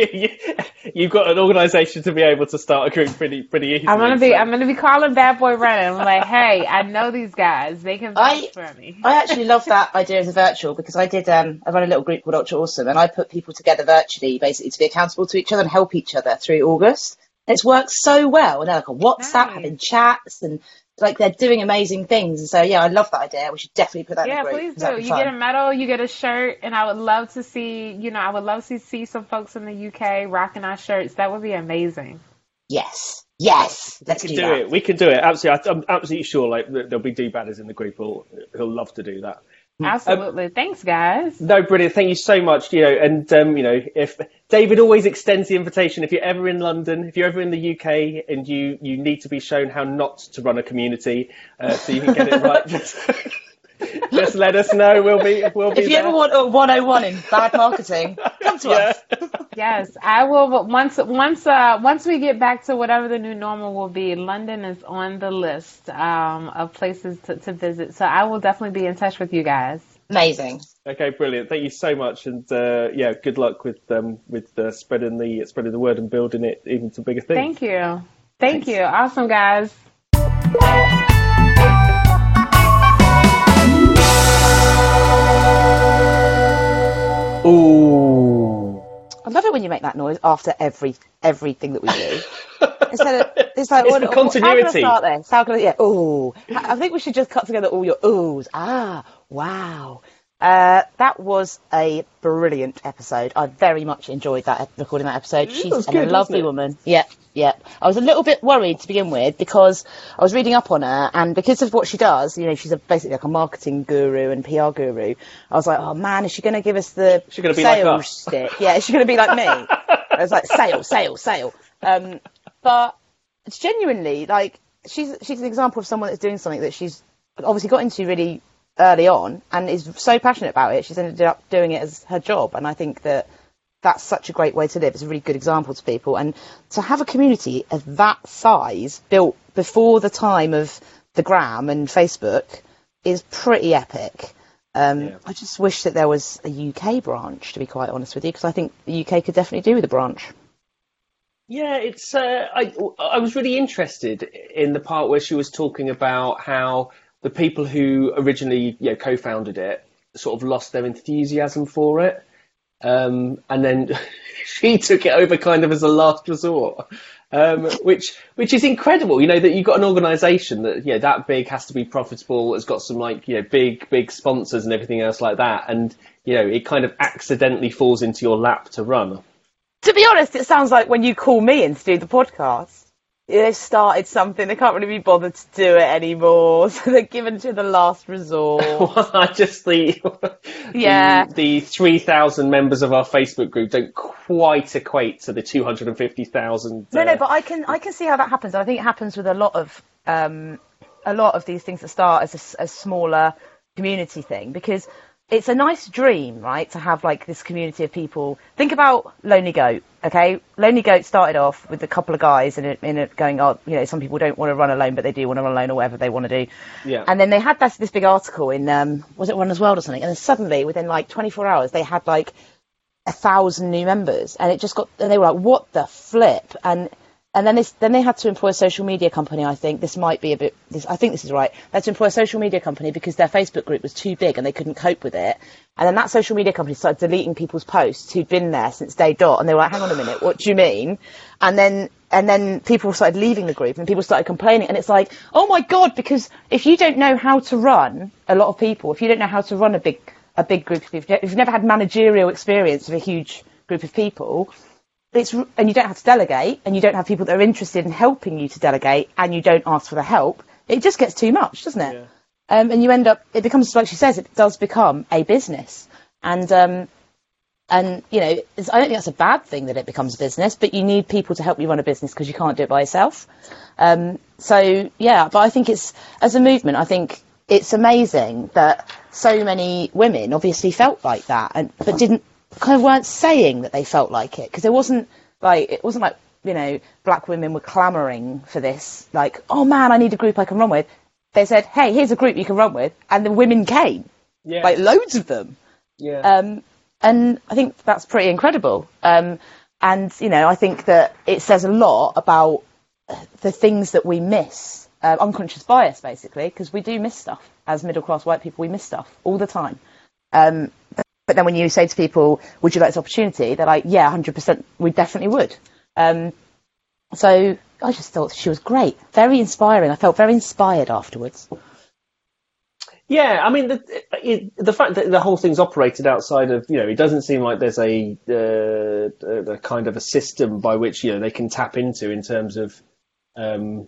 Speaker 4: You've got an organisation to be able to start a group pretty pretty easily.
Speaker 6: I'm gonna be
Speaker 4: so-
Speaker 6: I'm gonna be calling Bad Boy Running. I'm like, hey, I know these guys. They can vouch
Speaker 7: I-
Speaker 6: for me.
Speaker 7: I actually love that idea as a virtual, because I did, um, I run a little group called Ultra Awesome, and I put people together virtually, basically to be accountable to each other and help each other through August. And it's worked so well. And they're like on WhatsApp,
Speaker 6: Nice.
Speaker 7: having chats, and like they're doing amazing things. And so, yeah, I love that idea. We should definitely put that
Speaker 6: Yeah,
Speaker 7: in the group.
Speaker 6: please
Speaker 7: 'cause that'd
Speaker 6: do.
Speaker 7: be
Speaker 6: You
Speaker 7: fun.
Speaker 6: get a medal, you get a shirt, and I would love to see, you know, I would love to see some folks in the U K rocking our shirts. That would be amazing.
Speaker 7: Yes. Yes. Let's
Speaker 4: We
Speaker 7: do,
Speaker 4: can do
Speaker 7: that.
Speaker 4: it. We can do it. Absolutely. I- I'm absolutely sure. Like that there'll be D-Banners in the group who'll who'll love to do that.
Speaker 6: Absolutely. Thanks, guys.
Speaker 4: No, brilliant. Thank you so much. You know, and um, you know, if David always extends the invitation, if you're ever in London, if you're ever in the U K, and you you need to be shown how not to run a community, uh, so you can get it right, just, just let us know. We'll be we'll be
Speaker 7: If you
Speaker 4: there.
Speaker 7: ever want a one oh one in bad marketing, come to
Speaker 4: yeah.
Speaker 7: us.
Speaker 6: Yes, I will. But once, once, uh, once we get back to whatever the new normal will be, London is on the list um, of places to, to visit. So I will definitely be in touch with you guys.
Speaker 7: Amazing.
Speaker 4: Okay, brilliant. Thank you so much, and uh, yeah, good luck with um, with uh, spreading the spreading the word and building it even to bigger things.
Speaker 6: Thank you. Thank you. Awesome, guys.
Speaker 4: Ooh.
Speaker 5: I love it when you make that noise after every everything that we do. Instead of, it's like,
Speaker 4: It's
Speaker 5: well,
Speaker 4: the
Speaker 5: how can I
Speaker 4: continuity.
Speaker 5: start this? How can I, yeah, ooh. I I think we should just cut together all your oohs. Ah, wow. Uh, that was a brilliant episode. I very much enjoyed that recording that episode. She's
Speaker 4: was
Speaker 5: a
Speaker 4: good,
Speaker 5: lovely
Speaker 4: wasn't it?
Speaker 5: woman. Yep, yep. I was a little bit worried to begin with because I was reading up on her, and because of what she does, you know, she's a, basically like a marketing guru and P R guru. I was like, oh man, is she going to give us the
Speaker 4: Is she gonna be like
Speaker 5: sales
Speaker 4: us?
Speaker 5: stick? Yeah, is she going to be like me? I was like, sale, sale, sale. Um, but it's genuinely like she's she's an example of someone that's doing something that she's obviously got into really early on and is so passionate about it. She's ended up doing it as her job, and I think that that's such a great way to live. It's a really good example to people, and to have a community of that size built before the time of the gram and Facebook is pretty epic. Um,
Speaker 4: Yeah.
Speaker 5: I just wish that there was a U K branch, to be quite honest with you, because I think the U K could definitely do with a branch.
Speaker 4: Yeah, it's. Uh, I I was really interested in the part where she was talking about how the people who originally you know, co-founded it sort of lost their enthusiasm for it, Um, and then she took it over kind of as a last resort, um, which which is incredible. You know, that you've got an organisation that, you know, that big, has to be profitable, has got some, like, you know, big, big sponsors and everything else like that. And, you know, it kind of accidentally falls into your lap to run.
Speaker 5: To be honest, it sounds like when you call me in to do the podcast, they've started something, they can't really be bothered to do it anymore, so they're given to the last resort.
Speaker 4: Well, I just the
Speaker 5: Yeah.
Speaker 4: the, the three thousand members of our Facebook group don't quite equate to the two hundred fifty thousand.
Speaker 5: No,
Speaker 4: uh,
Speaker 5: no, but I can I can see how that happens. I think it happens with a lot of um, a lot of these things that start as a, a smaller community thing, because it's a nice dream, right, to have like this community of people. Think about Lonely Goat, okay? Lonely Goat started off with a couple of guys in it, in it going, oh, you know, some people don't want to run alone, but they do want to run alone, or whatever they want to do.
Speaker 4: Yeah.
Speaker 5: And then they had this, this big article in, um, was it Runner's World or something? And then suddenly, within like twenty-four hours, they had like a thousand new members, and it just got, and they were like, what the flip? And And then, this, then they had to employ a social media company, I think. This might be a bit... This, I think this is right. They had to employ a social media company because their Facebook group was too big and they couldn't cope with it. And then that social media company started deleting people's posts who'd been there since day dot. And they were like, hang on a minute, what do you mean? And then and then people started leaving the group and people started complaining. And it's like, oh, my God, because if you don't know how to run, a lot of people, if you don't know how to run a big a big group of people, if you've never had managerial experience of a huge group of people... It's, and you don't have to delegate, and you don't have people that are interested in helping you to delegate, and you don't ask for the help, it just gets too much, doesn't it? Yeah. Um, and you end up, it becomes, like she says, it does become a business. And, um, and you know, it's, I don't think that's a bad thing that it becomes a business, but you need people to help you run a business because you can't do it by yourself. Um, so, yeah, but I think it's, as a movement, I think it's amazing that so many women obviously felt like that, and but didn't, kind of weren't saying that they felt like it, because it wasn't like it wasn't like you know black women were clamouring for this, like, oh man, I need a group I can run with. They said, hey, here's a group you can run with, and the women came,
Speaker 4: yeah.
Speaker 5: like loads of them.
Speaker 4: Yeah.
Speaker 5: Um, and I think that's pretty incredible. Um, and you know, I think that it says a lot about the things that we miss, uh, unconscious bias, basically, because we do miss stuff as middle class white people. We miss stuff all the time. Um, But then when you say to people, would you like this opportunity? They're like, yeah, one hundred percent, we definitely would. Um, so I just thought she was great. Very inspiring. I felt very inspired afterwards.
Speaker 4: Yeah, I mean, the, it, the fact that the whole thing's operated outside of, you know, it doesn't seem like there's a, uh, a kind of a system by which, you know, they can tap into in terms of, um,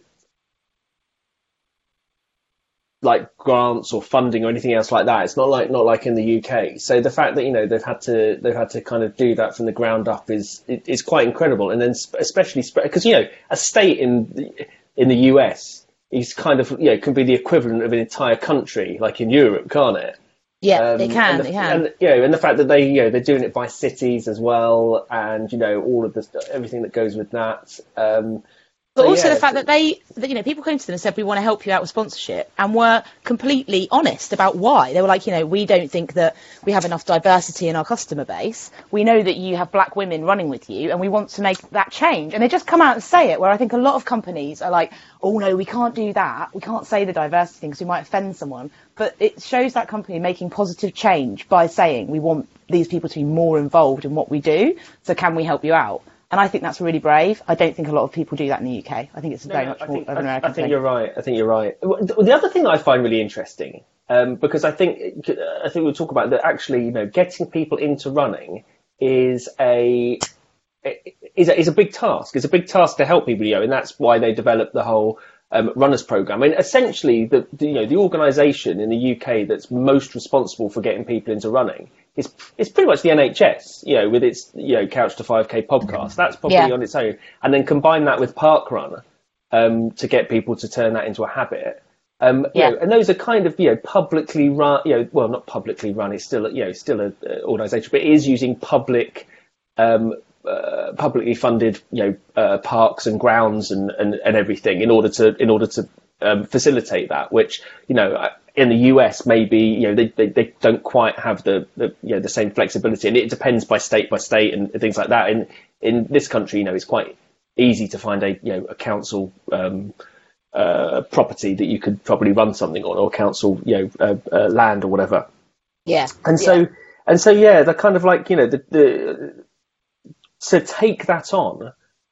Speaker 4: like grants or funding or anything else like that. It's not like not like in the U K. So the fact that, you know, they've had to they've had to kind of do that from the ground up is is quite incredible. And then especially because, you know, a state in the, in the U S is kind of, you know, can be the equivalent of an entire country, like in Europe, can't it?
Speaker 5: Yeah,
Speaker 4: um,
Speaker 5: they can.
Speaker 4: And the,
Speaker 5: they can.
Speaker 4: And, you know, and the fact that they, you know, they're doing it by cities as well, and, you know, all of the everything that goes with that. Um,
Speaker 5: But
Speaker 4: so,
Speaker 5: also
Speaker 4: yeah,
Speaker 5: the fact that they, that, you know, people came to them and said, we want to help you out with sponsorship, and were completely honest about why. They were like, you know, we don't think that we have enough diversity in our customer base. We know that you have black women running with you, and we want to make that change. And they just come out and say it, where I think a lot of companies are like, oh, no, we can't do that. We can't say the diversity thing because we might offend someone. But it shows that company making positive change by saying, we want these people to be more involved in what we do, so can we help you out? And I think that's really brave. I don't think a lot of people do that in the U K. I think it's very
Speaker 4: no,
Speaker 5: much
Speaker 4: I
Speaker 5: more
Speaker 4: think,
Speaker 5: of an
Speaker 4: I,
Speaker 5: American
Speaker 4: I think
Speaker 5: thing.
Speaker 4: you're right. I think you're right. The other thing I find really interesting, um, because I think I think we'll talk about that. Actually, you know, getting people into running is a is a, is a big task. It's a big task to help people, you know, and that's why they developed the whole um, runners program. I mean, essentially, the, the you know the organisation in the U K that's most responsible for getting people into running is it's pretty much the N H S, you know, with its, you know, Couch to five K podcast. That's probably
Speaker 5: Yeah.
Speaker 4: on its own. And then combine that with Parkrun um, to get people to turn that into a habit. Um, you
Speaker 5: Yeah.
Speaker 4: know, and those are kind of, you know, publicly run, you know, well, not publicly run, it's still, you know, still an uh, organisation, but it is using public, um, uh, publicly funded, you know, uh, parks and grounds and, and, and everything in order to, in order to um, facilitate that, which, you know, in the U S, maybe, you know, they, they, they don't quite have the, the, you know, the same flexibility, and it depends by state by state and things like that. In, in this country, you know, it's quite easy to find a, you know, a council, um, uh, property that you could probably run something on, or council, you know, uh, uh, land or whatever.
Speaker 5: Yeah.
Speaker 4: And so,
Speaker 5: Yeah.
Speaker 4: and so yeah, they're kind of like, you know, the, the to take that on,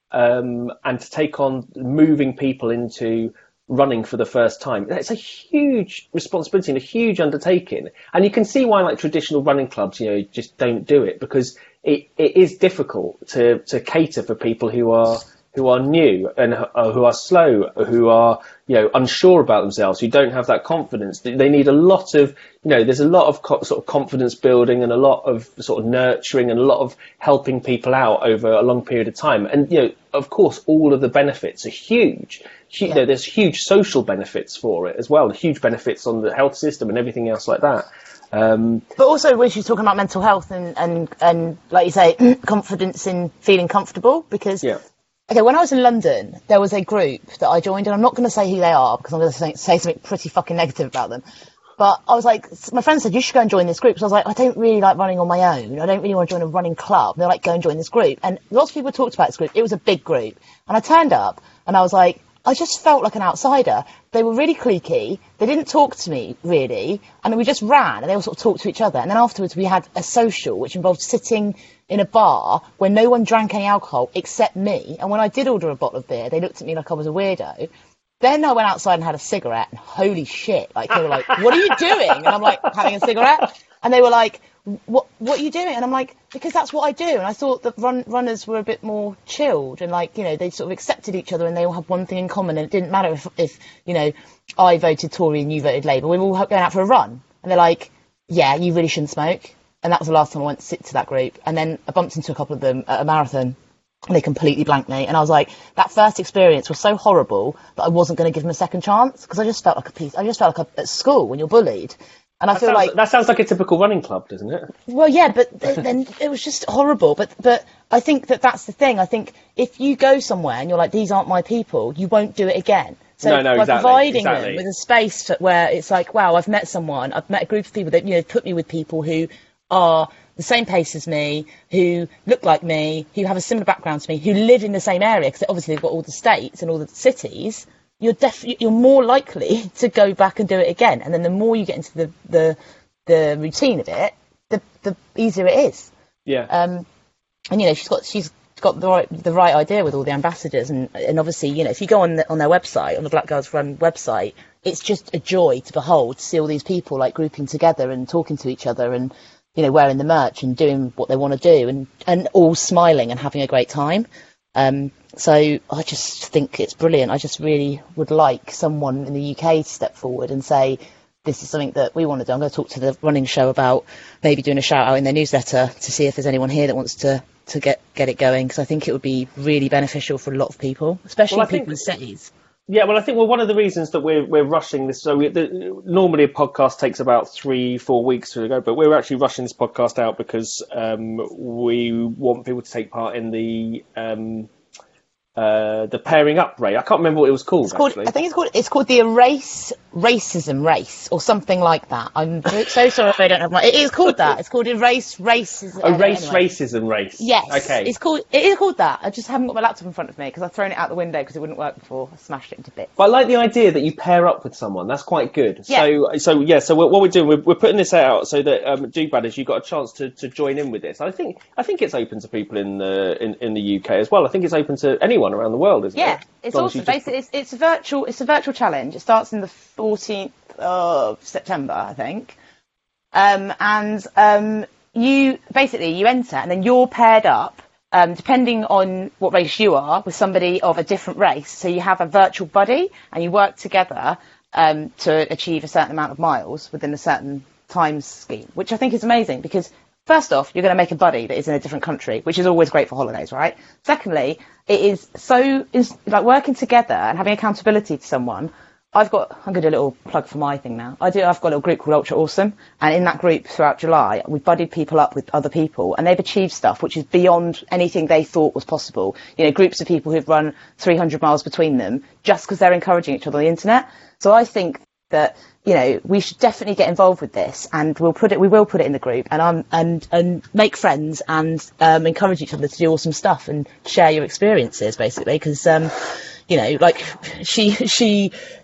Speaker 4: um, and to take on moving people into running for the first time, it's a huge responsibility and a huge undertaking. And you can see why, like, traditional running clubs, you know, just don't do it, because it, it is difficult to, to cater for people who are who are new and uh, who are slow, who are, you know, unsure about themselves, who don't have that confidence. They need a lot of, you know, there's a lot of co- sort of confidence building and a lot of sort of nurturing and a lot of helping people out over a long period of time. And, you know, of course, all of the benefits are huge. You know, there's huge social benefits for it as well, huge benefits on the health system and everything else like that. Um,
Speaker 5: but also, when she's talking about mental health and, and, and like you say, confidence in feeling comfortable, because,
Speaker 4: yeah.
Speaker 5: okay, when I was in London, there was a group that I joined, and I'm not going to say who they are because I'm going to say, say something pretty fucking negative about them. But I was like, my friend said, you should go and join this group. So I was like, I don't really like running on my own. I don't really want to join a running club. And they're like, go and join this group. And lots of people talked about this group. It was a big group. And I turned up and I was like, I just felt like an outsider. They were really cliquey. They didn't talk to me, really. And we just ran, and they all sort of talked to each other. And then afterwards, we had a social, which involved sitting in a bar where no one drank any alcohol except me. And when I did order a bottle of beer, they looked at me like I was a weirdo. Then I went outside and had a cigarette, and holy shit, like, they were like, what are you doing? And I'm like, having a cigarette. And they were like, what what are you doing? And I'm like, because that's what I do. And I thought that run, runners were a bit more chilled, and, like, you know, they sort of accepted each other and they all had one thing in common, and it didn't matter if, if you know, I voted Tory and you voted Labour. We were all going out for a run. And they're like, yeah, you really shouldn't smoke. And that was the last time I went to sit to that group. And then I bumped into a couple of them at a marathon, and they completely blanked me. And I was like, that first experience was so horrible that I wasn't going to give them a second chance, because I just felt like a piece. I just felt like a, at school when you're bullied. And I
Speaker 4: that
Speaker 5: feel
Speaker 4: sounds,
Speaker 5: like
Speaker 4: that sounds like a typical running club, doesn't it?
Speaker 5: Well, yeah, but th- then it was just horrible. But but I think that that's the thing. I think if you go somewhere and you're like, these aren't my people, you won't do it again. So
Speaker 4: no, no,
Speaker 5: by
Speaker 4: exactly,
Speaker 5: providing
Speaker 4: exactly.
Speaker 5: them with a space for, where it's like, wow, I've met someone, I've met a group of people that, you know, put me with people who are the same pace as me, who look like me, who have a similar background to me, who live in the same area, because obviously they've got all the states and all the cities. You're def- you're more likely to go back and do it again. And then the more you get into the the the routine of it, the the easier it is.
Speaker 4: Yeah.
Speaker 5: Um, and you know, she's got she's got the right the right idea with all the ambassadors, and and obviously, you know, if you go on the, on their website, on the Black Girls Run website, it's just a joy to behold, to see all these people like grouping together and talking to each other, and, you know, wearing the merch and doing what they want to do, and and all smiling and having a great time. Um, so I just think it's brilliant. I just really would like someone in the U K to step forward and say, this is something that we want to do. I'm going to talk to the running show about maybe doing a shout out in their newsletter to see if there's anyone here that wants to, to get, get it going, because I think it would be really beneficial for a lot of people, especially
Speaker 4: well,
Speaker 5: people
Speaker 4: think,
Speaker 5: in cities.
Speaker 4: Yeah, well, I think well one of the reasons that we're we're rushing this. So we, the, normally a podcast takes about three, four weeks to go, but we're actually rushing this podcast out because um, we want people to take part in the. Um, Uh, the pairing up race. I can't remember what it was called.
Speaker 5: It's called
Speaker 4: actually.
Speaker 5: I think it's called it's called the Erase Racism Race or something like that. I'm so sorry if I don't have my. It is called that. It's called Erase Racism.
Speaker 4: Erase
Speaker 5: anyway.
Speaker 4: Racism Race.
Speaker 5: Yes.
Speaker 4: Okay.
Speaker 5: It's called. It is called that. I just haven't got my laptop in front of me because I've thrown it out the window because it wouldn't work before. I smashed it into bits.
Speaker 4: But I like the idea that you pair up with someone. That's quite good.
Speaker 5: Yeah.
Speaker 4: So, so yeah. So what we're doing, we're, we're putting this out so that um, do-badders, you've got a chance to, to join in with this. I think I think it's open to people in the in, in the U K as well. I think it's open to anyone around the world, isn't
Speaker 5: Yeah,
Speaker 4: it?
Speaker 5: it's
Speaker 4: As long as
Speaker 5: awesome.
Speaker 4: you just-
Speaker 5: Basically, it's, it's a virtual. It's a virtual challenge. It starts in the fourteenth of September, I think. Um, and um, you basically you enter, and then you're paired up, um, depending on what race you are, with somebody of a different race. So you have a virtual buddy, and you work together um, to achieve a certain amount of miles within a certain time scheme, which I think is amazing because. First off, you're going to make a buddy that is in a different country, which is always great for holidays, right? Secondly, it is so, is like working together and having accountability to someone. I've got, I'm going to do a little plug for my thing now. I do, I've got a little group called Ultra Awesome. And in that group throughout July, we've buddied people up with other people and they've achieved stuff which is beyond anything they thought was possible. You know, groups of people who've run three hundred miles between them just because they're encouraging each other on the internet. So I think that, you know, we should definitely get involved with this, and we'll put it. We will put it in the group, and um, and and make friends and um, encourage each other to do awesome stuff and share your experiences, basically. Because um, you know, like she she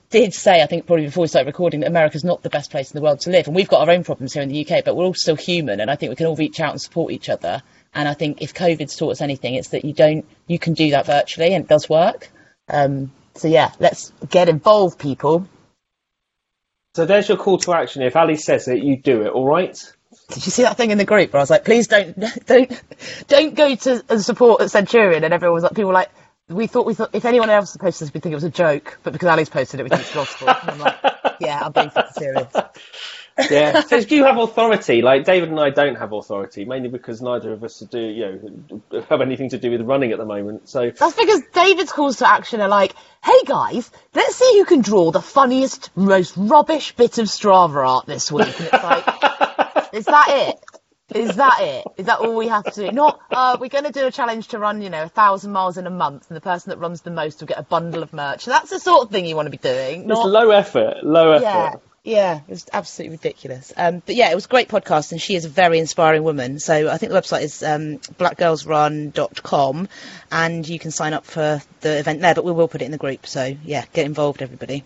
Speaker 5: did say, I think probably before we started recording, that America's not the best place in the world to live. And we've got our own problems here in the U K, but we're all still human. And I think we can all reach out and support each other. And I think if COVID's taught us anything, it's that you don't, you can do that virtually and it does work. Um, so yeah, let's get involved, people.
Speaker 4: So there's your call to action. If Ali says it, you do it, all right?
Speaker 5: Did you see that thing in the group where I was like, please don't, don't, don't go to and support at Centurion? And everyone was like, people were like, we thought, we thought, if anyone else posted this, we'd think it was a joke. But because Ali's posted it, we think it's gospel. And I'm like, yeah, I'm being fucking serious.
Speaker 4: Yeah. So do you have authority? Like David and I don't have authority, mainly because neither of us do, you know, have anything to do with running at the moment. So
Speaker 5: that's because David's calls to action are like, hey guys, let's see who can draw the funniest, most rubbish bit of Strava art this week. And it's like, is that it? Is that it? Is that all we have to do? Not, uh, we're going to do a challenge to run, you know, a thousand miles in a month, and the person that runs the most will get a bundle of merch. So that's the sort of thing you want to be doing. Not...
Speaker 4: It's low effort, low effort.
Speaker 5: Yeah, yeah, it was absolutely ridiculous. Um, but yeah, it was a great podcast, and she is a very inspiring woman. So I think the website is um, black girls run dot com, and you can sign up for the event there, but we will put it in the group. So yeah, get involved, everybody.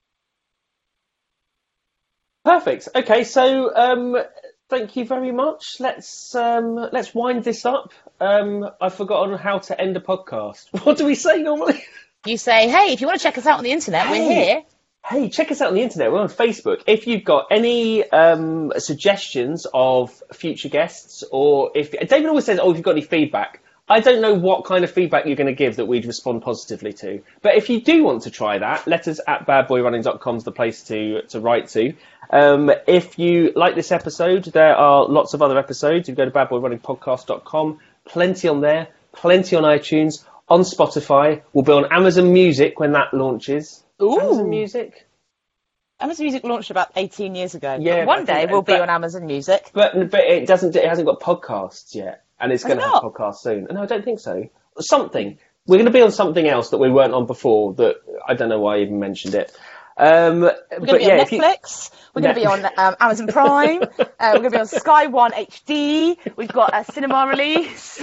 Speaker 4: Perfect. Okay, so um, thank you very much. Let's um, let's wind this up. Um, I've forgotten how to end a podcast. What do we say normally?
Speaker 5: You say, hey, if you want to check us out on the internet,
Speaker 4: hey,
Speaker 5: we're here.
Speaker 4: Hey, check us out on the internet. We're on Facebook. If you've got any um, suggestions of future guests, or if David always says, oh, if you've got any feedback. I don't know what kind of feedback you're going to give that we'd respond positively to. But if you do want to try that, letters at bad boy running dot com is the place to, to write to. Um, if you like this episode, there are lots of other episodes. You can go to bad boy running podcast dot com. Plenty on there. Plenty on iTunes. On Spotify. We'll be on Amazon Music when that launches.
Speaker 5: Ooh.
Speaker 4: Amazon Music?
Speaker 5: Amazon Music launched about eighteen years ago.
Speaker 4: Yeah,
Speaker 5: but one day we'll be
Speaker 4: but,
Speaker 5: on Amazon Music.
Speaker 4: But but it doesn't. It hasn't got podcasts yet. And it's going to have
Speaker 5: not?
Speaker 4: podcasts soon. No, I don't think so. Something. We're going to be on something else that we weren't on before that I don't know why I even mentioned it. Um,
Speaker 5: we're going to be
Speaker 4: yeah,
Speaker 5: on Netflix. You... We're going to be on um, Amazon Prime. uh, we're going to be on Sky One H D. We've got a cinema release.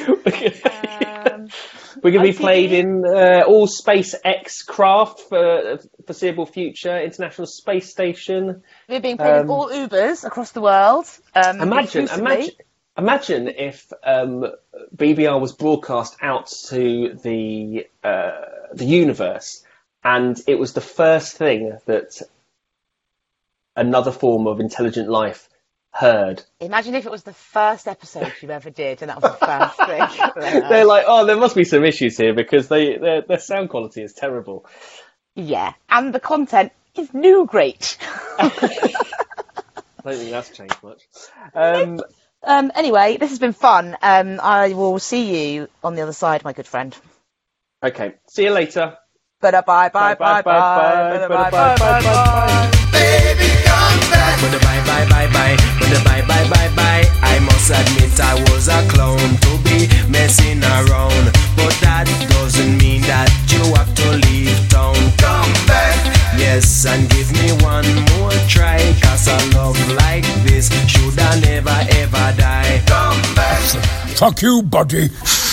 Speaker 5: um,
Speaker 4: we're going to be
Speaker 5: I T V.
Speaker 4: played in uh, all SpaceX craft for foreseeable future, International Space Station.
Speaker 5: We're being played um, in all Ubers across the world. Um,
Speaker 4: imagine, imagine. Imagine if um, B B R was broadcast out to the uh, the universe, and it was the first thing that another form of intelligent life heard.
Speaker 5: Imagine if it was the first episode you ever did, and that was the first thing.
Speaker 4: They're like, oh, there must be some issues here because they their, their sound quality is terrible.
Speaker 5: Yeah, and the content is new great.
Speaker 4: I don't think that's changed much. Um,
Speaker 5: Um, anyway, this has been fun. Um, I will see you on the other side, my good friend.
Speaker 4: Okay. See you later.
Speaker 5: Bye bye bye bye bye bye bye bye bye.
Speaker 2: Baby, come back.
Speaker 3: Bye bye bye bye. Bye bye bye bye. I must admit I was a clown to be messing around, but that doesn't mean that you have to leave town.
Speaker 2: Come back.
Speaker 3: Yes, and give me one more try, cause a love like this should I never ever die.
Speaker 2: Come back.
Speaker 8: Fuck you, buddy.